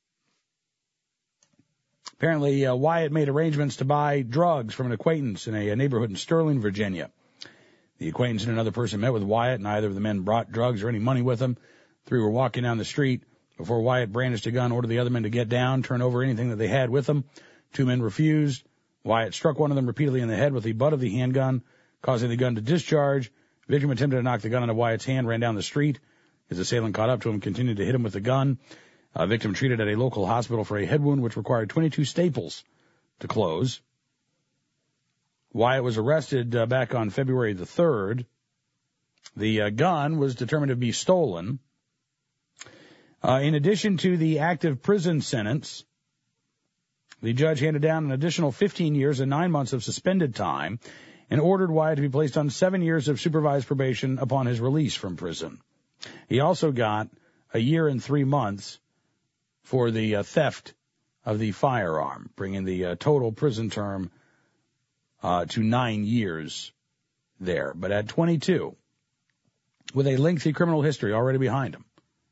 Apparently, Wyatt made arrangements to buy drugs from an acquaintance in a neighborhood in Sterling, Virginia. The acquaintance and another person met with Wyatt. Neither of the men brought drugs or any money with them. Three were walking down the street before Wyatt brandished a gun, ordered the other men to get down, turn over anything that they had with them. Two men refused. Wyatt struck one of them repeatedly in the head with the butt of the handgun, causing the gun to discharge. Victim attempted to knock the gun out of Wyatt's hand, ran down the street. His assailant caught up to him, continued to hit him with the gun. Victim treated at a local hospital for a head wound, which required 22 staples to close. Wyatt was arrested back on February the 3rd. The gun was determined to be stolen. In addition to the active prison sentence, the judge handed down an additional 15 years and 9 months of suspended time and ordered Wyatt to be placed on 7 years of supervised probation upon his release from prison. He also got a year and 3 months for the theft of the firearm, bringing the total prison term to 9 years there. But at 22, with a lengthy criminal history already behind him,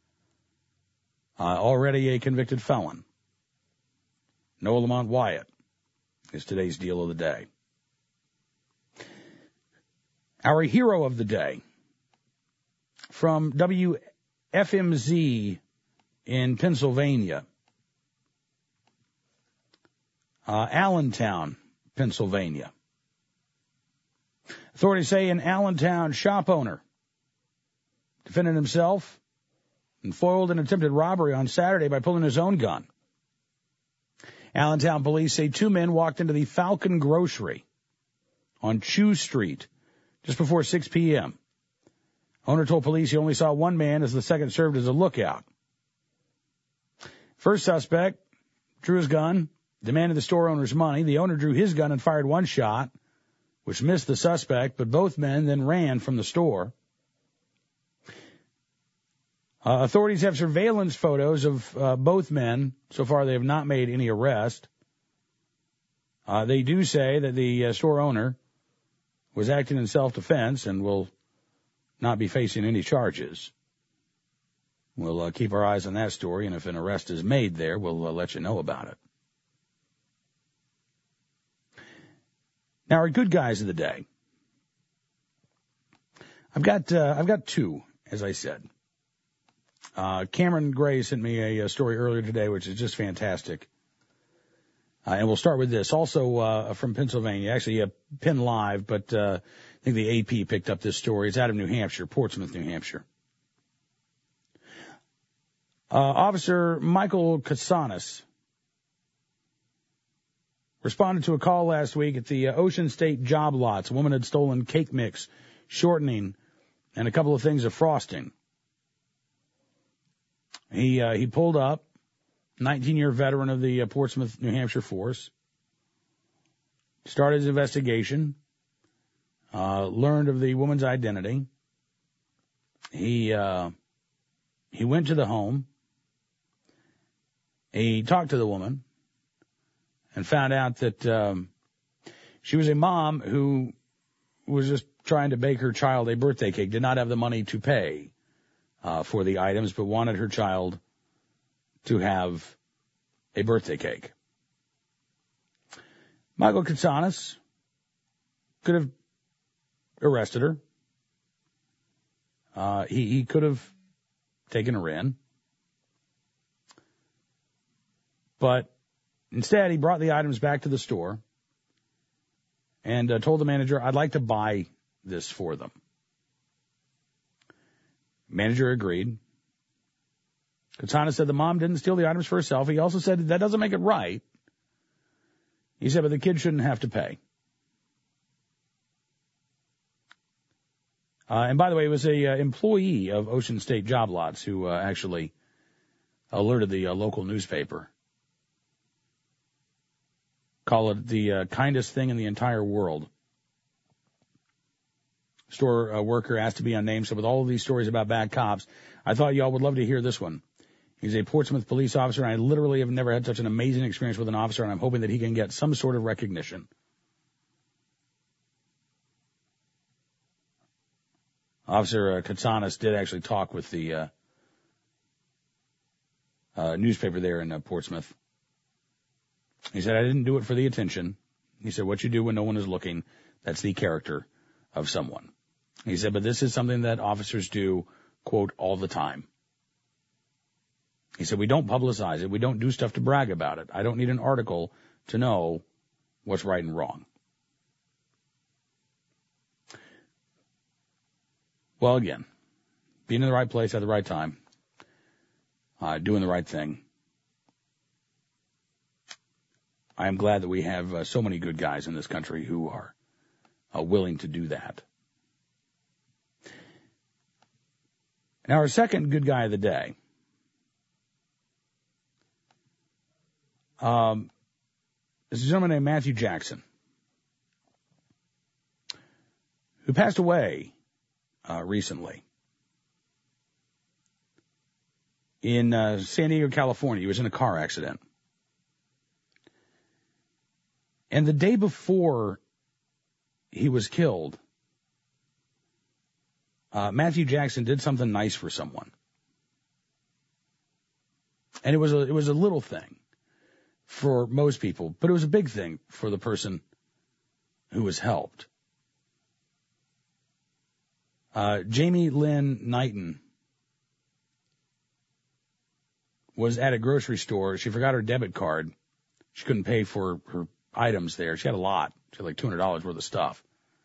already a convicted felon, Noah Lamont Wyatt is today's deal of the day. Our hero of the day from WFMZ in Pennsylvania, Allentown, Pennsylvania. Authorities say an Allentown shop owner defended himself and foiled an attempted robbery on Saturday by pulling his own gun. Allentown police say two men walked into the Falcon Grocery on Chew Street just before 6 p.m. Owner told police he only saw one man as the second served as a lookout. First suspect drew his gun, demanded the store owner's money. The owner drew his gun and fired one shot, which missed the suspect, but both men then ran from the store. Authorities have surveillance photos of both men. So far, they have not made any arrest. They do say that the store owner was acting in self-defense and will not be facing any charges. We'll keep our eyes on that story, and if an arrest is made there, we'll let you know about it. Now, our good guys of the day. I've got two, as I said. Cameron Gray sent me a story earlier today, which is just fantastic. And we'll start with this. Also from Pennsylvania, actually Penn Live, but I think the AP picked up this story. It's out of New Hampshire, Portsmouth, New Hampshire. Officer Michael Katsanis responded to a call last week at the Ocean State job lots. A woman had stolen cake mix, shortening, and a couple of things of frosting. He pulled up, 19-year veteran of the Portsmouth, New Hampshire force, started his investigation, learned of the woman's identity. He went to the home. He talked to the woman and found out that She was a mom who was just trying to bake her child a birthday cake, did not have the money to pay for the items, but wanted her child to have a birthday cake. Michael Katsanis could have arrested her. He could have taken her in. But instead, he brought the items back to the store and told the manager, I'd like to buy this for them. Manager agreed. Katsanis said the mom didn't steal the items for herself. He also said that doesn't make it right. He said, but the kid shouldn't have to pay. And by the way, it was a employee of Ocean State Job Lots who actually alerted the local newspaper. Call it the kindest thing in the entire world. Store worker asked to be unnamed. So with all of these stories about bad cops, I thought y'all would love to hear this one. He's a Portsmouth police officer, and I literally have never had such an amazing experience with an officer, and I'm hoping that he can get some sort of recognition. Officer Katsanis did actually talk with the newspaper there in Portsmouth. He said, I didn't do it for the attention. He said, what you do when no one is looking, that's the character of someone. He said, but this is something that officers do, quote, all the time. He said, we don't publicize it. We don't do stuff to brag about it. I don't need an article to know what's right and wrong. Well, again, being in the right place at the right time, doing the right thing. I am glad that we have so many good guys in this country who are willing to do that. Now, our second good guy of the day is a gentleman named Matthew Jackson, who passed away recently in San Diego, California. He was in a car accident. And the day before he was killed, Matthew Jackson did something nice for someone. And it was a little thing for most people, but it was a big thing for the person who was helped. Jamie Lynn Knighton was at a grocery store. She forgot her debit card. She couldn't pay for her items there. She had a lot. She had like $200 worth of stuff.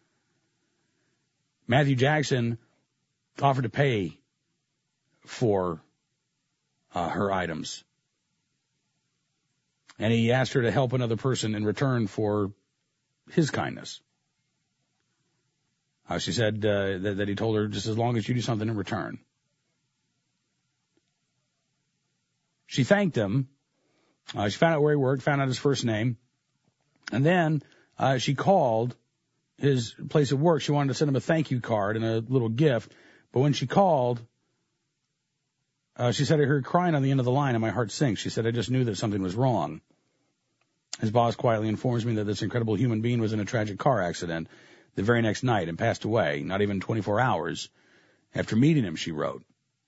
Matthew Jackson offered to pay for her items. And he asked her to help another person in return for his kindness. She said that he told her, just as long as you do something in return. She thanked him. She found out where he worked, found out his first name. And then she called his place of work. She wanted to send him a thank you card and a little gift. But when she called, she said, I heard crying on the end of the line and my heart sinks. She said, I just knew that something was wrong. His boss quietly informs me that this incredible human being was in a tragic car accident the very next night and passed away, not even 24 hours after meeting him, she wrote.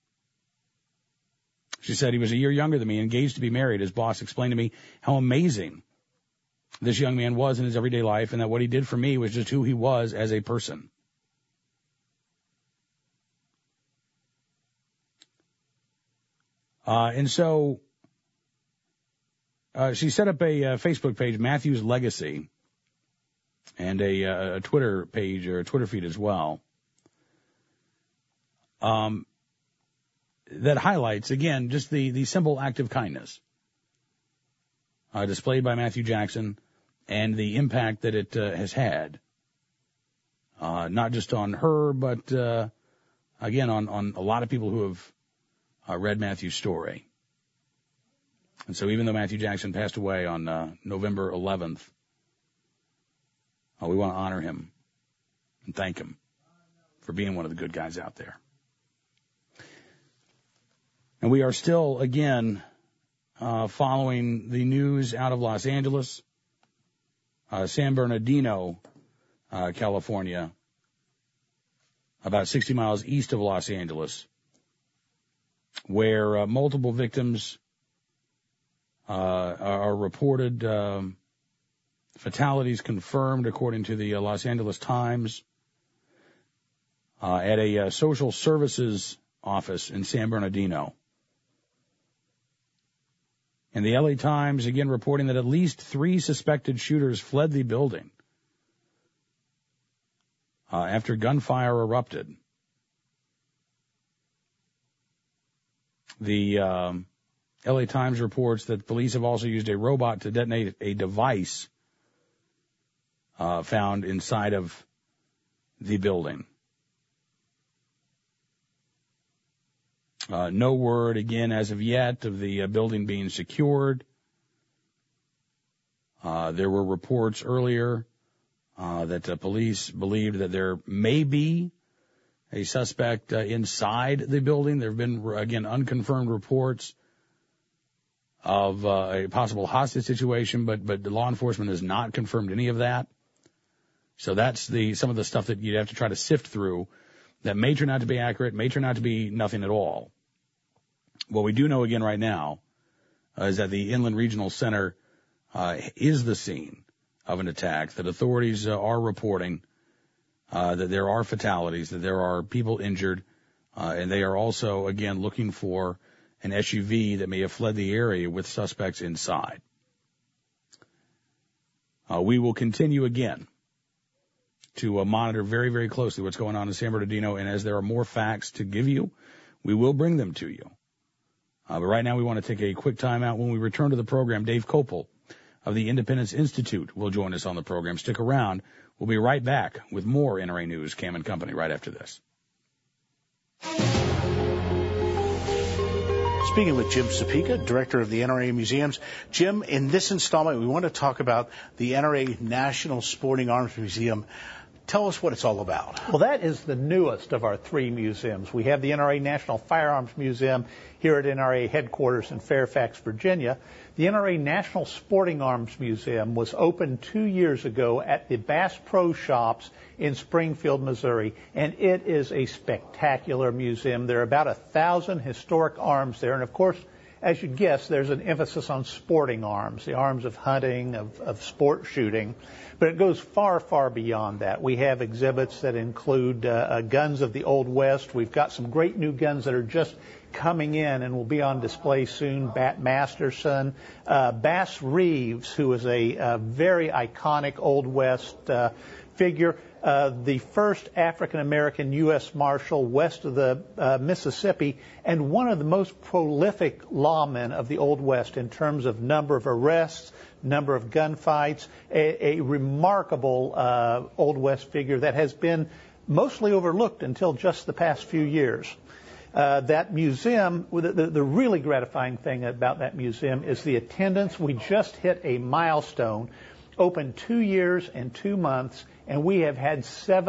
She said he was a year younger than me, engaged to be married. His boss explained to me how amazing this young man was in his everyday life and that what he did for me was just who he was as a person. And so she set up a Facebook page, Matthew's Legacy, and a Twitter page or a Twitter feed as well, that highlights, again, just the simple act of kindness displayed by Matthew Jackson and the impact that it has had, not just on her, but, again, on a lot of people who have read Matthew's story. And so even though Matthew Jackson passed away on November 11th, we want to honor him and thank him for being one of the good guys out there. And we are still, again, following the news out of Los Angeles. San Bernardino, California, about 60 miles east of Los Angeles, where multiple victims are reported, fatalities confirmed, according to the Los Angeles Times, at a social services office in San Bernardino. And the LA Times, again, reporting that at least 3 suspected shooters fled the building after gunfire erupted. The LA Times reports that police have also used a robot to detonate a device found inside of the building. No word, again, as of yet, of the building being secured. There were reports earlier that police believed that there may be a suspect inside the building. There have been, again, unconfirmed reports of a possible hostage situation, but the law enforcement has not confirmed any of that. So that's some of the stuff that you'd have to try to sift through that may turn out to be accurate, may turn out to be nothing at all. What we do know, again, right now is that the Inland Regional Center is the scene of an attack, that authorities are reporting that there are fatalities, that there are people injured, and they are also, again, looking for an SUV that may have fled the area with suspects inside. We will continue, again, to monitor very, very closely what's going on in San Bernardino, and as there are more facts to give you, we will bring them to you. But right now we want to take a quick time out. When we return to the program, Dave Kopel of the Independence Institute will join us on the program. Stick around. We'll be right back with more NRA News, Cam and Company, right after this. Speaking with Jim Sapika, director of the NRA Museums. Jim, in this installment, we want to talk about the NRA National Sporting Arms Museum. Tell us what it's all about. Well, that is the newest of our 3 museums. We have the NRA National Firearms Museum here at NRA headquarters in Fairfax, Virginia. The NRA National Sporting Arms Museum was opened 2 years ago at the Bass Pro Shops in Springfield, Missouri, and it is a spectacular museum. There are about 1,000 historic arms there, and of course, as you'd guess, there's an emphasis on sporting arms, the arms of hunting, of sport shooting. But it goes far, far beyond that. We have exhibits that include guns of the Old West. We've got some great new guns that are just coming in and will be on display soon. Bat Masterson, Bass Reeves, who is a very iconic Old West figure. The first African-American U.S. Marshal west of the Mississippi, and one of the most prolific lawmen of the Old West in terms of number of arrests, number of gunfights, a remarkable Old West figure that has been mostly overlooked until just the past few years. That museum, the really gratifying thing about that museum is the attendance. We just hit a milestone, opened 2 years and 2 months, and we have had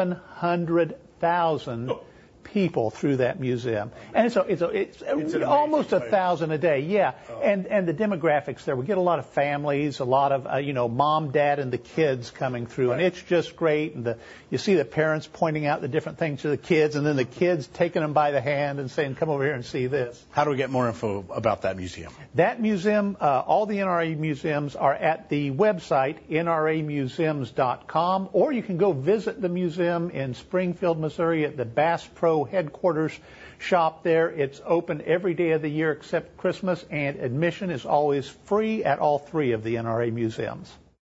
700,000 people through that museum. And it's almost 1,000 a day, yeah. And the demographics there, we get a lot of families, a lot of, mom, dad, and the kids coming through. Right. And it's just great. And you see the parents pointing out the different things to the kids, and then the kids taking them by the hand and saying, come over here and see this. How do we get more info about that museum? That museum, all the NRA museums are at the website, nramuseums.com, or you can go visit the museum in Springfield, Missouri at the Bass Pro headquarters shop there. It's open every day of the year except Christmas, and admission is always free at all 3 of the NRA museums.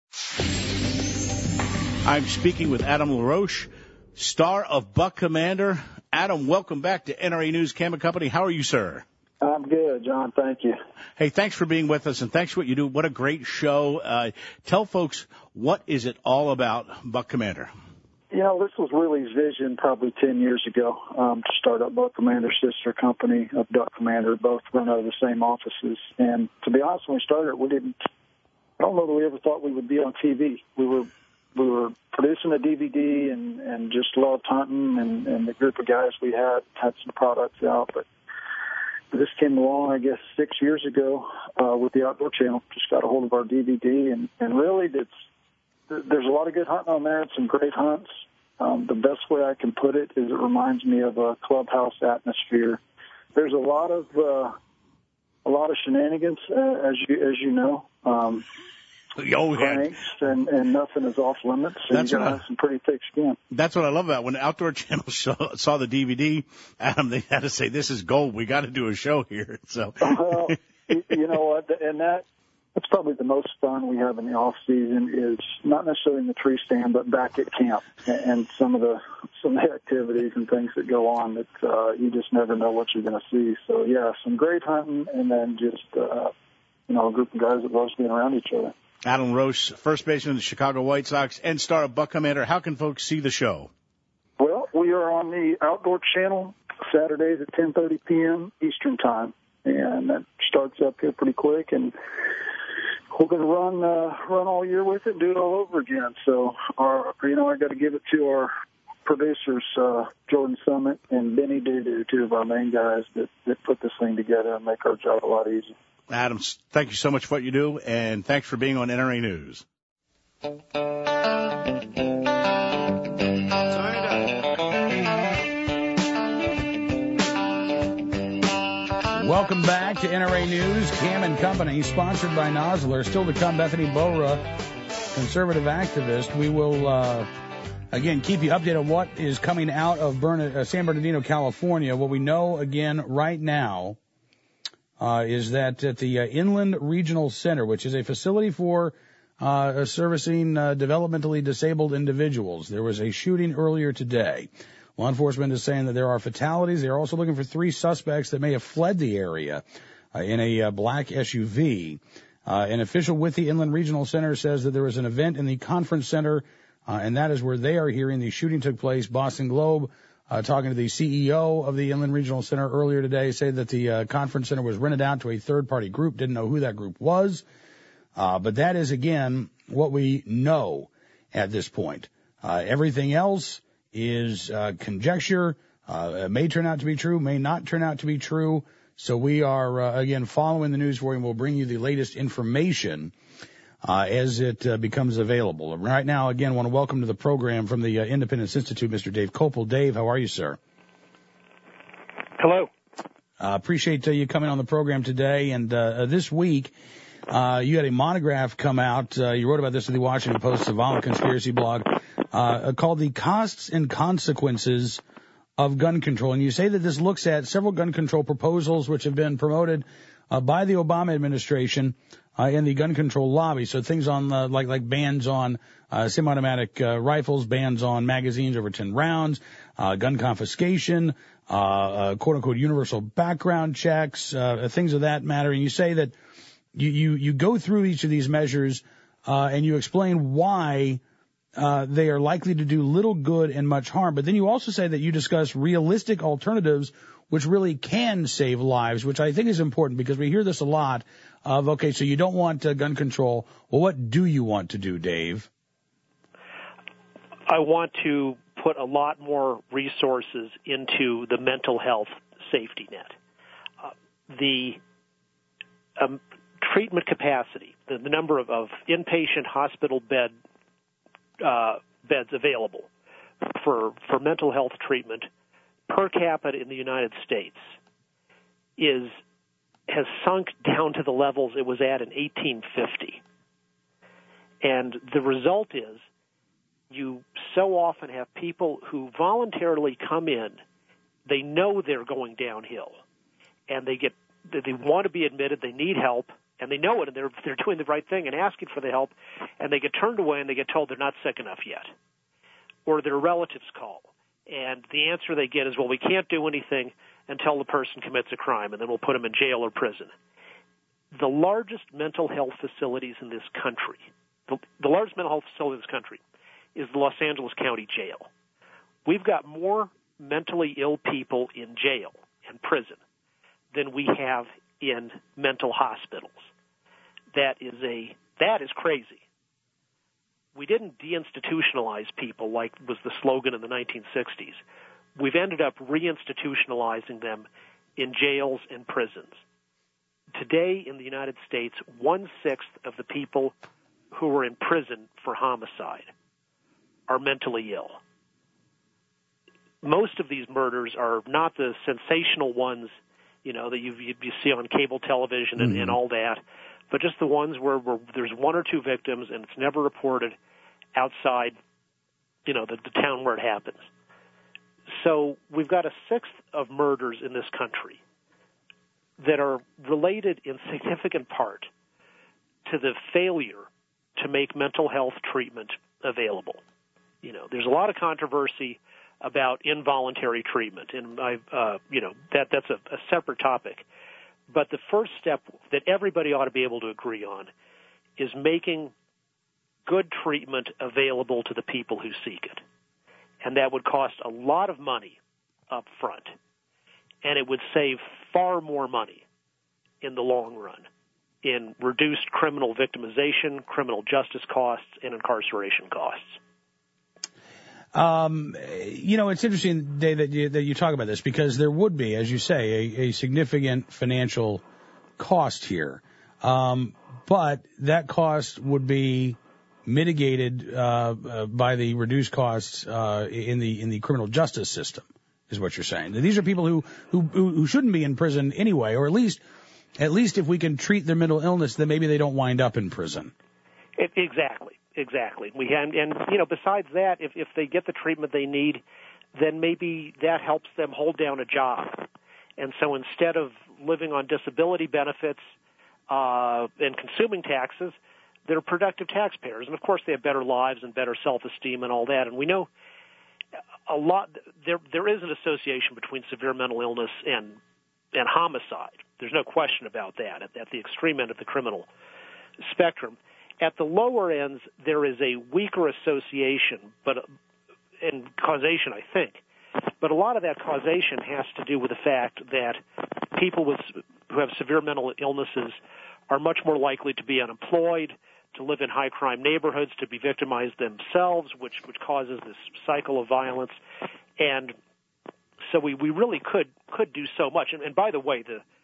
I'm speaking with Adam LaRoche, star of Buck Commander. Adam, welcome back to NRA News, Cam and Company. How are you, sir? I'm good, John. Thank you. Hey, thanks for being with us, and thanks for what you do. What a great show. Tell folks, what is it all about, Buck Commander? This was Willie's vision probably 10 years ago, to start up Buck Commander, sister company of Duck Commander, both run out of the same offices. And to be honest, when we started, I don't know that we ever thought we would be on TV. We were producing a DVD and just loved hunting, and the group of guys we had some products out. But this came along, I guess, 6 years ago with the Outdoor Channel. Just got a hold of our DVD, and really there's a lot of good hunting on there. It's some great hunts. The best way I can put it is it reminds me of a clubhouse atmosphere. There's a lot of shenanigans, as you know. Pranks and nothing is off limits. So you gotta have some pretty thick skin. That's what I love about it. When the Outdoor Channel saw the DVD, Adam, they had to say, "This is gold. We got to do a show here." So, well, you know what? And that's probably the most fun we have in the off season is not necessarily in the tree stand, but back at camp and some of the activities and things that go on that you just never know what you're going to see. So yeah, some great hunting, and then just a group of guys that loves being around each other. Adam Roche, first baseman of the Chicago White Sox and star of Buck Commander. How can folks see the show? Well, we are on the Outdoor Channel Saturdays at 10:30 p.m. Eastern Time, and that starts up here pretty quick, and we're going to run all year with it and do it all over again. So, I got to give it to our producers, Jordan Summit and Benny Dudu, two of our main guys that put this thing together and make our job a lot easier. Adam, thank you so much for what you do, and thanks for being on NRA News. Welcome back to NRA News, Cam and Company, sponsored by Nosler. Still to come, Bethany Bora, conservative activist. We will, again, keep you updated on what is coming out of San Bernardino, California. What we know, again, right now, is that at the Inland Regional Center, which is a facility for servicing developmentally disabled individuals, there was a shooting earlier today. Law enforcement is saying that there are fatalities. They are also looking for 3 suspects that may have fled the area in a black SUV. An official with the Inland Regional Center says that there was an event in the conference center, and that is where they are hearing the shooting took place. Boston Globe, talking to the CEO of the Inland Regional Center earlier today, said that the conference center was rented out to a third-party group. Didn't know who that group was. But that is, again, what we know at this point. Everything else is conjecture. It may turn out to be true, may not turn out to be true. So we are, again, following the news for you, and we'll bring you the latest information as it becomes available. Right now, again, I want to welcome to the program from the Independence Institute, Mr. Dave Kopel. Dave, how are you, sir? Hello. Appreciate you coming on the program today. And this week, you had a monograph come out. You wrote about this in the Washington Post, a violent conspiracy blog, called The Costs and Consequences of Gun Control. And you say that this looks at several gun control proposals which have been promoted by the Obama administration in the gun control lobby. So things on like bans on semi-automatic rifles, bans on magazines over 10 rounds, gun confiscation, quote-unquote universal background checks, things of that matter. And you say that you go through each of these measures and you explain why they are likely to do little good and much harm. But then you also say that you discuss realistic alternatives which really can save lives, which I think is important because we hear this a lot of, okay, so you don't want gun control. Well, what do you want to do, Dave? I want to put a lot more resources into the mental health safety net. The treatment capacity, the number of inpatient hospital beds available for mental health treatment per capita in the United States has sunk down to the levels it was at in 1850. And the result is you so often have people who voluntarily come in, they know they're going downhill, and they want to be admitted, they need help, and they know it, and they're doing the right thing and asking for the help, and they get turned away and they get told they're not sick enough yet. Or their relatives call, and the answer they get is, well, we can't do anything until the person commits a crime, and then we'll put them in jail or prison. The largest mental health facilities in this country, the largest mental health facility in this country is the Los Angeles County Jail. We've got more mentally ill people in jail and prison than we have in mental hospitals. That is crazy. We didn't deinstitutionalize people like was the slogan in the 1960s. We've ended up reinstitutionalizing them in jails and prisons. Today in the United States, 1/6 of the people who are in prison for homicide are mentally ill. Most of these murders are not the sensational ones, that you see on cable television and all that, but just the ones where there's one or two victims and it's never reported outside, the town where it happens. So we've got a sixth of murders in this country that are related in significant part to the failure to make mental health treatment available. There's a lot of controversy about involuntary treatment, and that's a separate topic. But the first step that everybody ought to be able to agree on is making good treatment available to the people who seek it. And that would cost a lot of money up front, and it would save far more money in the long run in reduced criminal victimization, criminal justice costs, and incarceration costs. It's interesting, Dave, that you talk about this, because there would be, as you say, a significant financial cost here. But that cost would be mitigated by the reduced costs in the criminal justice system, is what you're saying. These are people who shouldn't be in prison anyway, or at least if we can treat their mental illness, then maybe they don't wind up in prison. Exactly. Besides that, if they get the treatment they need, then maybe that helps them hold down a job. And so instead of living on disability benefits and consuming taxes, they're productive taxpayers. And of course, they have better lives and better self-esteem and all that. And we know a lot. There is an association between severe mental illness and homicide. There's no question about that at the extreme end of the criminal spectrum. At the lower ends, there is a weaker association, and causation, I think. But a lot of that causation has to do with the fact that people who have severe mental illnesses are much more likely to be unemployed, to live in high-crime neighborhoods, to be victimized themselves, which causes this cycle of violence. And so we really could do so much. And by the way,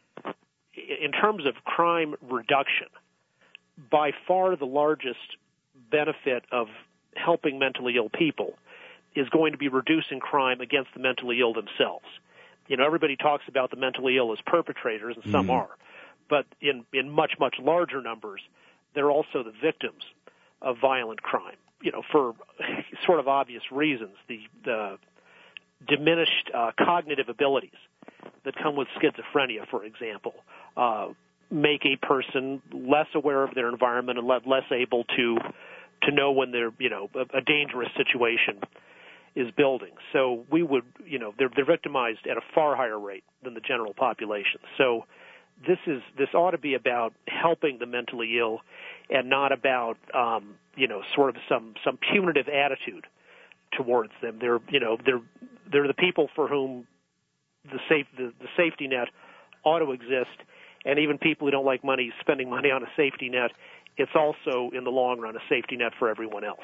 in terms of crime reduction, by far the largest benefit of helping mentally ill people is going to be reducing crime against the mentally ill themselves. Everybody talks about the mentally ill as perpetrators, and some are, but in much, much larger numbers, they're also the victims of violent crime, for sort of obvious reasons. The diminished cognitive abilities that come with schizophrenia, for example, make a person less aware of their environment and less able to know when they're, a dangerous situation is building. So we would, they're victimized at a far higher rate than the general population. So this ought to be about helping the mentally ill and not about, sort of some punitive attitude towards them. They're the people for whom the safety net ought to exist. And even people who don't like spending money on a safety net, it's also, in the long run, a safety net for everyone else.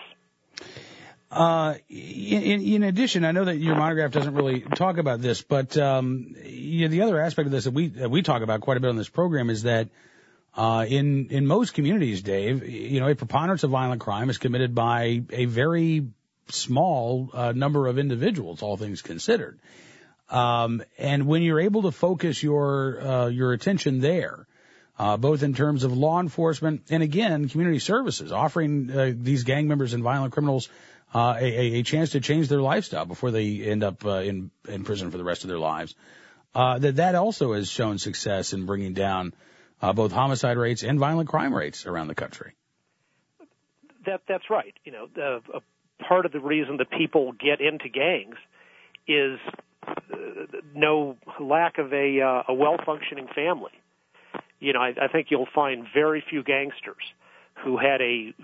In addition, I know that your monograph doesn't really talk about this, but the other aspect of this that we talk about quite a bit on this program is that in most communities, Dave, a preponderance of violent crime is committed by a very small number of individuals, all things considered. And when you're able to focus your attention there, both in terms of law enforcement and, again, community services, offering these gang members and violent criminals a chance to change their lifestyle before they end up in prison for the rest of their lives, that also has shown success in bringing down both homicide rates and violent crime rates around the country. That's right. A part of the reason that people get into gangs is no lack of a well-functioning family. I think you'll find very few gangsters who had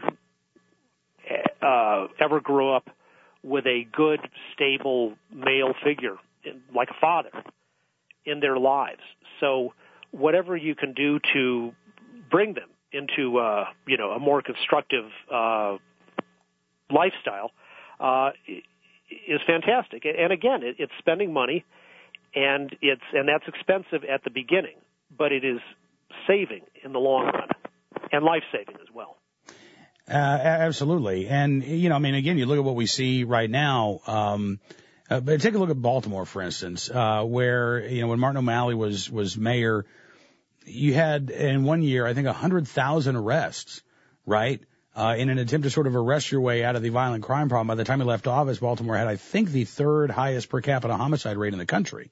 ever grew up with a good, stable male figure, like a father, in their lives. So whatever you can do to bring them into, a more constructive lifestyle is fantastic. And again, it's spending money, and that's expensive at the beginning, but it is saving in the long run, and life-saving as well. Absolutely. And, I mean, again, you look at what we see right now. But take a look at Baltimore, for instance, where, when Martin O'Malley was mayor, you had in 1 year, I think 100,000 arrests, right? In an attempt to sort of arrest your way out of the violent crime problem. By the time he left office, Baltimore had, I think, the third highest per capita homicide rate in the country.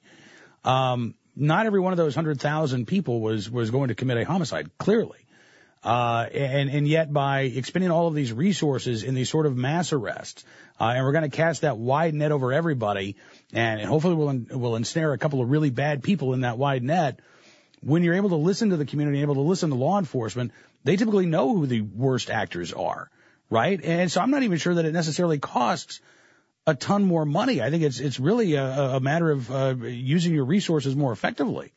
Not every one of those 100,000 people was going to commit a homicide, clearly. And yet by expending all of these resources in these sort of mass arrests, and we're going to cast that wide net over everybody, and hopefully we'll ensnare a couple of really bad people in that wide net. When you're able to listen to the community, able to listen to law enforcement, they typically know who the worst actors are, right? And so I'm not even sure that it necessarily costs a ton more money. I think it's really a matter of using your resources more effectively.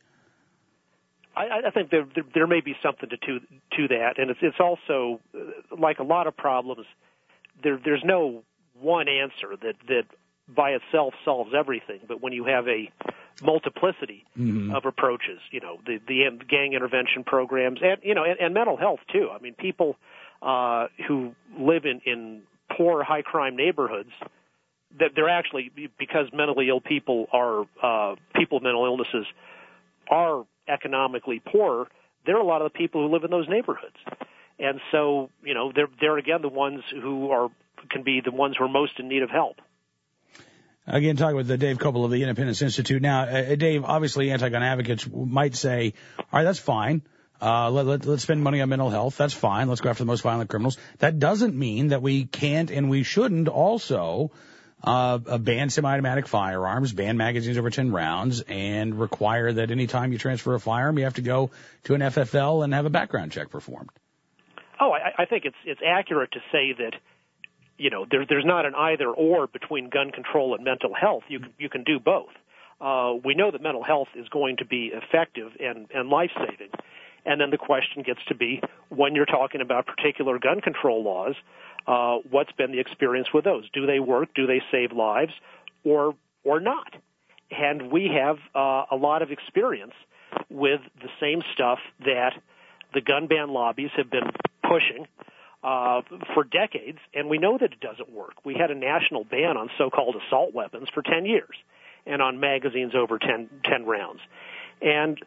I think there may be something to that, and it's also like a lot of problems. There's no one answer that by itself solves everything, but when you have a multiplicity of approaches, the gang intervention programs and mental health too. I mean, people who live in poor, high crime neighborhoods, that they're actually, because mentally ill people are people with mental illnesses are economically poorer, there are a lot of the people who live in those neighborhoods. And so, they're again the ones who can be the ones who are most in need of help. Again, talking with Dave Kopel of the Independence Institute. Now, Dave, obviously anti-gun advocates might say, all right, that's fine. Let's spend money on mental health. That's fine. Let's go after the most violent criminals. That doesn't mean that we can't and we shouldn't also ban semi-automatic firearms, ban magazines over 10 rounds, and require that any time you transfer a firearm, you have to go to an FFL and have a background check performed. Oh, I think it's accurate to say that, there's not an either or between gun control and mental health. You can do both. We know that mental health is going to be effective and life-saving. And then the question gets to be, when you're talking about particular gun control laws, what's been the experience with those? Do they work? Do they save lives? Or not? And we have a lot of experience with the same stuff that the gun ban lobbies have been pushing for decades, and we know that it doesn't work. We had a national ban on so-called assault weapons for 10 years and on magazines over 10 rounds. And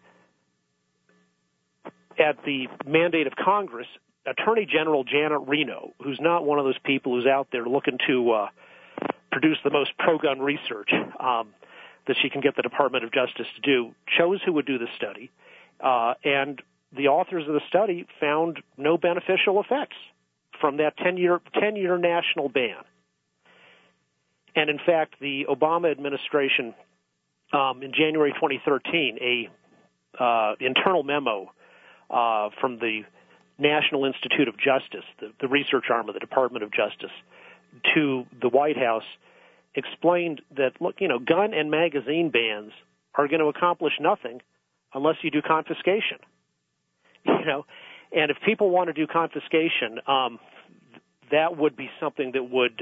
at the mandate of Congress, Attorney General Janet Reno, who's not one of those people who's out there looking to produce the most pro-gun research that she can get the Department of Justice to do, chose who would do the study, and the authors of the study found no beneficial effects from that 10-year national ban. And in fact, the Obama administration, in January 2013, a internal memo from the National Institute of Justice, the research arm of the Department of Justice, to the White House explained that, look, gun and magazine bans are going to accomplish nothing unless you do confiscation. And if people want to do confiscation, that would be something that would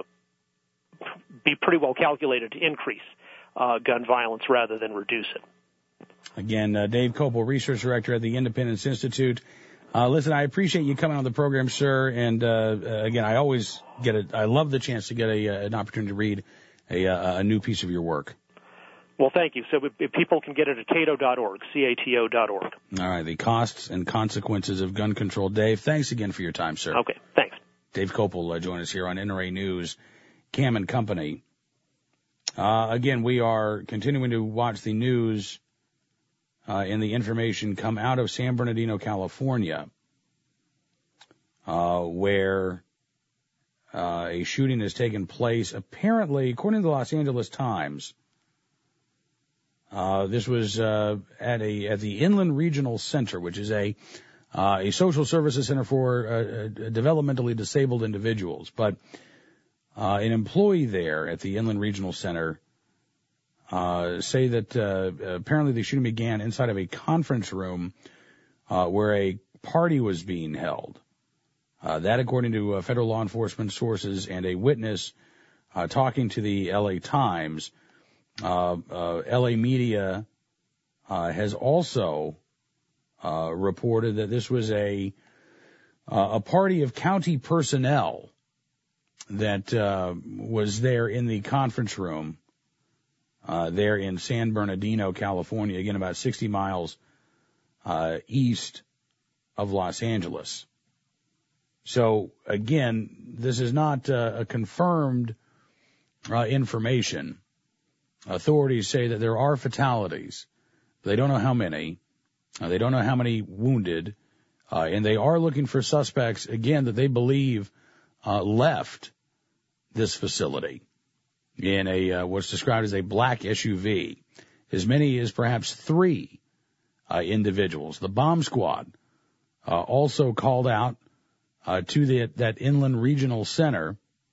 be pretty well calculated to increase gun violence rather than reduce it. Again, Dave Kopel, Research Director at the Independence Institute. Listen, I appreciate you coming on the program, sir. And again, I always I love the chance to get an opportunity to read a new piece of your work. Well, thank you. So if people can get it at cato.org, CATO.org. All right, the costs and consequences of gun control. Dave, thanks again for your time, sir. Okay, thanks. Dave Kopel joined us here on NRA News, Cam and Company. Again, we are continuing to watch the news and the information come out of San Bernardino, California, where a shooting has taken place, apparently, according to the Los Angeles Times. This was at the Inland Regional Center, which is a social services center for developmentally disabled individuals. But an employee there at the Inland Regional Center say that apparently the shooting began inside of a conference room where a party was being held. That, according to federal law enforcement sources and a witness talking to the L.A. Times. L.A. media has also reported that this was a a party of county personnel that was there in the conference room there in San Bernardino, California, again about 60 miles east of Los Angeles. So, again, this is not a confirmed information. Authorities say that there are fatalities. They don't know how many. They don't know how many wounded. And they are looking for suspects, again, that they believe left this facility in a what's described as a black SUV. As many as perhaps 3 individuals. The bomb squad also called out to that Inland Regional Center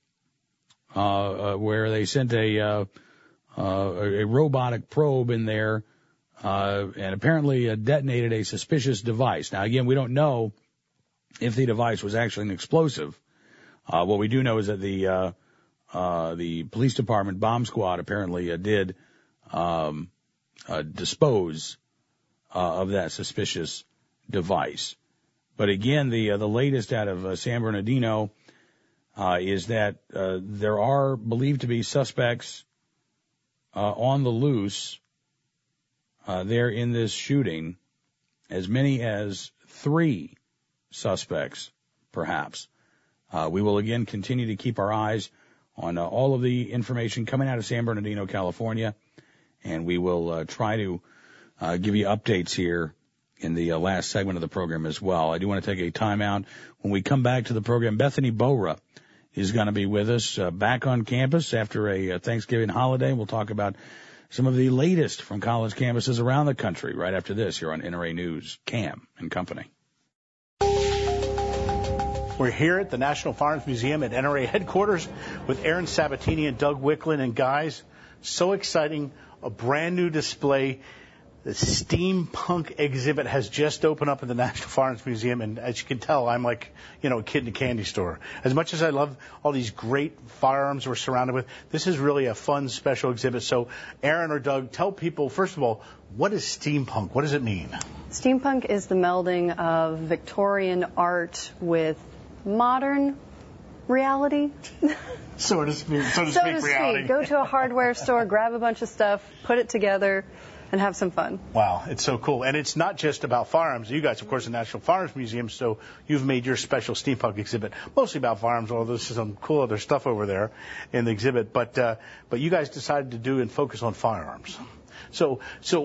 where they sent a robotic probe in there and apparently detonated a suspicious device. Now, again, we don't know if the device was actually an explosive. What we do know is that the police department bomb squad apparently did dispose of that suspicious device. But again, the latest out of San Bernardino is that there are believed to be suspects on the loose there in this shooting, as many as 3 suspects, perhaps. We will again continue to keep our eyes on all of the information coming out of San Bernardino, California, and we will try to give you updates here in the last segment of the program as well. I do want to take a timeout. When we come back to the program, Bethany Bora is going to be with us back on campus after a Thanksgiving holiday. We'll talk about some of the latest from college campuses around the country right after this here on NRA News, Cam and Company. We're here at the National Firearms Museum at NRA headquarters with Aaron Sabatini and Doug Wicklund. And guys, so exciting, a brand new display. The steampunk exhibit has just opened up at the National Firearms Museum, and as you can tell, I'm like, a kid in a candy store. As much as I love all these great firearms we're surrounded with, this is really a fun, special exhibit. So, Aaron or Doug, tell people, first of all, what is steampunk? What does it mean? Steampunk is the melding of Victorian art with modern reality. So to speak, reality. Go to a hardware store, grab a bunch of stuff, put it together, and have some fun. Wow, it's so cool. And it's not just about firearms. You guys, of course, the National Firearms Museum, so you've made your special steampunk exhibit mostly about firearms, although there's some cool other stuff over there in the exhibit. But you guys decided to do and focus on firearms. So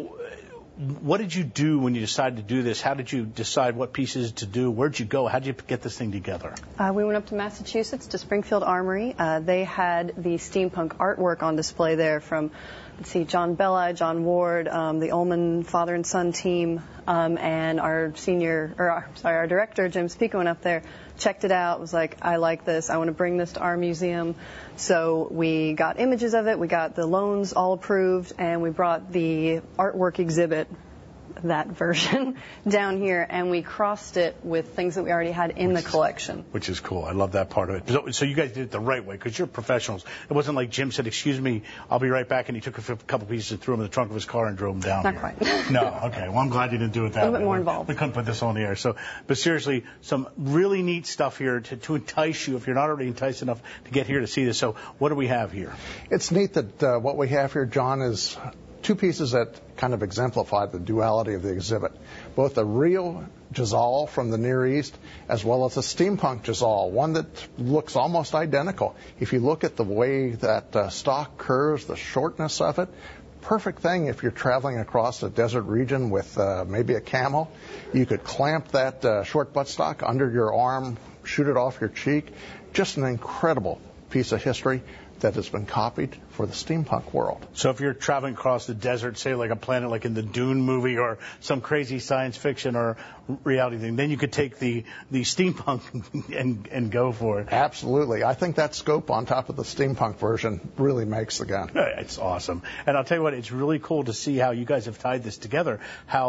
what did you do when you decided to do this? How did you decide what pieces to do? Where'd you go? How did you get this thing together? We went up to Massachusetts to Springfield Armory. They had the steampunk artwork on display there from, John Belli, John Ward, the Ullman father and son team, and our director, Jim Spica, went up there, checked it out, was like, I like this, I want to bring this to our museum. So we got images of it, we got the loans all approved, and we brought the artwork exhibit, that version, down here, and we crossed it with things that we already had in the collection. Which is cool. I love that part of it. So you guys did it the right way, because you're professionals. It wasn't like Jim said, excuse me, I'll be right back, and he took a couple pieces and threw them in the trunk of his car and drove them down. Not quite. No, okay. Well, I'm glad you didn't do it that way. A little bit more involved. We couldn't put this on the air. But seriously, some really neat stuff here to entice you, if you're not already enticed enough to get here to see this. So what do we have here? It's neat that what we have here, John, is 2 pieces that kind of exemplify the duality of the exhibit. Both a real Jazal from the Near East as well as a steampunk Jazal, one that looks almost identical. If you look at the way that stock curves, the shortness of it, perfect thing if you're traveling across a desert region with maybe a camel. You could clamp that short buttstock under your arm, shoot it off your cheek. Just an incredible piece of history that has been copied for the steampunk world. So if you're traveling across the desert, say like a planet like in the Dune movie or some crazy science fiction or reality thing, then you could take the steampunk and go for it. Absolutely. I think that scope on top of the steampunk version really makes the gun. It's awesome. And I'll tell you what, it's really cool to see how you guys have tied this together, how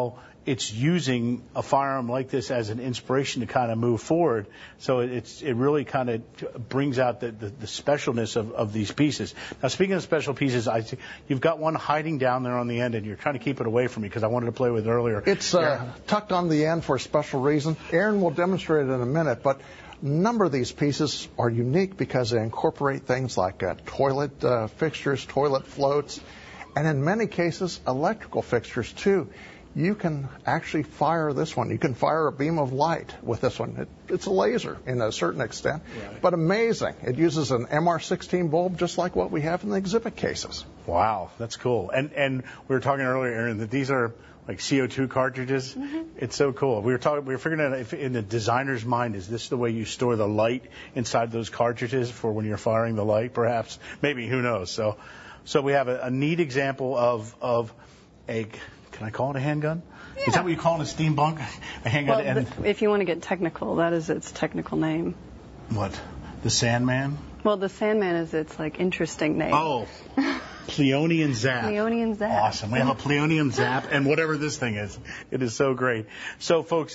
it's using a firearm like this as an inspiration to kind of move forward. So it really kind of brings out the specialness of these pieces. Now, speaking of special pieces, I see you've got one hiding down there on the end, and you're trying to keep it away from me because I wanted to play with it earlier. It's tucked on the end for a special reason. Aaron will demonstrate it in a minute, but a number of these pieces are unique because they incorporate things like toilet fixtures, toilet floats, and in many cases, electrical fixtures, too. You can actually fire this one. You can fire a beam of light with this one. It's a laser in a certain extent, but amazing. It uses an MR16 bulb just like what we have in the exhibit cases. Wow, that's cool. And we were talking earlier, Aaron, that these are like CO2 cartridges. Mm-hmm. It's so cool. We were figuring out if in the designer's mind, is this the way you store the light inside those cartridges for when you're firing the light, perhaps? Maybe, who knows? So we have a neat example of a, can I call it a handgun? Yeah. Is that what you call it, a steampunk? A handgun? Well, if you want to get technical, that is its technical name. What? The Sandman? Well, the Sandman is its interesting name. Oh. Pleonian Zap. Pleonian Zap. Awesome. We have a Pleonian Zap and whatever this thing is. It is so great. So, folks,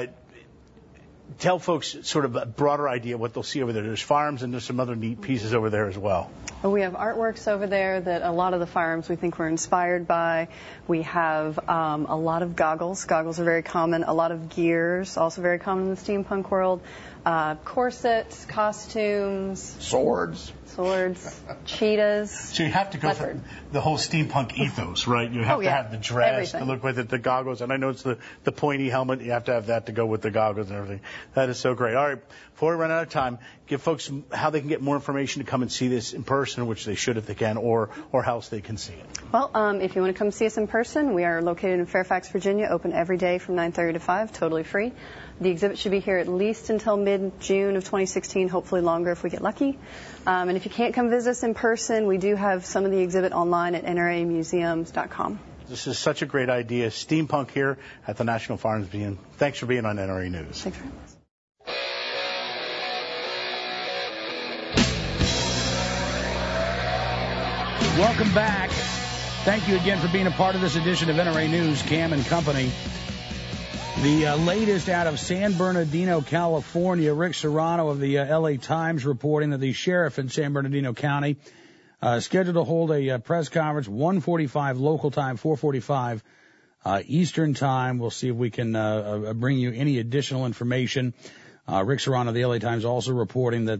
tell folks sort of a broader idea what they'll see over there. There's firearms and there's some other neat pieces over there as well. We have artworks over there that a lot of the firearms we think were inspired by. We have a lot of goggles. Goggles are very common. A lot of gears, also very common in the steampunk world. Corsets, costumes. Swords, cheetahs. So you have to go for the whole steampunk ethos, right? You have to have the dress to look with it, the goggles, and I know it's the pointy helmet. You have to have that to go with the goggles and everything. That is so great. All right, before we run out of time, give folks how they can get more information to come and see this in person, which they should if they can, or how else they can see it. Well, if you want to come see us in person, we are located in Fairfax, Virginia, open every day from 9:30 to 5, totally free. The exhibit should be here at least until mid-June of 2016, hopefully longer if we get lucky. And if you can't come visit us in person, we do have some of the exhibit online at nramuseums.com. This is such a great idea. Steampunk here at the National Firearms Museum. Thanks for being on NRA News. Thanks very much. Welcome back. Thank you again for being a part of this edition of NRA News, Cam and Company. The latest out of San Bernardino, California, Rick Serrano of the LA Times reporting that the sheriff in San Bernardino County scheduled to hold a press conference, 1:45 local time, 4:45 Eastern time. We'll see if we can bring you any additional information. Rick Serrano of the LA Times also reporting that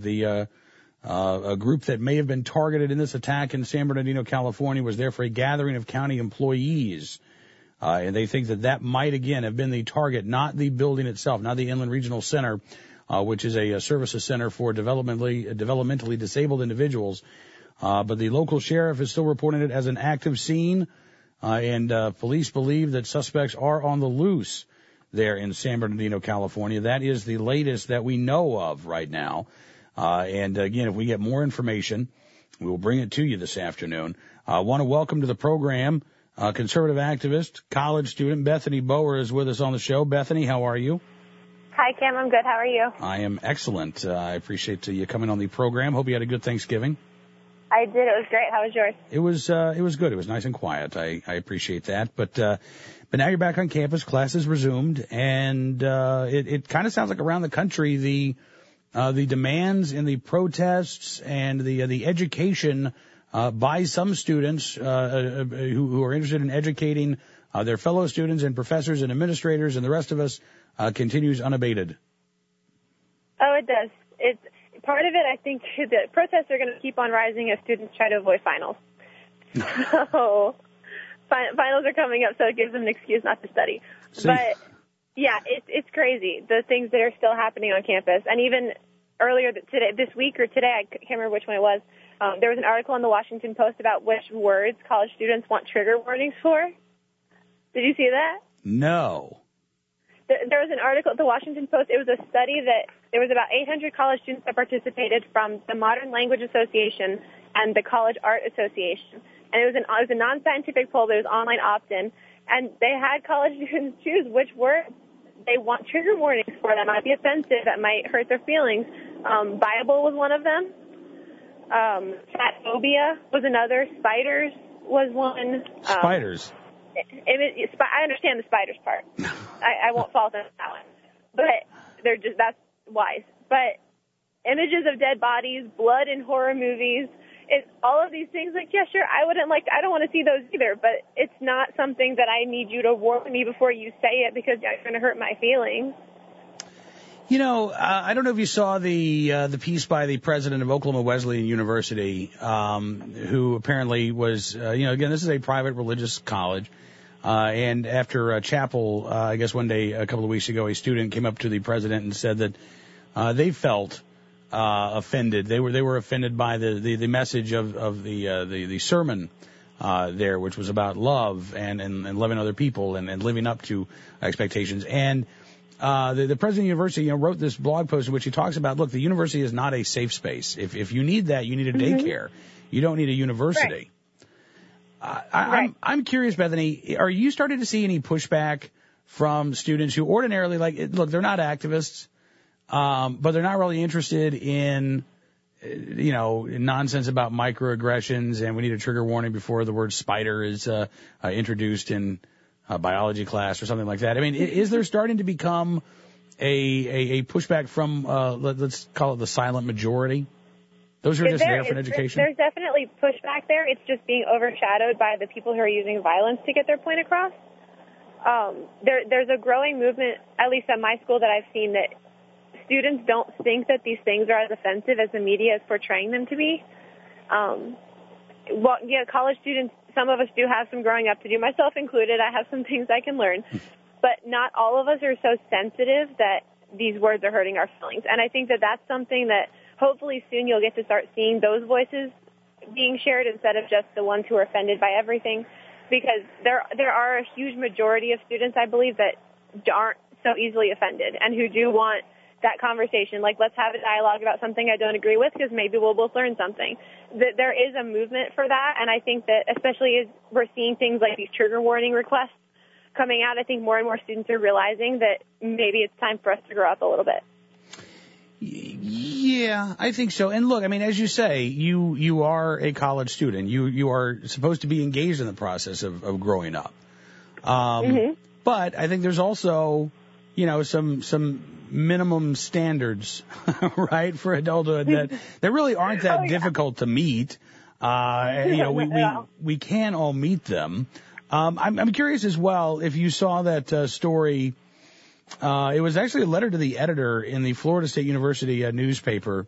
a group that may have been targeted in this attack in San Bernardino, California was there for a gathering of county employees. And they think that might, again, have been the target, not the building itself, not the Inland Regional Center, which is a services center for developmentally disabled individuals. But the local sheriff is still reporting it as an active scene, and police believe that suspects are on the loose there in San Bernardino, California. That is the latest that we know of right now. And, again, if we get more information, we will bring it to you this afternoon. I want to welcome to the program conservative activist, college student, Bethany Bower is with us on the show. Bethany, how are you? Hi, Cam. I'm good. How are you? I am excellent. I appreciate you coming on the program. Hope you had a good Thanksgiving. I did. It was great. How was yours? It was good. It was nice and quiet. I appreciate that. But now you're back on campus. Class is resumed, and it kind of sounds like around the country the demands and the protests and the education by some students who are interested in educating their fellow students and professors and administrators and the rest of us continues unabated. Oh, it does. It's part of it. I think the protests are going to keep on rising as students try to avoid finals. So finals are coming up, so it gives them an excuse not to study. See? But yeah, it's crazy, the things that are still happening on campus. And even earlier this week or today, I can't remember which one it was, there was an article in the Washington Post about which words college students want trigger warnings for. Did you see that? No. There was an article at the Washington Post. It was a study that there was about 800 college students that participated from the Modern Language Association and the College Art Association. And it was a non-scientific poll. There was online opt-in. And they had college students choose which words they want trigger warnings for. That might be offensive. That might hurt their feelings. Bible was one of them. Fatphobia was another. Spiders was one. Spiders? I understand the spiders part. I won't fault them that one. But that's wise. But images of dead bodies, blood in horror movies, all of these things, like, yeah, sure, I don't want to see those either, but it's not something that I need you to warn me before you say it because you're going to hurt my feelings. You know, I don't know if you saw the piece by the president of Oklahoma Wesleyan University, who apparently was, again, this is a private religious college. And after chapel, I guess one day, a couple of weeks ago, a student came up to the president and said that they felt offended. They were offended by the message of the sermon there, which was about love and loving other people and living up to expectations. And the president of the university, wrote this blog post in which he talks about, look, the university is not a safe space. If you need that, you need a daycare. You don't need a university. Right. I'm curious, Bethany, are you starting to see any pushback from students who ordinarily, look, they're not activists, but they're not really interested in, nonsense about microaggressions, and we need a trigger warning before the word spider is introduced in biology class or something like that. I mean, is there starting to become a pushback from, let's call it the silent majority? Those are just there for an education? There's definitely pushback there. It's just being overshadowed by the people who are using violence to get their point across. There's a growing movement, at least at my school, that I've seen, that students don't think that these things are as offensive as the media is portraying them to be. College students, some of us do have some growing up to do, myself included. I have some things I can learn. But not all of us are so sensitive that these words are hurting our feelings. And I think that that's something that hopefully soon you'll get to start seeing those voices being shared instead of just the ones who are offended by everything. Because there are a huge majority of students, I believe, that aren't so easily offended and who do want that conversation. Like, let's have a dialogue about something I don't agree with because maybe we'll both learn something. There is a movement for that, and I think that especially as we're seeing things like these trigger warning requests coming out, I think more and more students are realizing that maybe it's time for us to grow up a little bit. Yeah, I think so. And look, I mean, as you say, you are a college student. You are supposed to be engaged in the process of growing up. But I think there's also, some minimum standards, right, for adulthood that really aren't that difficult to meet. We can all meet them. I'm curious as well if you saw that story. It was actually a letter to the editor in the Florida State University newspaper.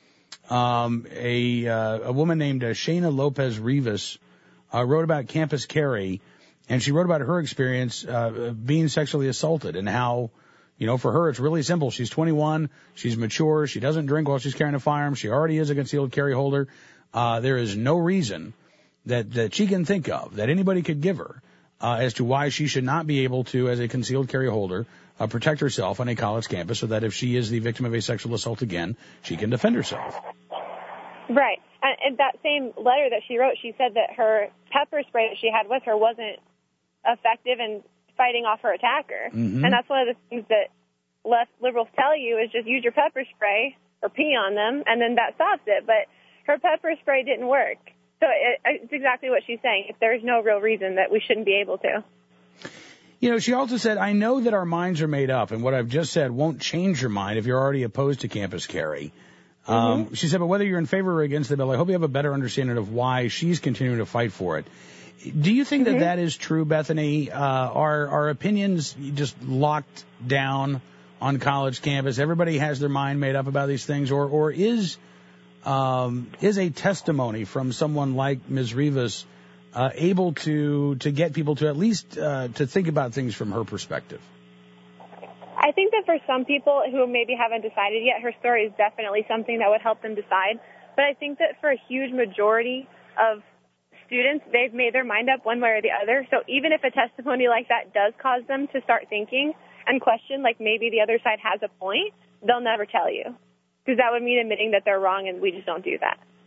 A woman named Shayna Lopez Rivas wrote about Campus Carry, and she wrote about her experience being sexually assaulted and how, for her it's really simple. She's 21, she's mature, she doesn't drink while she's carrying a firearm, she already is a concealed carry holder. There is no reason that she can think of that anybody could give her as to why she should not be able to, as a concealed carry holder, protect herself on a college campus so that if she is the victim of a sexual assault again, she can defend herself. Right. And that same letter that she wrote, she said that her pepper spray that she had with her wasn't effective in fighting off her attacker. Mm-hmm. And that's one of the things that left liberals tell you is just use your pepper spray or pee on them, and then that stops it. But her pepper spray didn't work. So it's exactly what she's saying. If there's no real reason that we shouldn't be able to. She also said, I know that our minds are made up, and what I've just said won't change your mind if you're already opposed to campus carry. She said, but whether you're in favor or against the bill, I hope you have a better understanding of why she's continuing to fight for it. Do you think that is true, Bethany? Are opinions just locked down on college campus? Everybody has their mind made up about these things, or is a testimony from someone like Ms. Rivas able to get people to at least to think about things from her perspective? I think that for some people who maybe haven't decided yet, her story is definitely something that would help them decide. But I think that for a huge majority of students, they've made their mind up one way or the other. So even if a testimony like that does cause them to start thinking and question, like maybe the other side has a point, they'll never tell you. Because that would mean admitting that they're wrong, and we just don't do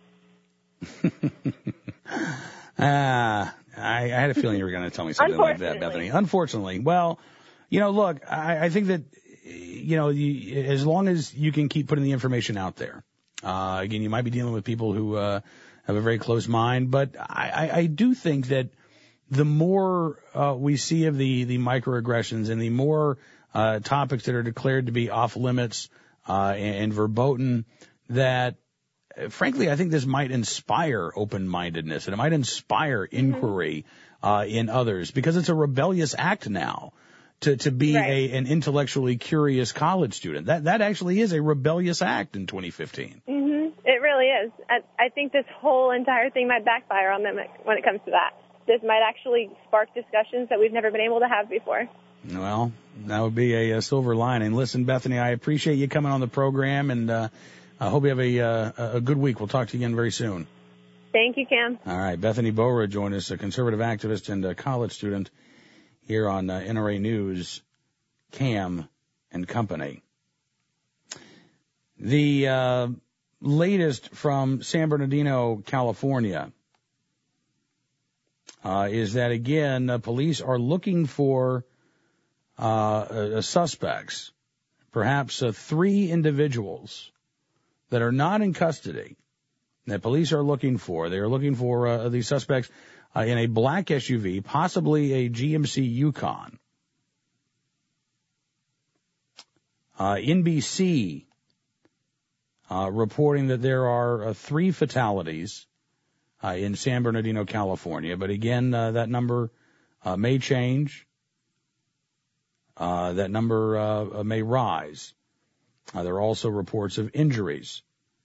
that. I had a feeling you were going to tell me something like that, Bethany. Unfortunately. Well, look, I think that, as long as you can keep putting the information out there, again, you might be dealing with people who have a very close mind, but I do think that the more we see of the microaggressions and the more topics that are declared to be off limits and verboten, that frankly I think this might inspire open-mindedness and it might inspire inquiry in others, because it's a rebellious act now to be an intellectually curious college student. That actually is a rebellious act in 2015. It really is. I think this whole entire thing might backfire on them when it comes to that. This might actually spark discussions that we've never been able to have before. Well, that would be a silver lining. Listen, Bethany, I appreciate you coming on the program, and I hope you have a good week. We'll talk to you again very soon. Thank you, Cam. All right. Bethany Bowra joined us, a conservative activist and a college student here on NRA News, Cam and Company. The latest from San Bernardino, California, is that, again, police are looking for suspects, perhaps 3 individuals that are not in custody that police are looking for. They are looking for these suspects in a black SUV, possibly a GMC Yukon. NBC reporting that there are 3 fatalities in San Bernardino, California. But again, that number may change. That number may rise. There are also reports of injuries.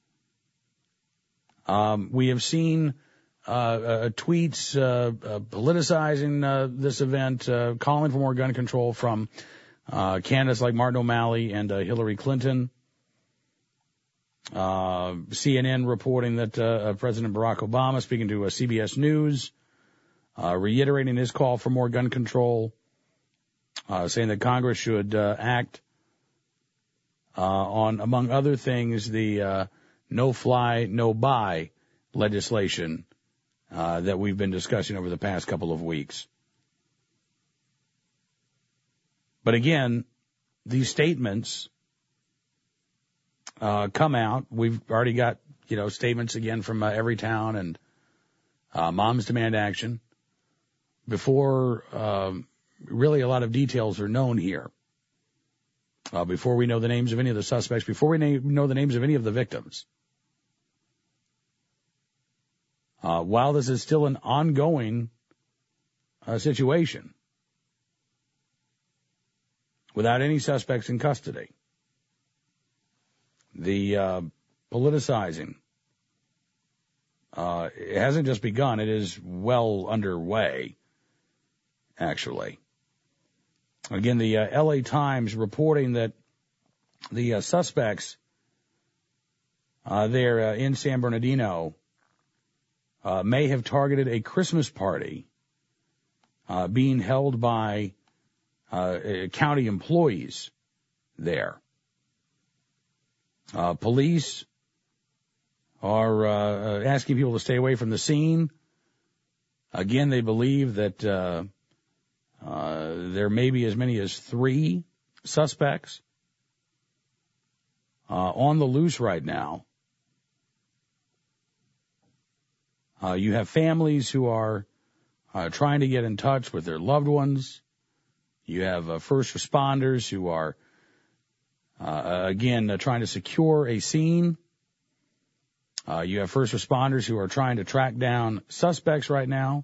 We have seen tweets politicizing this event, calling for more gun control from candidates like Martin O'Malley and Hillary Clinton. CNN reporting that President Barack Obama, speaking to CBS News, reiterating his call for more gun control, saying that Congress should act on, among other things, the no-fly, no-buy legislation that we've been discussing over the past couple of weeks. But again, these statements come out. We've already got, statements again from Everytown and Moms Demand Action before really a lot of details are known here. Before we know the names of any of the suspects, before we know the names of any of the victims. While this is still an ongoing situation, without any suspects in custody, the politicizing it hasn't just begun, it is well underway, actually. Again, the LA Times reporting that the suspects there in San Bernardino may have targeted a Christmas party being held by county employees there. Police are asking people to stay away from the scene. Again, they believe that there may be as many as 3 suspects on the loose right now. You have families who are trying to get in touch with their loved ones. You have first responders who are, again, trying to secure a scene. You have first responders who are trying to track down suspects right now.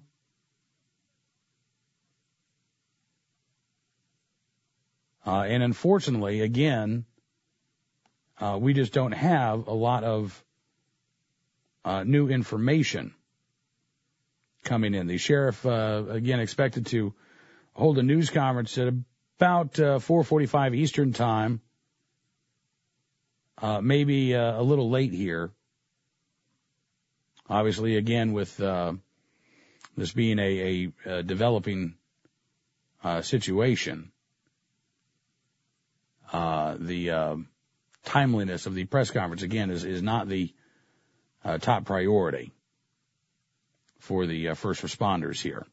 And unfortunately, again, we just don't have a lot of new information coming in. The sheriff, again, expected to hold a news conference at about 4:45 Eastern time, maybe a little late here. Obviously, again, with this being a developing situation, the timeliness of the press conference, again, is not the top priority for the first responders here.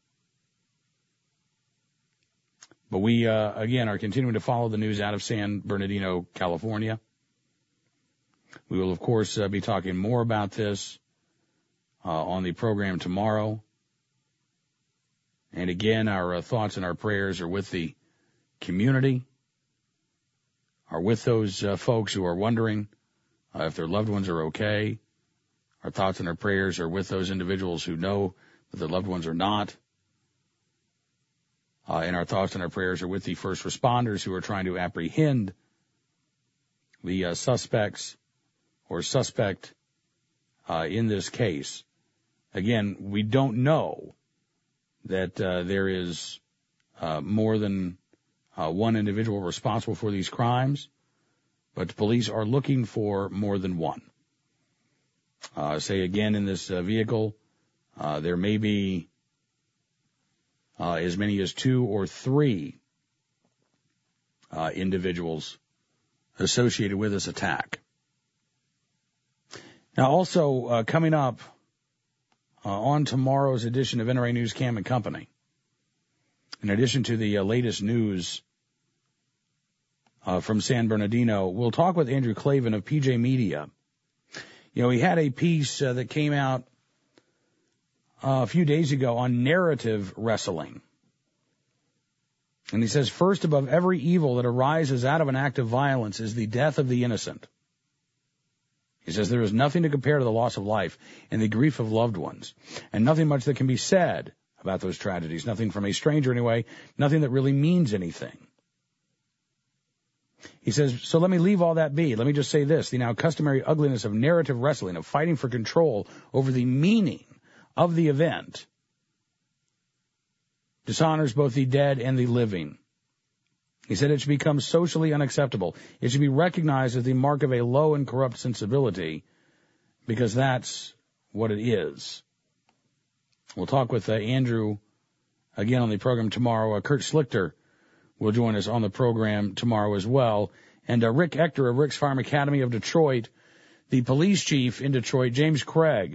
But we, again, are continuing to follow the news out of San Bernardino, California. We will, of course, be talking more about this on the program tomorrow. And again, our thoughts and our prayers are with the community, are with those folks who are wondering if their loved ones are okay. Our thoughts and our prayers are with those individuals who know that their loved ones are not. And our thoughts and our prayers are with the first responders who are trying to apprehend the suspects or suspect in this case. Again, we don't know that there is more than one individual responsible for these crimes, but the police are looking for more than one. Say again, in this vehicle, there may be as many as 2 or 3 individuals associated with this attack. Now, also coming up on tomorrow's edition of NRA News Cam and Company, in addition to the latest news from San Bernardino, we'll talk with Andrew Klavan of PJ Media. You know, he had a piece that came out a few days ago on narrative wrestling. And he says, first above every evil that arises out of an act of violence is the death of the innocent. He says there is nothing to compare to the loss of life and the grief of loved ones, and nothing much that can be said about those tragedies, nothing from a stranger anyway, nothing that really means anything. He says, so let me leave all that be. Let me just say this, the now customary ugliness of narrative wrestling, of fighting for control over the meaning of the event, dishonors both the dead and the living. He said it should become socially unacceptable. It should be recognized as the mark of a low and corrupt sensibility, because that's what it is. We'll talk with Andrew again on the program tomorrow. Kurt Schlichter will join us on the program tomorrow as well. And Rick Ector of Rick's Farm Academy of Detroit, the police chief in Detroit, James Craig,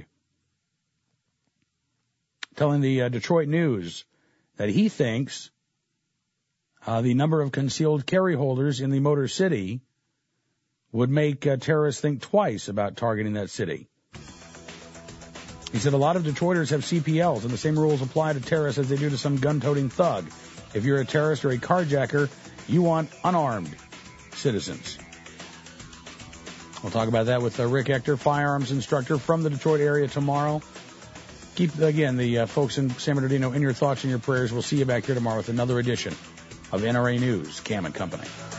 telling the Detroit News that he thinks the number of concealed carry holders in the Motor City would make terrorists think twice about targeting that city. He said a lot of Detroiters have CPLs, and the same rules apply to terrorists as they do to some gun-toting thug. If you're a terrorist or a carjacker, you want unarmed citizens. We'll talk about that with Rick Ector, firearms instructor from the Detroit area tomorrow. Keep, again, the folks in San Bernardino in your thoughts and your prayers. We'll see you back here tomorrow with another edition of NRA News, Cam and Company.